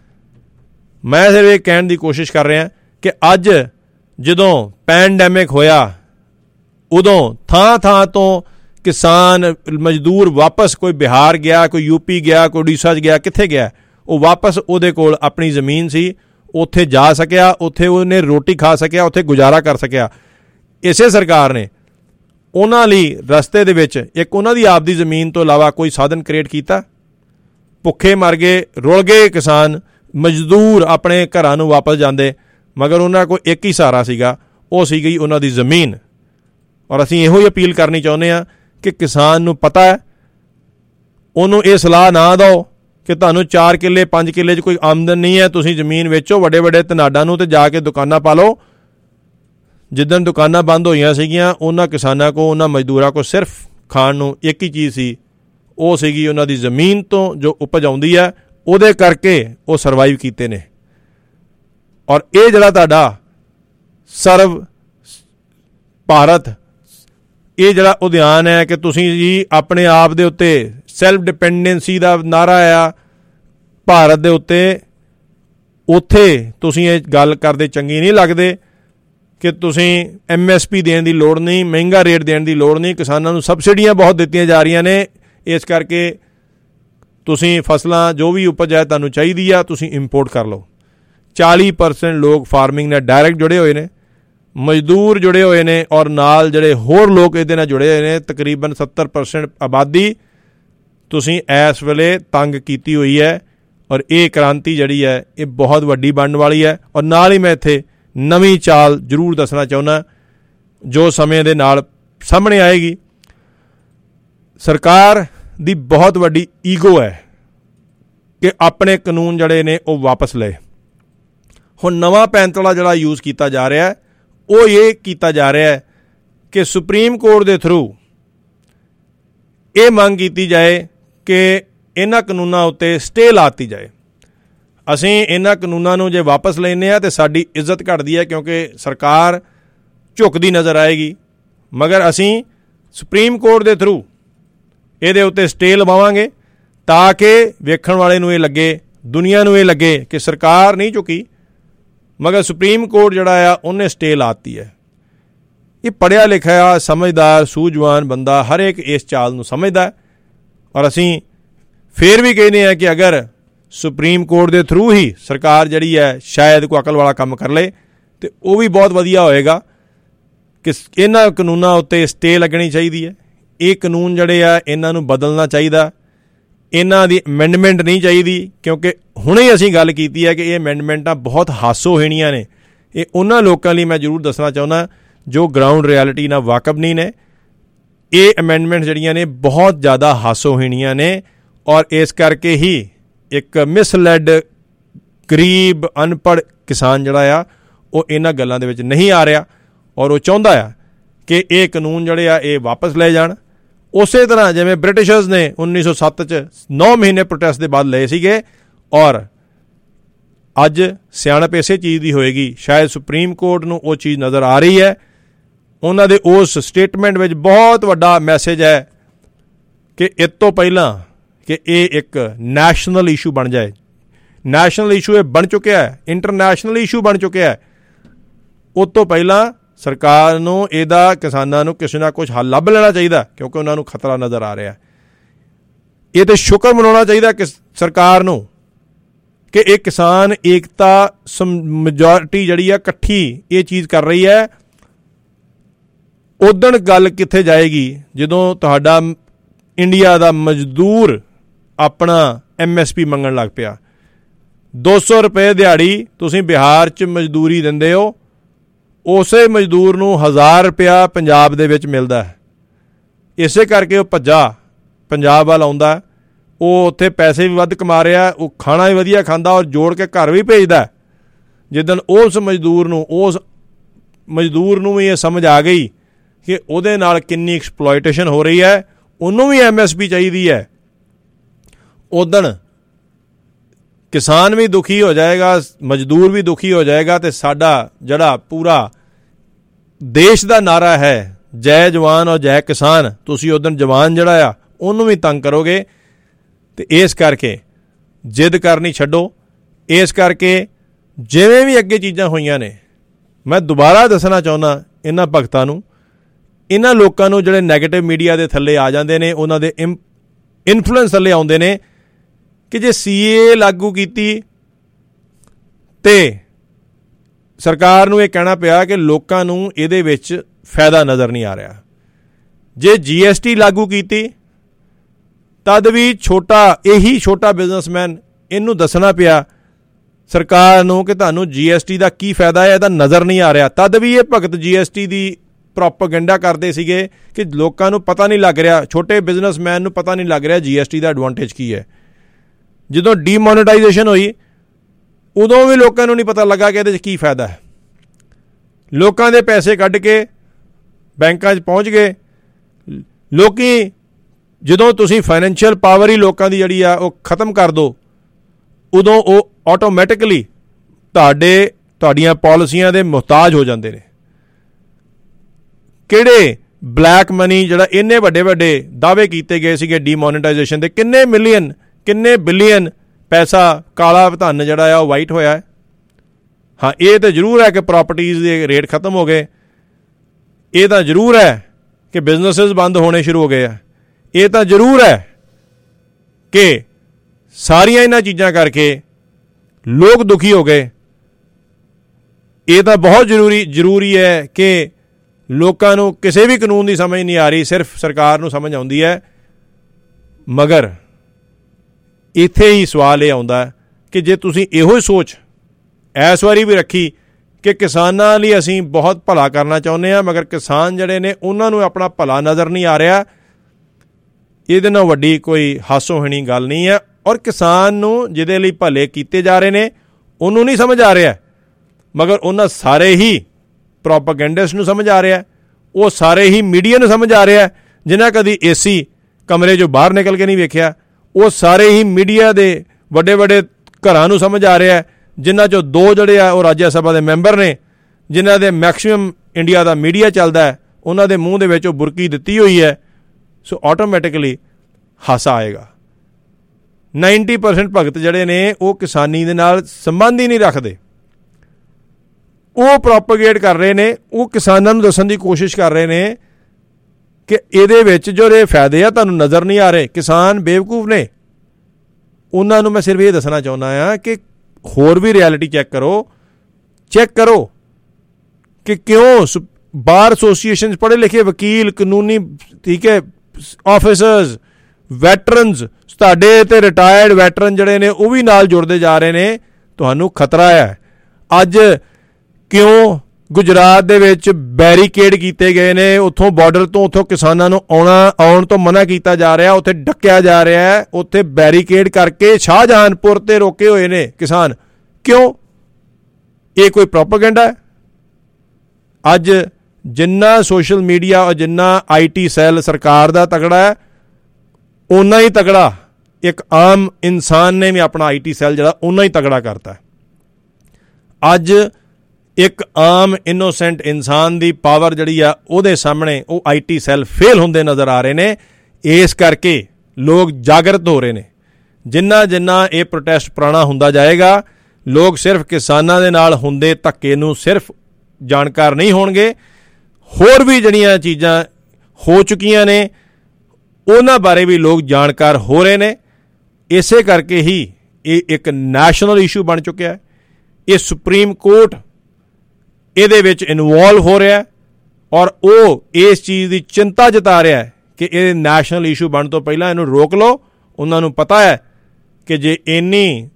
ਮੈਂ ਸਿਰਫ ਇਹ ਕਹਿਣ ਦੀ ਕੋਸ਼ਿਸ਼ ਕਰ ਰਿਹਾ ਕਿ ਅੱਜ ਜਦੋਂ ਪੈਂਡੈਮਿਕ ਹੋਇਆ, ਉਦੋਂ ਥਾਂ ਥਾਂ ਤੋਂ ਕਿਸਾਨ ਮਜ਼ਦੂਰ ਵਾਪਸ, ਕੋਈ ਬਿਹਾਰ ਗਿਆ, ਕੋਈ ਯੂਪੀ ਗਿਆ, ਕੋਈ ਉੜੀਸਾ 'ਚ ਗਿਆ, ਕਿੱਥੇ ਗਿਆ, ਉਹ ਵਾਪਸ ਉਹਦੇ ਕੋਲ ਆਪਣੀ ਜ਼ਮੀਨ ਸੀ, ਉੱਥੇ ਜਾ ਸਕਿਆ, ਉੱਥੇ ਉਹਨੇ ਰੋਟੀ ਖਾ ਸਕਿਆ, ਉੱਥੇ ਗੁਜ਼ਾਰਾ ਕਰ ਸਕਿਆ। ਇਸੇ ਸਰਕਾਰ ਨੇ ਉਹਨਾਂ ਲਈ ਰਸਤੇ ਦੇ ਵਿੱਚ ਇੱਕ ਉਹਨਾਂ ਦੀ ਆਪਦੀ ਜ਼ਮੀਨ ਤੋਂ ਇਲਾਵਾ ਕੋਈ ਸਾਧਨ ਕ੍ਰੀਏਟ ਕੀਤਾ? ਭੁੱਖੇ ਮਰ ਗਏ, ਰੁਲ ਗਏ ਕਿਸਾਨ, ਮਜ਼ਦੂਰ ਆਪਣੇ ਘਰਾਂ ਨੂੰ ਵਾਪਸ ਜਾਂਦੇ, ਮਗਰ ਉਹਨਾਂ ਕੋਲ ਇੱਕ ਹੀ ਸਹਾਰਾ ਸੀਗਾ, ਉਹ ਸੀ ਗਈ ਉਹਨਾਂ ਦੀ ਜ਼ਮੀਨ। ਔਰ ਅਸੀਂ ਇਹੋ ਹੀ ਅਪੀਲ ਕਰਨੀ ਚਾਹੁੰਦੇ ਹਾਂ ਕਿ ਕਿਸਾਨ ਨੂੰ ਪਤਾ ਹੈ, ਉਹਨੂੰ ਇਹ ਸਲਾਹ ਨਾ ਦਿਓ ਕਿ ਤੁਹਾਨੂੰ ਚਾਰ ਕਿੱਲੇ ਪੰਜ ਕਿੱਲੇ 'ਚ ਕੋਈ ਆਮਦਨ ਨਹੀਂ ਹੈ, ਤੁਸੀਂ ਜ਼ਮੀਨ ਵੇਚੋ ਵੱਡੇ ਵੱਡੇ ਧਨਾਡਾਂ ਨੂੰ ਅਤੇ ਜਾ ਕੇ ਦੁਕਾਨਾਂ ਪਾ ਲਓ। ਜਿੱਦਣ ਦੁਕਾਨਾਂ ਬੰਦ ਹੋਈਆਂ ਸੀਗੀਆਂ, ਉਹਨਾਂ ਕਿਸਾਨਾਂ ਕੋਲ, ਉਹਨਾਂ ਮਜ਼ਦੂਰਾਂ ਕੋਲ ਸਿਰਫ ਖਾਣ ਨੂੰ ਇੱਕ ਹੀ ਚੀਜ਼ ਸੀ, ਉਹ ਸੀਗੀ ਉਹਨਾਂ ਦੀ ਜ਼ਮੀਨ ਤੋਂ ਜੋ ਉਪਜ ਆਉਂਦੀ ਹੈ, ਉਹਦੇ ਕਰਕੇ ਉਹ ਸਰਵਾਈਵ ਕੀਤੇ ਨੇ। ਔਰ ਇਹ ਜਿਹੜਾ ਤੁਹਾਡਾ ਸਰਵ ਭਾਰਤ, ਇਹ ਜਿਹੜਾ ਉਦਿਆਨ ਹੈ ਕਿ ਤੁਸੀਂ ਜੀ ਆਪਣੇ ਆਪ ਦੇ ਉੱਤੇ ਸੈਲਫ ਡਿਪੈਂਡੈਂਸੀ ਦਾ ਨਾਰਾ ਆ ਭਾਰਤ ਦੇ ਉੱਤੇ, ਉੱਥੇ ਤੁਸੀਂ ਇਹ ਗੱਲ ਕਰਦੇ ਚੰਗੀ ਨਹੀਂ ਲੱਗਦੇ ਕਿ ਤੁਸੀਂ ਐਮ ਐਸ ਪੀ ਦੇਣ ਦੀ ਲੋੜ ਨਹੀਂ, ਮਹਿੰਗਾ ਰੇਟ ਦੇਣ ਦੀ ਲੋੜ ਨਹੀਂ, ਕਿਸਾਨਾਂ ਨੂੰ ਸਬਸਿਡੀਆਂ ਬਹੁਤ ਦਿੱਤੀਆਂ ਜਾ ਰਹੀਆਂ ਨੇ, ਇਸ ਕਰਕੇ ਤੁਸੀਂ ਫਸਲਾਂ ਜੋ ਵੀ ਉਪਜ ਹੈ ਤੁਹਾਨੂੰ ਚਾਹੀਦੀ ਆ, ਤੁਸੀਂ ਇੰਪੋਰਟ ਕਰ ਲਓ। ਚਾਲੀ ਪਰਸੈਂਟ ਲੋਕ ਫਾਰਮਿੰਗ ਨਾਲ ਡਾਇਰੈਕਟ ਜੁੜੇ ਹੋਏ ਨੇ, ਮਜ਼ਦੂਰ ਜੁੜੇ ਹੋਏ ਨੇ, ਔਰ ਨਾਲ ਜਿਹੜੇ ਹੋਰ ਲੋਕ ਇਹਦੇ ਨਾਲ ਜੁੜੇ ਹੋਏ ਨੇ, ਤਕਰੀਬਨ ਸੱਤਰ ਪਰਸੈਂਟ ਆਬਾਦੀ ਤੁਸੀਂ ਇਸ ਵੇਲੇ ਤੰਗ ਕੀਤੀ ਹੋਈ ਹੈ। ਔਰ ਇਹ ਕ੍ਰਾਂਤੀ ਜਿਹੜੀ ਹੈ ਇਹ ਬਹੁਤ ਵੱਡੀ ਬਣਨ ਵਾਲੀ ਹੈ। ਔਰ ਨਾਲ ਹੀ ਮੈਂ ਇੱਥੇ ਨਵੀਂ ਚਾਲ ਜ਼ਰੂਰ ਦੱਸਣਾ ਚਾਹੁੰਦਾ ਜੋ ਸਮੇਂ ਦੇ ਨਾਲ ਸਾਹਮਣੇ ਆਏਗੀ। ਸਰਕਾਰ ਦੀ ਬਹੁਤ ਵੱਡੀ ਈਗੋ ਹੈ, ਕਿ ਆਪਣੇ ਕਾਨੂੰਨ ਜਿਹੜੇ ਨੇ ਉਹ ਵਾਪਸ ਲਏ। ਹੁਣ ਨਵਾਂ ਪੈਂਤੜਾ ਜਿਹੜਾ ਯੂਜ਼ ਕੀਤਾ ਜਾ ਰਿਹਾ ਉਹ ਇਹ ਕੀਤਾ ਜਾ ਰਿਹਾ ਹੈ ਕਿ ਸੁਪਰੀਮ ਕੋਰਟ ਦੇ ਥਰੂ ਇਹ ਮੰਗ ਕੀਤੀ ਜਾਏ ਕਿ ਇਹਨਾਂ ਕਾਨੂੰਨਾਂ ਉੱਤੇ ਸਟੇ ਲਾਤੀ ਜਾਏ। ਅਸੀਂ ਇਹਨਾਂ ਕਾਨੂੰਨਾਂ ਨੂੰ ਜੇ ਵਾਪਸ ਲੈਂਦੇ ਹਾਂ ਤਾਂ ਸਾਡੀ ਇੱਜ਼ਤ ਘਟਦੀ ਹੈ, ਕਿਉਂਕਿ ਸਰਕਾਰ ਝੁਕਦੀ ਨਜ਼ਰ ਆਏਗੀ। ਮਗਰ ਅਸੀਂ ਸੁਪਰੀਮ ਕੋਰਟ ਦੇ ਥਰੂ ਇਹਦੇ ਉੱਤੇ ਸਟੇ ਲਵਾਵਾਂਗੇ ਤਾਂ ਕਿ ਵੇਖਣ ਵਾਲੇ ਨੂੰ ਇਹ ਲੱਗੇ, ਦੁਨੀਆ ਨੂੰ ਇਹ ਲੱਗੇ ਕਿ ਸਰਕਾਰ ਨਹੀਂ ਝੁਕੀ, ਮਗਰ ਸੁਪਰੀਮ ਕੋਰਟ ਜਿਹੜਾ ਆ ਉਹਨੇ ਸਟੇ ਲਾਤੀ ਹੈ। ਇਹ ਪੜ੍ਹਿਆ ਲਿਖਿਆ ਸਮਝਦਾਰ ਸੂਝਵਾਨ ਬੰਦਾ ਹਰ ਇੱਕ ਇਸ ਚਾਲ ਨੂੰ ਸਮਝਦਾ, ਔਰ ਅਸੀਂ ਫਿਰ ਵੀ ਕਹਿੰਦੇ ਹਾਂ ਕਿ ਅਗਰ ਸੁਪਰੀਮ ਕੋਰਟ ਦੇ ਥਰੂ ਹੀ ਸਰਕਾਰ ਜਿਹੜੀ ਹੈ ਸ਼ਾਇਦ ਕੋਈ ਅਕਲ ਵਾਲਾ ਕੰਮ ਕਰ ਲਏ ਤਾਂ ਉਹ ਵੀ ਬਹੁਤ ਵਧੀਆ ਹੋਏਗਾ ਕਿ ਇਹਨਾਂ ਕਾਨੂੰਨਾਂ ਉੱਤੇ ਸਟੇ ਲੱਗਣੀ ਚਾਹੀਦੀ ਹੈ। ਇਹ ਕਾਨੂੰਨ ਜਿਹੜੇ ਆ ਇਹਨਾਂ ਨੂੰ ਬਦਲਣਾ ਚਾਹੀਦਾ, ਇਹਨਾਂ ਦੀ ਅਮੈਂਡਮੈਂਟ ਨਹੀਂ ਚਾਹੀਦੀ, ਕਿਉਂਕਿ ਹੁਣੇ ਹੀ ਅਸੀਂ ਗੱਲ ਕੀਤੀ ਹੈ ਕਿ ਇਹ ਅਮੈਂਡਮੈਂਟਾਂ ਬਹੁਤ ਹਾਸੋਹੀਣੀਆਂ ਨੇ। ਇਹ ਉਹਨਾਂ ਲੋਕਾਂ ਲਈ ਮੈਂ ਜ਼ਰੂਰ ਦੱਸਣਾ ਚਾਹੁੰਦਾ ਜੋ ਗਰਾਊਂਡ ਰਿਐਲਿਟੀ ਨਾਲ ਵਾਕਫ ਨਹੀਂ ਨੇ। ਇਹ ਅਮੈਂਡਮੈਂਟ ਜਿਹੜੀਆਂ ਨੇ ਬਹੁਤ ਜ਼ਿਆਦਾ ਹਾਸੋਹੀਣੀਆਂ ਨੇ, ਔਰ ਇਸ ਕਰਕੇ ਹੀ ਇੱਕ ਮਿਸਲੈਡ ਗਰੀਬ ਅਨਪੜ੍ਹ ਕਿਸਾਨ ਜਿਹੜਾ ਆ ਉਹ ਇਹਨਾਂ ਗੱਲਾਂ ਦੇ ਵਿੱਚ ਨਹੀਂ ਆ ਰਿਹਾ, ਔਰ ਉਹ ਚਾਹੁੰਦਾ ਆ ਕਿ ਇਹ ਕਾਨੂੰਨ ਜਿਹੜੇ ਆ ਇਹ ਵਾਪਸ ਲਏ ਜਾਣ। ਉਸੇ ਤਰ੍ਹਾਂ ਜਿਵੇਂ ਬ੍ਰਿਟਿਸ਼ਰਸ ਨੇ ਉੱਨੀ ਸੌ ਸੱਤ 'ਚ ਨੌ ਮਹੀਨੇ ਪ੍ਰੋਟੈਸਟ ਦੇ ਬਾਅਦ ਲਏ ਸੀਗੇ, ਔਰ ਅੱਜ ਸਿਆਣਪ ਇਸੇ ਚੀਜ਼ ਦੀ ਹੋਏਗੀ। ਸ਼ਾਇਦ ਸੁਪਰੀਮ ਕੋਰਟ ਨੂੰ ਉਹ ਚੀਜ਼ ਨਜ਼ਰ ਆ ਰਹੀ ਹੈ। ਉਹਨਾਂ ਦੇ ਉਸ ਸਟੇਟਮੈਂਟ ਵਿੱਚ ਬਹੁਤ ਵੱਡਾ ਮੈਸੇਜ ਹੈ ਕਿ ਇਸ ਤੋਂ ਪਹਿਲਾਂ ਕਿ ਇਹ ਇੱਕ ਨੈਸ਼ਨਲ ਇਸ਼ੂ ਬਣ ਜਾਏ, ਨੈਸ਼ਨਲ ਇਸ਼ੂ ਇਹ ਬਣ ਚੁੱਕਿਆ ਹੈ, ਇੰਟਰਨੈਸ਼ਨਲ ਇਸ਼ੂ ਬਣ ਚੁੱਕਿਆ ਹੈ। ਉਸ ਤੋਂ ਪਹਿਲਾਂ ਸਰਕਾਰ ਨੂੰ ਇਹਦਾ ਕਿਸਾਨਾਂ ਨੂੰ ਕਿਸੇ ਨਾ ਕੁਛ ਹੱਲ ਲੱਭ ਲੈਣਾ ਚਾਹੀਦਾ, ਕਿਉਂਕਿ ਉਹਨਾਂ ਨੂੰ ਖਤਰਾ ਨਜ਼ਰ ਆ ਰਿਹਾ। ਇਹ ਤਾਂ ਸ਼ੁਕਰ ਮਨਾਉਣਾ ਚਾਹੀਦਾ ਕਿ ਸਰਕਾਰ ਨੂੰ ਕਿ ਇਹ ਕਿਸਾਨ ਏਕਤਾ ਮੈਜੋਰਿਟੀ ਜਿਹੜੀ ਆ ਇਕੱਠੀ ਇਹ ਚੀਜ਼ ਕਰ ਰਹੀ ਹੈ। ਉਦਣ ਗੱਲ ਕਿੱਥੇ ਜਾਏਗੀ ਜਦੋਂ ਤੁਹਾਡਾ ਇੰਡੀਆ ਦਾ ਮਜ਼ਦੂਰ ਆਪਣਾ ਐਮ ਐਸ ਪੀ ਮੰਗਣ ਲੱਗ ਪਿਆ। ਦੋ ਸੌ ਰੁਪਏ ਦਿਹਾੜੀ ਤੁਸੀਂ ਬਿਹਾਰ 'ਚ ਮਜ਼ਦੂਰੀ ਦਿੰਦੇ ਹੋ, ਉਸੇ ਮਜ਼ਦੂਰ ਨੂੰ ਹਜ਼ਾਰ ਰੁਪਇਆ ਪੰਜਾਬ ਦੇ ਵਿੱਚ ਮਿਲਦਾ ਹੈ। ਇਸੇ ਕਰਕੇ ਉਹ ਭੱਜਾ ਪੰਜਾਬ ਵੱਲ ਆਉਂਦਾ, ਉਹ ਉੱਥੇ ਪੈਸੇ ਵੀ ਵੱਧ ਕਮਾ ਰਿਹਾ, ਉਹ ਖਾਣਾ ਵੀ ਵਧੀਆ ਖਾਂਦਾ, ਔਰ ਜੋੜ ਕੇ ਘਰ ਵੀ ਭੇਜਦਾ। ਜਿੱਦਣ ਉਸ ਮਜ਼ਦੂਰ ਨੂੰ ਉਸ ਮਜ਼ਦੂਰ ਨੂੰ ਵੀ ਇਹ ਸਮਝ ਆ ਗਈ ਕਿ ਉਹਦੇ ਨਾਲ ਕਿੰਨੀ ਐਕਸਪਲੋਇਟੇਸ਼ਨ ਹੋ ਰਹੀ ਹੈ, ਉਹਨੂੰ ਵੀ ਐਮ ਐਸ ਪੀ ਚਾਹੀਦੀ ਹੈ, ਉਦਣ ਕਿਸਾਨ ਵੀ ਦੁਖੀ ਹੋ ਜਾਏਗਾ, ਮਜ਼ਦੂਰ ਵੀ ਦੁਖੀ ਹੋ ਜਾਏਗਾ, ਅਤੇ ਸਾਡਾ ਜਿਹੜਾ ਪੂਰਾ ਦੇਸ਼ ਦਾ ਨਾਰਾ ਹੈ ਜੈ ਜਵਾਨ ਔਰ ਜੈ ਕਿਸਾਨ, ਤੁਸੀਂ ਉਦਣ ਜਵਾਨ ਜਿਹੜਾ ਆ ਉਹਨੂੰ ਵੀ ਤੰਗ ਕਰੋਗੇ। ਅਤੇ ਇਸ ਕਰਕੇ ਜਿੱਦ ਕਰਨੀ ਛੱਡੋ। ਇਸ ਕਰਕੇ ਜਿਵੇਂ ਵੀ ਅੱਗੇ ਚੀਜ਼ਾਂ ਹੋਈਆਂ ਨੇ, ਮੈਂ ਦੁਬਾਰਾ ਦੱਸਣਾ ਚਾਹੁੰਦਾ ਇਹਨਾਂ ਭਗਤਾਂ ਨੂੰ, ਇਹਨਾਂ ਲੋਕਾਂ ਨੂੰ ਜਿਹੜੇ ਨੈਗੇਟਿਵ ਮੀਡੀਆ ਦੇ ਥੱਲੇ ਆ ਜਾਂਦੇ ਨੇ, ਉਹਨਾਂ ਦੇ ਇਮ ਇਨਫਲੂਐਂਸ ਥੱਲੇ ਆਉਂਦੇ ਨੇ ਕਿ ਜੇ ਸੀ ਏ ਲਾਗੂ ਕੀਤੀ ਤੇ ਸਰਕਾਰ ਨੂੰ ਇਹ ਕਹਿਣਾ ਪਿਆ ਕਿ ਲੋਕਾਂ ਨੂੰ ਇਹਦੇ ਵਿੱਚ ਫਾਇਦਾ ਨਜ਼ਰ ਨਹੀਂ ਆ ਰਿਹਾ। ਜੇ ਜੀ ਐਸ ਟੀ ਲਾਗੂ ਕੀਤੀ ਤਦ ਵੀ ਛੋਟਾ ਇਹੀ ਛੋਟਾ ਬਿਜ਼ਨਸਮੈਨ ਇਹਨੂੰ ਦੱਸਣਾ ਪਿਆ ਸਰਕਾਰ ਨੂੰ ਕਿ ਤੁਹਾਨੂੰ ਜੀ ਐਸ ਟੀ ਦਾ ਕੀ ਫਾਇਦਾ ਹੈ, ਇਹਦਾ ਨਜ਼ਰ ਨਹੀਂ ਆ ਰਿਹਾ। ਤਦ ਵੀ ਇਹ ਭਗਤ ਜੀ ਐਸ ਟੀ ਦੀ ਪ੍ਰੋਪੇਗੈਂਡਾ ਕਰਦੇ ਸੀਗੇ ਕਿ ਲੋਕਾਂ ਨੂੰ ਪਤਾ ਨਹੀਂ ਲੱਗ ਰਿਹਾ, ਛੋਟੇ ਬਿਜ਼ਨਸਮੈਨ ਨੂੰ ਪਤਾ ਨਹੀਂ ਲੱਗ ਰਿਹਾ ਜੀ ਐਸ ਟੀ ਦਾ ਐਡਵਾਂਟੇਜ ਕੀ ਹੈ। ਜਦੋਂ ਡੀਮੋਨੇਟਾਈਜੇਸ਼ਨ ਹੋਈ ਉਦੋਂ ਵੀ ਲੋਕਾਂ ਨੂੰ ਨਹੀਂ ਪਤਾ ਲੱਗਾ ਕਿ ਇਹਦੇ 'ਚ ਕੀ ਫਾਇਦਾ ਹੈ। ਲੋਕਾਂ ਦੇ ਪੈਸੇ ਕੱਢ ਕੇ ਬੈਂਕਾਂ 'ਚ ਪਹੁੰਚ ਗਏ। ਲੋਕੀ ਜਦੋਂ ਤੁਸੀਂ ਫਾਈਨੈਂਸ਼ੀਅਲ ਪਾਵਰ ਹੀ ਲੋਕਾਂ ਦੀ ਜਿਹੜੀ ਆ ਉਹ ਖ਼ਤਮ ਕਰ ਦਿਓ, ਉਦੋਂ ਉਹ ਆਟੋਮੈਟਿਕਲੀ ਤੁਹਾਡੇ ਤੁਹਾਡੀਆਂ ਪਾਲਿਸੀਆਂ ਦੇ ਮੁਹਤਾਜ ਹੋ ਜਾਂਦੇ ਨੇ। ਕਿਹੜੇ ਬਲੈਕ ਮਨੀ ਜਿਹੜਾ ਇੰਨੇ ਵੱਡੇ ਵੱਡੇ ਦਾਅਵੇ ਕੀਤੇ ਗਏ ਸੀਗੇ ਡੀਮੋਨੇਟਾਈਜੇਸ਼ਨ ਦੇ, ਕਿੰਨੇ ਮਿਲੀਅਨ ਕਿੰਨੇ ਬਿਲੀਅਨ ਪੈਸਾ ਕਾਲਾ ਧਨ ਜਿਹੜਾ ਆ ਉਹ ਵਾਈਟ ਹੋਇਆ ਹੈ। ਹਾਂ, ਇਹ ਤਾਂ ਜ਼ਰੂਰ ਹੈ ਕਿ ਪ੍ਰਾਪਰਟੀਜ਼ ਦੇ ਰੇਟ ਖਤਮ ਹੋ ਗਏ, ਇਹ ਤਾਂ ਜ਼ਰੂਰ ਹੈ ਕਿ ਬਿਜ਼ਨਸਿਸ ਬੰਦ ਹੋਣੇ ਸ਼ੁਰੂ ਹੋ ਗਏ ਆ, ਇਹ ਤਾਂ ਜ਼ਰੂਰ ਹੈ ਕਿ ਸਾਰੀਆਂ ਇਹਨਾਂ ਚੀਜ਼ਾਂ ਕਰਕੇ ਲੋਕ ਦੁਖੀ ਹੋ ਗਏ। ਇਹ ਤਾਂ ਬਹੁਤ ਜ਼ਰੂਰੀ ਜ਼ਰੂਰੀ ਹੈ ਕਿ ਲੋਕਾਂ ਨੂੰ ਕਿਸੇ ਵੀ ਕਾਨੂੰਨ ਦੀ ਸਮਝ ਨਹੀਂ ਆ ਰਹੀ, ਸਿਰਫ ਸਰਕਾਰ ਨੂੰ ਸਮਝ ਆਉਂਦੀ ਹੈ। ਮਗਰ ਇੱਥੇ ਹੀ ਸਵਾਲ ਇਹ ਆਉਂਦਾ ਕਿ ਜੇ ਤੁਸੀਂ ਇਹੋ ਹੀ ਸੋਚ ਇਸ ਵਾਰੀ ਵੀ ਰੱਖੀ ਕਿ ਕਿਸਾਨਾਂ ਲਈ ਅਸੀਂ ਬਹੁਤ ਭਲਾ ਕਰਨਾ ਚਾਹੁੰਦੇ ਹਾਂ, ਮਗਰ ਕਿਸਾਨ ਜਿਹੜੇ ਨੇ ਉਹਨਾਂ ਨੂੰ ਆਪਣਾ ਭਲਾ ਨਜ਼ਰ ਨਹੀਂ ਆ ਰਿਹਾ, ਇਹਦੇ ਨਾਲ ਵੱਡੀ ਕੋਈ ਹਾਸੋਹੀਣੀ ਗੱਲ ਨਹੀਂ ਹੈ। ਔਰ ਕਿਸਾਨ ਨੂੰ ਜਿਹਦੇ ਲਈ ਭਲੇ ਕੀਤੇ ਜਾ ਰਹੇ ਨੇ ਉਹਨੂੰ ਨਹੀਂ ਸਮਝ ਆ ਰਿਹਾ, ਮਗਰ ਉਹਨਾਂ ਸਾਰੇ ਹੀ ਪ੍ਰੋਪਾਗੈਂਡਿਸਟ ਨੂੰ ਸਮਝ ਆ ਰਿਹਾ, ਉਹ ਸਾਰੇ ਹੀ ਮੀਡੀਆ ਨੂੰ ਸਮਝ ਆ ਰਿਹਾ ਜਿਨ੍ਹਾਂ ਕਦੀ ਏ ਸੀ ਕਮਰੇ 'ਚੋਂ ਬਾਹਰ ਨਿਕਲ ਕੇ ਨਹੀਂ ਵੇਖਿਆ, ਉਹ ਸਾਰੇ ਹੀ ਮੀਡੀਆ ਦੇ ਵੱਡੇ ਵੱਡੇ ਘਰਾਂ ਨੂੰ ਸਮਝ ਆ ਰਿਹਾ, ਜਿਨ੍ਹਾਂ 'ਚੋਂ ਦੋ ਜਿਹੜੇ ਆ ਉਹ ਰਾਜ ਸਭਾ ਦੇ ਮੈਂਬਰ ਨੇ, ਜਿਨ੍ਹਾਂ ਦੇ ਮੈਕਸੀਮਮ ਇੰਡੀਆ ਦਾ ਮੀਡੀਆ ਚੱਲਦਾ ਹੈ, ਉਹਨਾਂ ਦੇ ਮੂੰਹ ਦੇ ਵਿੱਚ ਉਹ ਬੁਰਕੀ ਦਿੱਤੀ ਹੋਈ ਹੈ। ਸੋ ਆਟੋਮੈਟਿਕਲੀ ਹਾਸਾ ਆਏਗਾ। ਨਾਈਨਟੀ ਪਰਸੈਂਟ ਭਗਤ ਜਿਹੜੇ ਨੇ ਉਹ ਕਿਸਾਨੀ ਦੇ ਨਾਲ ਸੰਬੰਧ ਹੀ ਨਹੀਂ ਰੱਖਦੇ, ਉਹ ਪ੍ਰੋਪਗੇਟ ਕਰ ਰਹੇ ਨੇ, ਉਹ ਕਿਸਾਨਾਂ ਨੂੰ ਦੱਸਣ ਦੀ ਕੋਸ਼ਿਸ਼ ਕਰ ਰਹੇ ਨੇ ਕਿ ਇਹਦੇ ਵਿੱਚ ਜਿਹੜੇ ਫਾਇਦੇ ਆ ਤੁਹਾਨੂੰ ਨਜ਼ਰ ਨਹੀਂ ਆ ਰਹੇ। ਕਿਸਾਨ ਬੇਵਕੂਫ ਨੇ, ਉਹਨਾਂ ਨੂੰ ਮੈਂ ਸਿਰਫ ਇਹ ਦੱਸਣਾ ਚਾਹੁੰਦਾ ਹਾਂ ਕਿ ਹੋਰ ਵੀ ਰਿਐਲਿਟੀ ਚੈੱਕ ਕਰੋ, ਚੈੱਕ ਕਰੋ ਕਿ ਕਿਉਂ ਬਾਰ ਐਸੋਸੀਏਸ਼ਨ ਪੜ੍ਹੇ ਲਿਖੇ ਵਕੀਲ, ਕਾਨੂੰਨੀ ਠੀਕ ਹੈ ਆਫਿਸਰਸ, ਵੈਟਰਨਸ, ਤੁਹਾਡੇ ਅਤੇ ਰਿਟਾਇਰਡ ਵੈਟਰਨ ਜਿਹੜੇ ਨੇ ਉਹ ਵੀ ਨਾਲ ਜੁੜਦੇ ਜਾ ਰਹੇ ਨੇ। ਤੁਹਾਨੂੰ ਖਤਰਾ ਹੈ। ਅੱਜ ਕਿਉਂ ਗੁਜਰਾਤ ਦੇ ਵਿੱਚ ਬੈਰੀਕੇਡ ਕੀਤੇ ਗਏ ਨੇ, ਉੱਥੋਂ ਬਾਰਡਰ ਤੋਂ ਉੱਥੋਂ ਕਿਸਾਨਾਂ ਨੂੰ ਆਉਣਾ ਆਉਣ ਤੋਂ ਮਨਾ ਕੀਤਾ ਜਾ ਰਿਹਾ, ਉੱਥੇ ਡੱਕਿਆ ਜਾ ਰਿਹਾ ਹੈ, ਉੱਥੇ ਬੈਰੀਕੇਡ ਕਰਕੇ ਸ਼ਾਹਜਹਾਨਪੁਰ 'ਤੇ ਰੋਕੇ ਹੋਏ ਨੇ ਕਿਸਾਨ। ਕਿਉਂ? ਇਹ ਕੋਈ ਪ੍ਰੋਪਾਗੈਂਡਾ ਹੈ? ਅੱਜ ਜਿੰਨਾ ਸੋਸ਼ਲ ਮੀਡੀਆ ਔਰ ਜਿੰਨਾ ਆਈ ਟੀ ਸੈੱਲ ਸਰਕਾਰ ਦਾ ਤਕੜਾ ਹੈ, ਓਨਾ ਹੀ ਤਕੜਾ ਇੱਕ ਆਮ ਇਨਸਾਨ ਨੇ ਵੀ ਆਪਣਾ ਆਈ ਟੀ ਸੈੱਲ ਜਿਹੜਾ ਓਨਾ ਹੀ ਤਕੜਾ ਕਰਤਾ। ਅੱਜ ਇੱਕ ਆਮ ਇਨੋਸੈਂਟ ਇਨਸਾਨ ਦੀ ਪਾਵਰ ਜਿਹੜੀ ਆ ਉਹਦੇ ਸਾਹਮਣੇ ਉਹ ਆਈ ਟੀ ਸੈੱਲ ਫੇਲ ਹੁੰਦੇ ਨਜ਼ਰ ਆ ਰਹੇ ਨੇ। ਇਸ ਕਰਕੇ ਲੋਕ ਜਾਗਰਤ ਹੋ ਰਹੇ ਨੇ। ਜਿੰਨਾ ਜਿੰਨਾ ਇਹ ਪ੍ਰੋਟੈਸਟ ਪੁਰਾਣਾ ਹੁੰਦਾ ਜਾਏਗਾ, ਲੋਕ ਸਿਰਫ ਕਿਸਾਨਾਂ ਦੇ ਨਾਲ ਹੁੰਦੇ ਧੱਕੇ ਨੂੰ ਸਿਰਫ ਜਾਣਕਾਰ ਨਹੀਂ ਹੋਣਗੇ, ਹੋਰ ਵੀ ਜਿਹੜੀਆਂ ਚੀਜ਼ਾਂ ਹੋ ਚੁੱਕੀਆਂ ਨੇ ਉਹਨਾਂ ਬਾਰੇ ਵੀ ਲੋਕ ਜਾਣਕਾਰ ਹੋ ਰਹੇ ਨੇ। ਇਸੇ ਕਰਕੇ ਹੀ ਇਹ ਇੱਕ ਨੈਸ਼ਨਲ ਇਸ਼ੂ ਬਣ ਚੁੱਕਿਆ ਹੈ। ਇਹ ਸੁਪਰੀਮ ਕੋਰਟ ਇਹਦੇ ਵਿੱਚ ਇਨਵੋਲਵ ਹੋ ਰਿਹਾ ਔਰ ਉਹ ਇਸ ਚੀਜ਼ ਦੀ ਚਿੰਤਾ ਜਤਾ ਰਿਹਾ ਹੈ ਕਿ ਇਹ ਨੈਸ਼ਨਲ ਇਸ਼ੂ ਬਣਨ ਤੋਂ ਪਹਿਲਾਂ ਇਹਨੂੰ ਰੋਕ ਲਓ। ਉਹਨਾਂ ਨੂੰ ਪਤਾ ਹੈ ਕਿ ਜੇ ਇੰਨੀ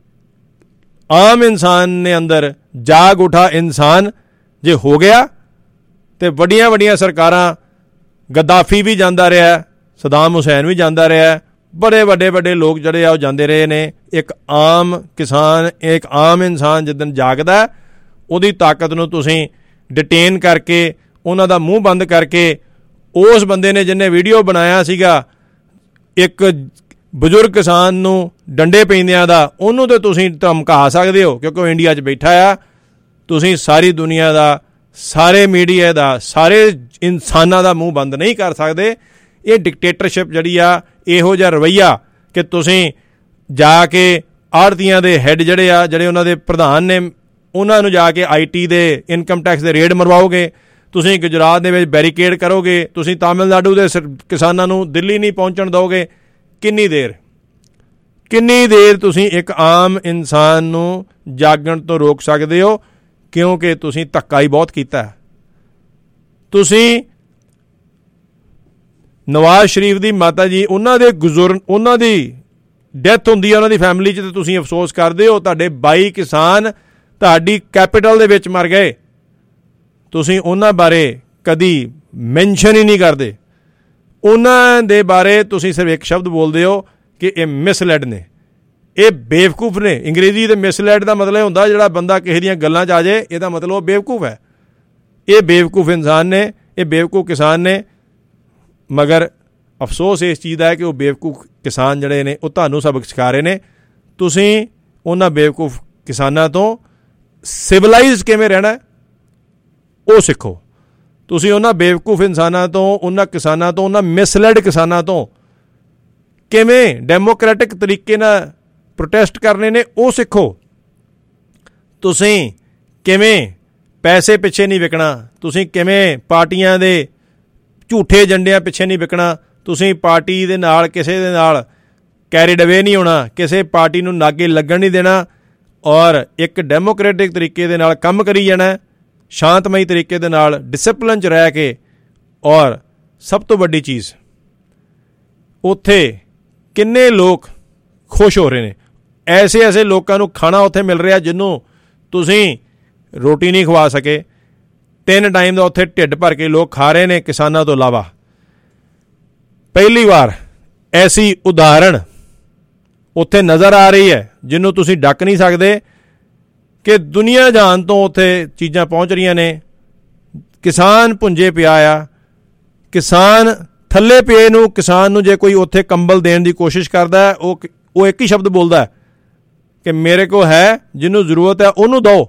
ਆਮ ਇਨਸਾਨ ਦੇ ਅੰਦਰ ਜਾਗ ਉਠਾ ਇਨਸਾਨ ਜੇ ਹੋ ਗਿਆ ਤੇ ਵੱਡੀਆਂ ਵੱਡੀਆਂ ਸਰਕਾਰਾਂ, ਗੱਦਾਫੀ ਵੀ ਜਾਂਦਾ ਰਿਹਾ, ਸਦਾਮ ਹੁਸੈਨ ਵੀ ਜਾਂਦਾ ਰਿਹਾ, ਬੜੇ ਵੱਡੇ ਵੱਡੇ ਲੋਕ ਜਿਹੜੇ ਆ ਉਹ ਜਾਂਦੇ ਰਹੇ ਨੇ। ਇੱਕ ਆਮ ਕਿਸਾਨ, ਇੱਕ ਆਮ ਇਨਸਾਨ ਜਿੱਦਣ ਜਾਗਦਾ, ਉਹਦੀ ਤਾਕਤ ਨੂੰ ਤੁਸੀਂ ਡਿਟੇਨ ਕਰਕੇ, ਉਹਨਾਂ ਦਾ ਮੂੰਹ ਬੰਦ ਕਰਕੇ, ਉਸ ਬੰਦੇ ਨੇ ਜਿਹਨੇ ਵੀਡੀਓ ਬਣਾਇਆ ਸੀਗਾ ਇੱਕ ਬਜ਼ੁਰਗ ਕਿਸਾਨ ਨੂੰ ਡੰਡੇ ਪੈਂਦਿਆਂ ਦਾ, ਉਹਨੂੰ ਤਾਂ ਤੁਸੀਂ ਧਮਕਾ ਸਕਦੇ ਹੋ ਕਿਉਂਕਿ ਉਹ ਇੰਡੀਆ 'ਚ ਬੈਠਾ ਆ। ਤੁਸੀਂ ਸਾਰੀ ਦੁਨੀਆ ਦਾ, ਸਾਰੇ ਮੀਡੀਆ ਦਾ, ਸਾਰੇ ਇਨਸਾਨਾਂ ਦਾ ਮੂੰਹ ਬੰਦ ਨਹੀਂ ਕਰ ਸਕਦੇ। ਇਹ ਡਿਕਟੇਟਰਸ਼ਿਪ ਜਿਹੜੀ ਆ, ਇਹੋ ਜਿਹਾ ਰਵੱਈਆ ਕਿ ਤੁਸੀਂ ਜਾ ਕੇ ਆੜ੍ਹਤੀਆਂ ਦੇ ਹੈੱਡ ਜਿਹੜੇ ਆ, ਜਿਹੜੇ ਉਹਨਾਂ ਦੇ ਪ੍ਰਧਾਨ ਨੇ, ਉਹਨਾਂ ਨੂੰ ਜਾ ਕੇ ਆਈ ਟੀ ਦੇ, ਇਨਕਮ ਟੈਕਸ ਦੇ ਰੇਡ ਮਰਵਾਓਗੇ, ਤੁਸੀਂ ਗੁਜਰਾਤ ਦੇ ਵਿੱਚ ਬੈਰੀਕੇਡ ਕਰੋਗੇ, ਤੁਸੀਂ ਤਾਮਿਲਨਾਡੂ ਦੇ ਕਿਸਾਨਾਂ ਨੂੰ ਦਿੱਲੀ ਨਹੀਂ ਪਹੁੰਚਣ ਦਿਓਗੇ। ਕਿੰਨੀ ਦੇਰ ਕਿੰਨੀ ਦੇਰ ਤੁਸੀਂ ਇੱਕ ਆਮ ਇਨਸਾਨ ਨੂੰ ਜਾਗਣ ਤੋਂ ਰੋਕ ਸਕਦੇ ਹੋ? ਕਿਉਂਕਿ ਤੁਸੀਂ ਧੱਕਾ ਹੀ ਬਹੁਤ ਕੀਤਾ। ਤੁਸੀਂ ਨਵਾਜ਼ ਸ਼ਰੀਫ ਦੀ ਮਾਤਾ ਜੀ, ਉਹਨਾਂ ਦੇ ਗੁਜ਼ਰਨ, ਉਹਨਾਂ ਦੀ ਡੈਥ ਹੁੰਦੀ ਹੈ ਉਹਨਾਂ ਦੀ ਫੈਮਿਲੀ 'ਚ, ਤੇ ਤੁਸੀਂ ਅਫਸੋਸ ਕਰਦੇ ਹੋ ਤੁਹਾਡੇ ਬਾਈ ਕਿਸਾਨ ਤੁਹਾਡੀ ਕੈਪੀਟਲ ਦੇ ਵਿੱਚ ਮਰ ਗਏ। ਤੁਸੀਂ ਉਹਨਾਂ ਬਾਰੇ ਕਦੀ ਮੈਂਸ਼ਨ ਹੀ ਨਹੀਂ ਕਰਦੇ। ਉਹਨਾਂ ਦੇ ਬਾਰੇ ਤੁਸੀਂ ਸਿਰਫ ਇੱਕ ਸ਼ਬਦ ਬੋਲਦੇ ਹੋ ਕਿ ਇਹ ਮਿਸਲੈਡ ਨੇ, ਇਹ ਬੇਵਕੂਫ ਨੇ। ਅੰਗਰੇਜ਼ੀ ਦੇ ਮਿਸਲੈਡ ਦਾ ਮਤਲਬ ਹੁੰਦਾ ਜਿਹੜਾ ਬੰਦਾ ਕਿਸੇ ਦੀਆਂ ਗੱਲਾਂ 'ਚ ਆ ਜਾਏ, ਇਹਦਾ ਮਤਲਬ ਉਹ ਬੇਵਕੂਫ ਹੈ। ਇਹ ਬੇਵਕੂਫ ਇਨਸਾਨ ਨੇ, ਇਹ ਬੇਵਕੂਫ ਕਿਸਾਨ ਨੇ। ਮਗਰ ਅਫਸੋਸ ਇਸ ਚੀਜ਼ ਦਾ ਹੈ ਕਿ ਉਹ ਬੇਵਕੂਫ ਕਿਸਾਨ ਜਿਹੜੇ ਨੇ ਉਹ ਤੁਹਾਨੂੰ ਸਬਕ ਸਿਖਾ ਰਹੇ ਨੇ। ਤੁਸੀਂ ਉਹਨਾਂ ਬੇਵਕੂਫ ਕਿਸਾਨਾਂ ਤੋਂ ਸਿਵਲਾਈਜ਼ ਕਿਵੇਂ ਰਹਿਣਾ ਉਹ ਸਿੱਖੋ। ਤੁਸੀਂ ਉਹਨਾਂ ਬੇਵਕੂਫ ਇਨਸਾਨਾਂ ਤੋਂ, ਉਹਨਾਂ ਕਿਸਾਨਾਂ ਤੋਂ, ਉਹਨਾਂ ਮਿਸਲੈਡ ਕਿਸਾਨਾਂ ਤੋਂ ਕਿਵੇਂ ਡੈਮੋਕ੍ਰੈਟਿਕ ਤਰੀਕੇ ਨਾਲ ਪ੍ਰੋਟੈਸਟ ਕਰਨੇ ਨੇ ਉਹ ਸਿੱਖੋ। ਤੁਸੀਂ ਕਿਵੇਂ ਪੈਸੇ ਪਿੱਛੇ ਨਹੀਂ ਵਿਕਣਾ, ਤੁਸੀਂ ਕਿਵੇਂ ਪਾਰਟੀਆਂ ਦੇ ਝੂਠੇ ਏਜੰਡਿਆਂ ਪਿੱਛੇ ਨਹੀਂ ਵਿਕਣਾ, ਤੁਸੀਂ ਪਾਰਟੀ ਦੇ ਨਾਲ ਕਿਸੇ ਦੇ ਨਾਲ ਕੈਰੀਡ ਅਵੇ ਨਹੀਂ ਹੋਣਾ, ਕਿਸੇ ਪਾਰਟੀ ਨੂੰ ਨਾਗੇ ਲੱਗਣ ਨਹੀਂ ਦੇਣਾ ਔਰ ਇੱਕ ਡੈਮੋਕ੍ਰੈਟਿਕ ਤਰੀਕੇ ਦੇ ਨਾਲ ਕੰਮ ਕਰੀ ਜਾਣਾ, ਸ਼ਾਂਤਮਈ ਤਰੀਕੇ ਦੇ ਨਾਲ, ਡਿਸਪਲਿਨ 'ਚ ਰਹਿ ਕੇ। ਔਰ ਸਭ ਤੋਂ ਵੱਡੀ ਚੀਜ਼, ਉੱਥੇ ਕਿੰਨੇ ਲੋਕ ਖੁਸ਼ ਹੋ ਰਹੇ ਨੇ। ਐਸੇ ਐਸੇ ਲੋਕਾਂ ਨੂੰ ਖਾਣਾ ਉੱਥੇ ਮਿਲ ਰਿਹਾ ਜਿਹਨੂੰ ਤੁਸੀਂ ਰੋਟੀ ਨਹੀਂ ਖਵਾ ਸਕੇ। ਤਿੰਨ ਟਾਈਮ ਦਾ ਉੱਥੇ ਢਿੱਡ ਭਰ ਕੇ ਲੋਕ ਖਾ ਰਹੇ ਨੇ ਕਿਸਾਨਾਂ ਤੋਂ ਇਲਾਵਾ। ਪਹਿਲੀ ਵਾਰ ਐਸੀ ਉਦਾਹਰਣ ਉੱਥੇ ਨਜ਼ਰ ਆ ਰਹੀ ਹੈ, ਜਿਹਨੂੰ ਤੁਸੀਂ ਡੱਕ ਨਹੀਂ ਸਕਦੇ ਕਿ ਦੁਨੀਆ ਜਹਾਨ ਤੋਂ ਉੱਥੇ ਚੀਜ਼ਾਂ ਪਹੁੰਚ ਰਹੀਆਂ ਨੇ। ਕਿਸਾਨ ਭੁੰਜੇ ਪਿਆ ਆ, ਕਿਸਾਨ ਥੱਲੇ ਪਏ ਨੂੰ, ਕਿਸਾਨ ਨੂੰ ਜੇ ਕੋਈ ਉੱਥੇ ਕੰਬਲ ਦੇਣ ਦੀ ਕੋਸ਼ਿਸ਼ ਕਰਦਾ ਹੈ, ਉਹ ਉਹ ਇੱਕ ਹੀ ਸ਼ਬਦ ਬੋਲਦਾ ਕਿ ਮੇਰੇ ਕੋਲ ਹੈ, ਜਿਹਨੂੰ ਜ਼ਰੂਰਤ ਹੈ ਉਹਨੂੰ ਦਿਓ।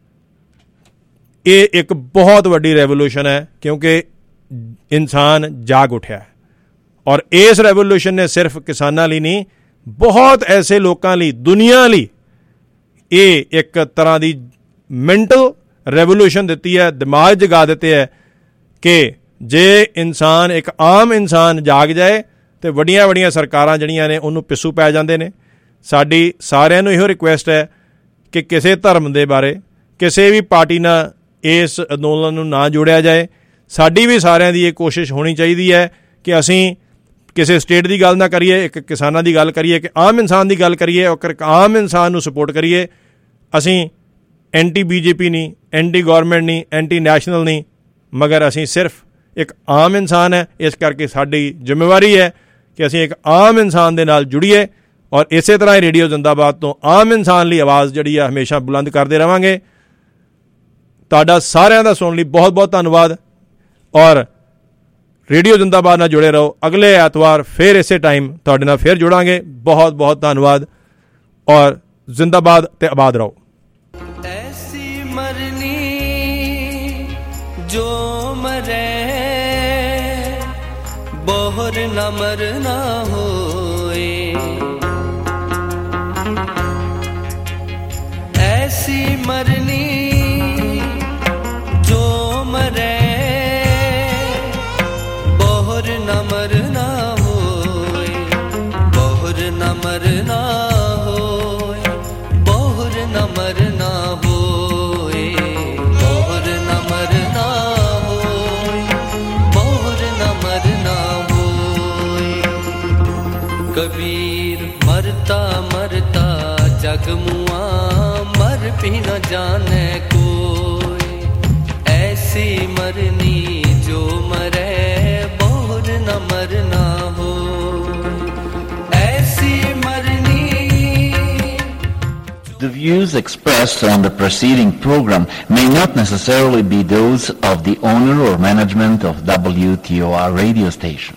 ਇਹ ਇੱਕ ਬਹੁਤ ਵੱਡੀ ਰੈਵੋਲੂਸ਼ਨ ਹੈ, ਕਿਉਂਕਿ ਇਨਸਾਨ ਜਾਗ ਉੱਠਿਆ ਹੈ। ਔਰ ਇਸ ਰੈਵੋਲੂਸ਼ਨ ਨੇ ਸਿਰਫ ਕਿਸਾਨਾਂ ਲਈ ਨਹੀਂ, ਬਹੁਤ ਐਸੇ ਲੋਕਾਂ ਲਈ, ਦੁਨੀਆ ਲਈ ਇਹ ਇੱਕ ਤਰ੍ਹਾਂ ਦੀ ਮੈਂਟਲ ਰੈਵੋਲੂਸ਼ਨ ਦਿੱਤੀ ਹੈ, ਦਿਮਾਗ ਜਗਾ ਦਿੱਤੇ ਹੈ ਕਿ ਜੇ ਇਨਸਾਨ, ਇੱਕ ਆਮ ਇਨਸਾਨ ਜਾਗ ਜਾਏ ਤਾਂ ਵੱਡੀਆਂ ਵੱਡੀਆਂ ਸਰਕਾਰਾਂ ਜਿਹੜੀਆਂ ਨੇ ਉਹਨੂੰ ਪਿੱਛੂ ਪੈ ਜਾਂਦੇ ਨੇ। ਸਾਡੀ ਸਾਰਿਆਂ ਨੂੰ ਇਹੋ ਰਿਕੁਐਸਟ ਹੈ ਕਿ ਕਿਸੇ ਧਰਮ ਦੇ ਬਾਰੇ, ਕਿਸੇ ਵੀ ਪਾਰਟੀ ਨਾਲ ਇਸ ਅੰਦੋਲਨ ਨੂੰ ਨਾ ਜੋੜਿਆ ਜਾਏ। ਸਾਡੀ ਵੀ ਸਾਰਿਆਂ ਦੀ ਇਹ ਕੋਸ਼ਿਸ਼ ਹੋਣੀ ਚਾਹੀਦੀ ਹੈ ਕਿ ਅਸੀਂ ਕਿਸੇ ਸਟੇਟ ਦੀ ਗੱਲ ਨਾ ਕਰੀਏ, ਇੱਕ ਕਿਸਾਨਾਂ ਦੀ ਗੱਲ ਕਰੀਏ, ਕਿ ਆਮ ਇਨਸਾਨ ਦੀ ਗੱਲ ਕਰੀਏ ਔਰ ਇੱਕ ਆਮ ਇਨਸਾਨ ਨੂੰ ਸਪੋਰਟ ਕਰੀਏ। ਅਸੀਂ ਐਂਟੀ ਬੀਜੇਪੀ ਨਹੀਂ, ਐਂਟੀ ਗੌਰਮੈਂਟ ਨਹੀਂ, ਐਂਟੀ ਨੈਸ਼ਨਲ ਨਹੀਂ, ਮਗਰ ਅਸੀਂ ਸਿਰਫ ਇੱਕ ਆਮ ਇਨਸਾਨ ਹੈ। ਇਸ ਕਰਕੇ ਸਾਡੀ ਜ਼ਿੰਮੇਵਾਰੀ ਹੈ ਕਿ ਅਸੀਂ ਇੱਕ ਆਮ ਇਨਸਾਨ ਦੇ ਨਾਲ ਜੁੜੀਏ ਔਰ ਇਸੇ ਤਰ੍ਹਾਂ ਹੀ ਰੇਡੀਓ ਜ਼ਿੰਦਾਬਾਦ ਤੋਂ ਆਮ ਇਨਸਾਨ ਲਈ ਆਵਾਜ਼ ਜਿਹੜੀ ਆ ਹਮੇਸ਼ਾ ਬੁਲੰਦ ਕਰਦੇ ਰਹਾਂਗੇ। ਤੁਹਾਡਾ ਸਾਰਿਆਂ ਦਾ ਸੁਣਨ ਲਈ ਬਹੁਤ ਬਹੁਤ ਧੰਨਵਾਦ ਔਰ ਰੇਡੀਓ ਜ਼ਿੰਦਾਬਾਦ ਨਾਲ ਜੁੜੇ ਰਹੋ। ਅਗਲੇ ਐਤਵਾਰ ਫਿਰ ਇਸੇ ਟਾਈਮ ਤੁਹਾਡੇ ਨਾਲ ਫਿਰ ਜੁੜਾਂਗੇ। ਬਹੁਤ ਬਹੁਤ ਧੰਨਵਾਦ ਔਰ ਜ਼ਿੰਦਾਬਾਦ ਤੇ ਆਬਾਦ ਰਹੋ। ਐਸੀ ਮਰਨੀ ਜੋ ਮਰੇ ਬੋਹਰ ਨਾ ਮਰਨਾ ਹੋਏ, ਐਸੀ ਮਰਨੀ ਜੋ ਮਰੇ ਬੋਹਰ ਨਾ ਮਰਨਾ ਹੋਏ, ਬੋਹਰ ਨਾ ਮਰਨਾ ਹੋਏ, ਬੋਹਰ ਨਾ ਮਰਨਾ ਹੋਏ, ਬੋਹਰ ਨਾ ਮਰਨਾ ਹੋਏ, ਬੋਹਰ ਨਾ ਮਰਨਾ ਹੋਏ। ਕਬੀਰ ਮਰਤਾ ਮਰਤਾ ਜਗ ਮੁਆ, ਮਰ भी न जाने कोई, ऐसी मरनी जो मरे बोर न मरना हो, ऐसी मरनी। The views expressed on the preceding program may not necessarily be those of the owner or management of W T O R radio station.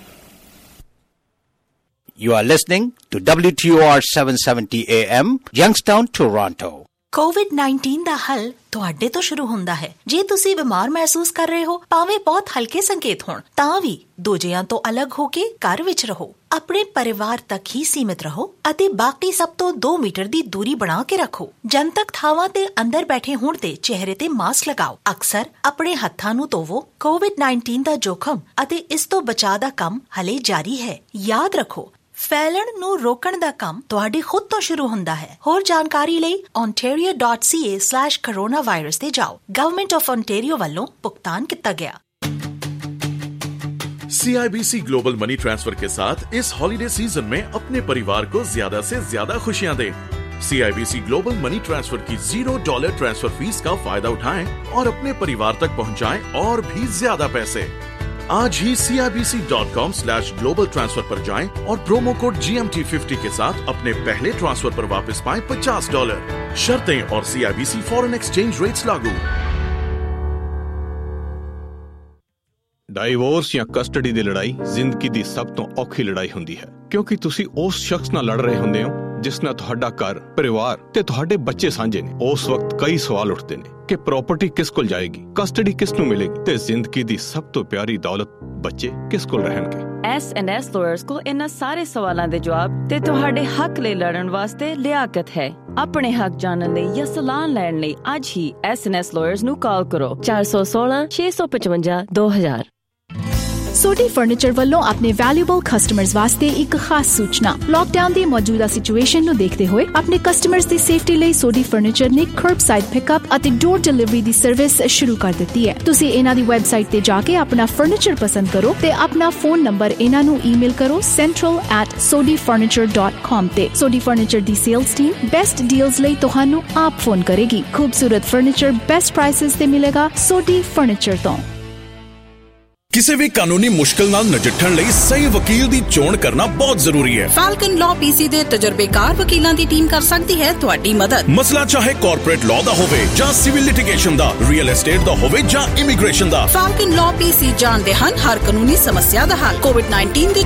You are listening to W T O R seven seventy A M, Youngstown, Toronto. COVID nineteen ਦਾ ਹੱਲ ਤੁਹਾਡੇ ਤੋਂ ਸ਼ੁਰੂ ਹੁੰਦਾ ਹੈ। ਜੇ ਤੁਸੀਂ ਬਿਮਾਰ ਮਹਿਸੂਸ ਕਰ ਰਹੇ ਹੋ, ਭਾਵੇਂ ਬਹੁਤ ਹਲਕੇ ਸੰਕੇਤ ਹੋਣ, ਤਾਂ ਵੀ ਦੂਜਿਆਂ ਤੋਂ ਅਲੱਗ ਹੋ ਕੇ ਘਰ ਵਿੱਚ ਰਹੋ, ਆਪਣੇ ਪਰਿਵਾਰ ਤੱਕ ਹੀ ਸੀਮਿਤ ਰਹੋ ਅਤੇ ਬਾਕੀ ਸਭ ਤੋਂ ਦੋ ਮੀਟਰ ਦੀ ਦੂਰੀ ਬਣਾ ਕੇ ਰੱਖੋ। ਜਨਤਕ ਥਾਵਾਂ ਤੇ ਅੰਦਰ ਬੈਠੇ ਹੋਣ ਤੇ ਚਿਹਰੇ ਤੇ ਮਾਸਕ ਲਗਾਓ। ਅਕਸਰ ਆਪਣੇ ਹੱਥਾਂ ਨੂੰ ਧੋਵੋ। ਕੋਵਿਡ ਨਾਈਨਟੀਨ ਦਾ ਜੋਖਮ ਅਤੇ ਇਸ ਤੋਂ ਬਚਾਅ ਦਾ ਕੰਮ ਹਲੇ ਜਾਰੀ ਹੈ। ਯਾਦ ਰੱਖੋ, ਫੈਲਣ ਨੂੰ ਰੋਕਣ ਦਾ ਕੰਮ ਤੁਹਾਡੇ ਖੁਦ ਤੋਂ ਸ਼ੁਰੂ ਹੁੰਦਾ ਹੈ। ਹੋਰ ਜਾਣਕਾਰੀ ਲਈ ontario dot c a slash coronavirus ਤੇ ਜਾਓ। ਗਵਰਨਮੈਂਟ ਆਫ ontario ਵੱਲੋਂ ਭੁਗਤਾਨ ਕੀਤਾ ਗਿਆ। C I B C global money transfer के साथ इस हॉलिडे सीजन में अपने परिवार को ज्यादा से ज्यादा खुशियां दें। C I B C global money transfer की जीरो डॉलर ट्रांसफर फीस का फायदा उठाएं और अपने परिवार तक पहुंचाएं और भी ज्यादा पैसे। आज ही C I B C dot com slash global transfer पर जाएं और promo code G M T fifty के साथ अपने पहले ट्रांसफर पर वापस पाएं पचास डॉलर। शर्तें और C I B C foreign exchange rates लागू। ਡਾਈਵੋਰਸ ਜਾਂ ਕਸਟਡੀ ਦੀ ਲੜਾਈ ਜ਼ਿੰਦਗੀ ਦੀ ਸਭ ਤੋਂ ਔਖੀ ਲੜਾਈ ਹੁੰਦੀ ਹੈ, ਕਿਉਂਕਿ ਤੁਸੀਂ ਉਸ ਸ਼ਖਸ ਨਾਲ ਲੜ ਰਹੇ ਹੁੰਦੇ ਹੋ ਜਿਸ ਨਾਲ ਤੁਹਾਡਾ ਘਰ, ਪਰਿਵਾਰ ਤੇ ਤੁਹਾਡੇ ਬੱਚੇ ਸਾਂਝੇ ਨੇ। ਉਸ ਵਕਤ ਕਈ ਸਵਾਲ ਉੱਠਦੇ ਨੇ ਕਿ ਪ੍ਰਾਪਰਟੀ ਕਿਸ ਕੋਲ ਜਾਏਗੀ, ਕਸਟਡੀ ਕਿਸ ਨੂੰ ਮਿਲੇਗੀ ਤੇ ਜ਼ਿੰਦਗੀ ਦੀ ਸਭ ਤੋਂ ਪਿਆਰੀ ਦੌਲਤ ਬੱਚੇ ਕਿਸ ਕੋਲ ਰਹਿਣਗੇ। ਐਸ ਐਂਡ ਐਸ ਲਾਇਰਸ ਕੋਲ ਇਹਨਾਂ ਸਾਰੇ ਸਵਾਲਾਂ ਦੇ ਜਵਾਬ ਤੇ ਤੁਹਾਡੇ ਹੱਕ ਲਈ ਲੜਨ ਵਾਸਤੇ ਲਿਆਕਤ ਹੈ। ਆਪਣੇ ਹੱਕ ਜਾਣਨ ਲਈ ਜਾਂ ਸਲਾਹ ਲੈਣ ਲਈ ਅੱਜ ਹੀ ਐਸ ਐਂਡ ਐਸ ਲਾਇਰਸ ਨੂੰ ਕਾਲ ਕਰੋ ਚਾਰ ਸੌ ਸੋਲਾਂ ਛੇ ਸੌ ਪਚਵੰਜਾ ਦੋ ਹਜ਼ਾਰ। ਸੋਡੀ ਫਰਨੀਚਰ ਵੱਲੋਂ ਆਪਣੇ ਵੈਲਿਊਬਲ ਕਸਟਮਰਸ ਵਾਸਤੇ ਇੱਕ ਖਾਸ ਸੂਚਨਾ। ਲਾਕਡਾਊਨ ਦੀ ਮੌਜੂਦਾ ਸਿਚੁਏਸ਼ਨ ਨੂੰ ਦੇਖਦੇ ਹੋਏ ਆਪਣੇ ਕਸਟਮਰਸ ਦੀ ਸੇਫਟੀ ਲਈ ਸੋਡੀ ਫਰਨੀਚਰ ਨੇ ਕਰਬਸਾਈਡ ਪਿਕਅਪ ਅਤੇ ਡੋਰ ਡਿਲੀਵਰੀ ਦੀ ਸਰਵਿਸ ਸ਼ੁਰੂ ਕਰ ਦਿੱਤੀ ਹੈ। ਤੁਸੀਂ ਇਹਨਾਂ ਦੀ ਵੈਬਸਾਈਟ ਤੇ ਜਾ ਕੇ ਆਪਣਾ ਫਰਨੀਚਰ ਪਸੰਦ ਕਰੋ ਤੇ ਆਪਣਾ ਫੋਨ ਨੰਬਰ ਇਹਨਾਂ ਨੂੰ ਈਮੇਲ ਕਰੋ central at sodi furniture dot com ਤੇ। ਸੋਡੀ ਫਰਨੀਚਰ ਦੀ ਸੇਲਸ ਟੀਮ ਬੈਸਟ ਡੀਲਸ ਲਈ ਤੁਹਾਨੂੰ ਆਪ ਫੋਨ ਕਰੇਗੀ। ਖੂਬਸੂਰਤ ਫਰਨੀਚਰ ਬੈਸਟ ਪ੍ਰਾਈਸਿਸ ਤੇ ਮਿਲੇਗਾ ਸੋਡੀ ਫਰਨੀਚਰ ਤੋਂ। ਕਿਸੇ ਵੀ ਕਾਨੂੰਨੀ ਮੁਸ਼ਕਲ ਨਾਲ ਨਜਿੱਠਣ ਲਈ ਸਹੀ ਵਕੀਲ ਦੀ ਚੋਣ ਕਰਨਾ ਬਹੁਤ ਜ਼ਰੂਰੀ ਹੈ। ਫਾਲਕਨ ਲਾਅ ਪੀਸੀ ਦੇ ਤਜਰਬੇਕਾਰ ਵਕੀਲਾਂ ਦੀ ਟੀਮ ਕਰ ਸਕਦੀ ਹੈ ਤੁਹਾਡੀ ਮਦਦ। ਮਸਲਾ ਚਾਹੇ ਕਾਰਪੋਰੇਟ ਲਾਅ ਦਾ ਹੋਵੇ ਜਾਂ ਸਿਵਲ ਲਿਟੀਗੇਸ਼ਨ ਦਾ, ਰੀਅਲ ਐਸਟੇਟ ਦਾ ਹੋਵੇ ਜਾਂ ਇਮੀਗ੍ਰੇਸ਼ਨ ਦਾ, ਫਾਲਕਨ ਲਾਅ ਪੀਸੀ ਜਾਣਦੇ ਹਨ ਹਰ ਕਾਨੂੰਨੀ ਸਮੱਸਿਆ ਦਾ ਹੱਲ। ਕੋਵਿਡ ਨਾਈਨਟੀਨ ਦੇ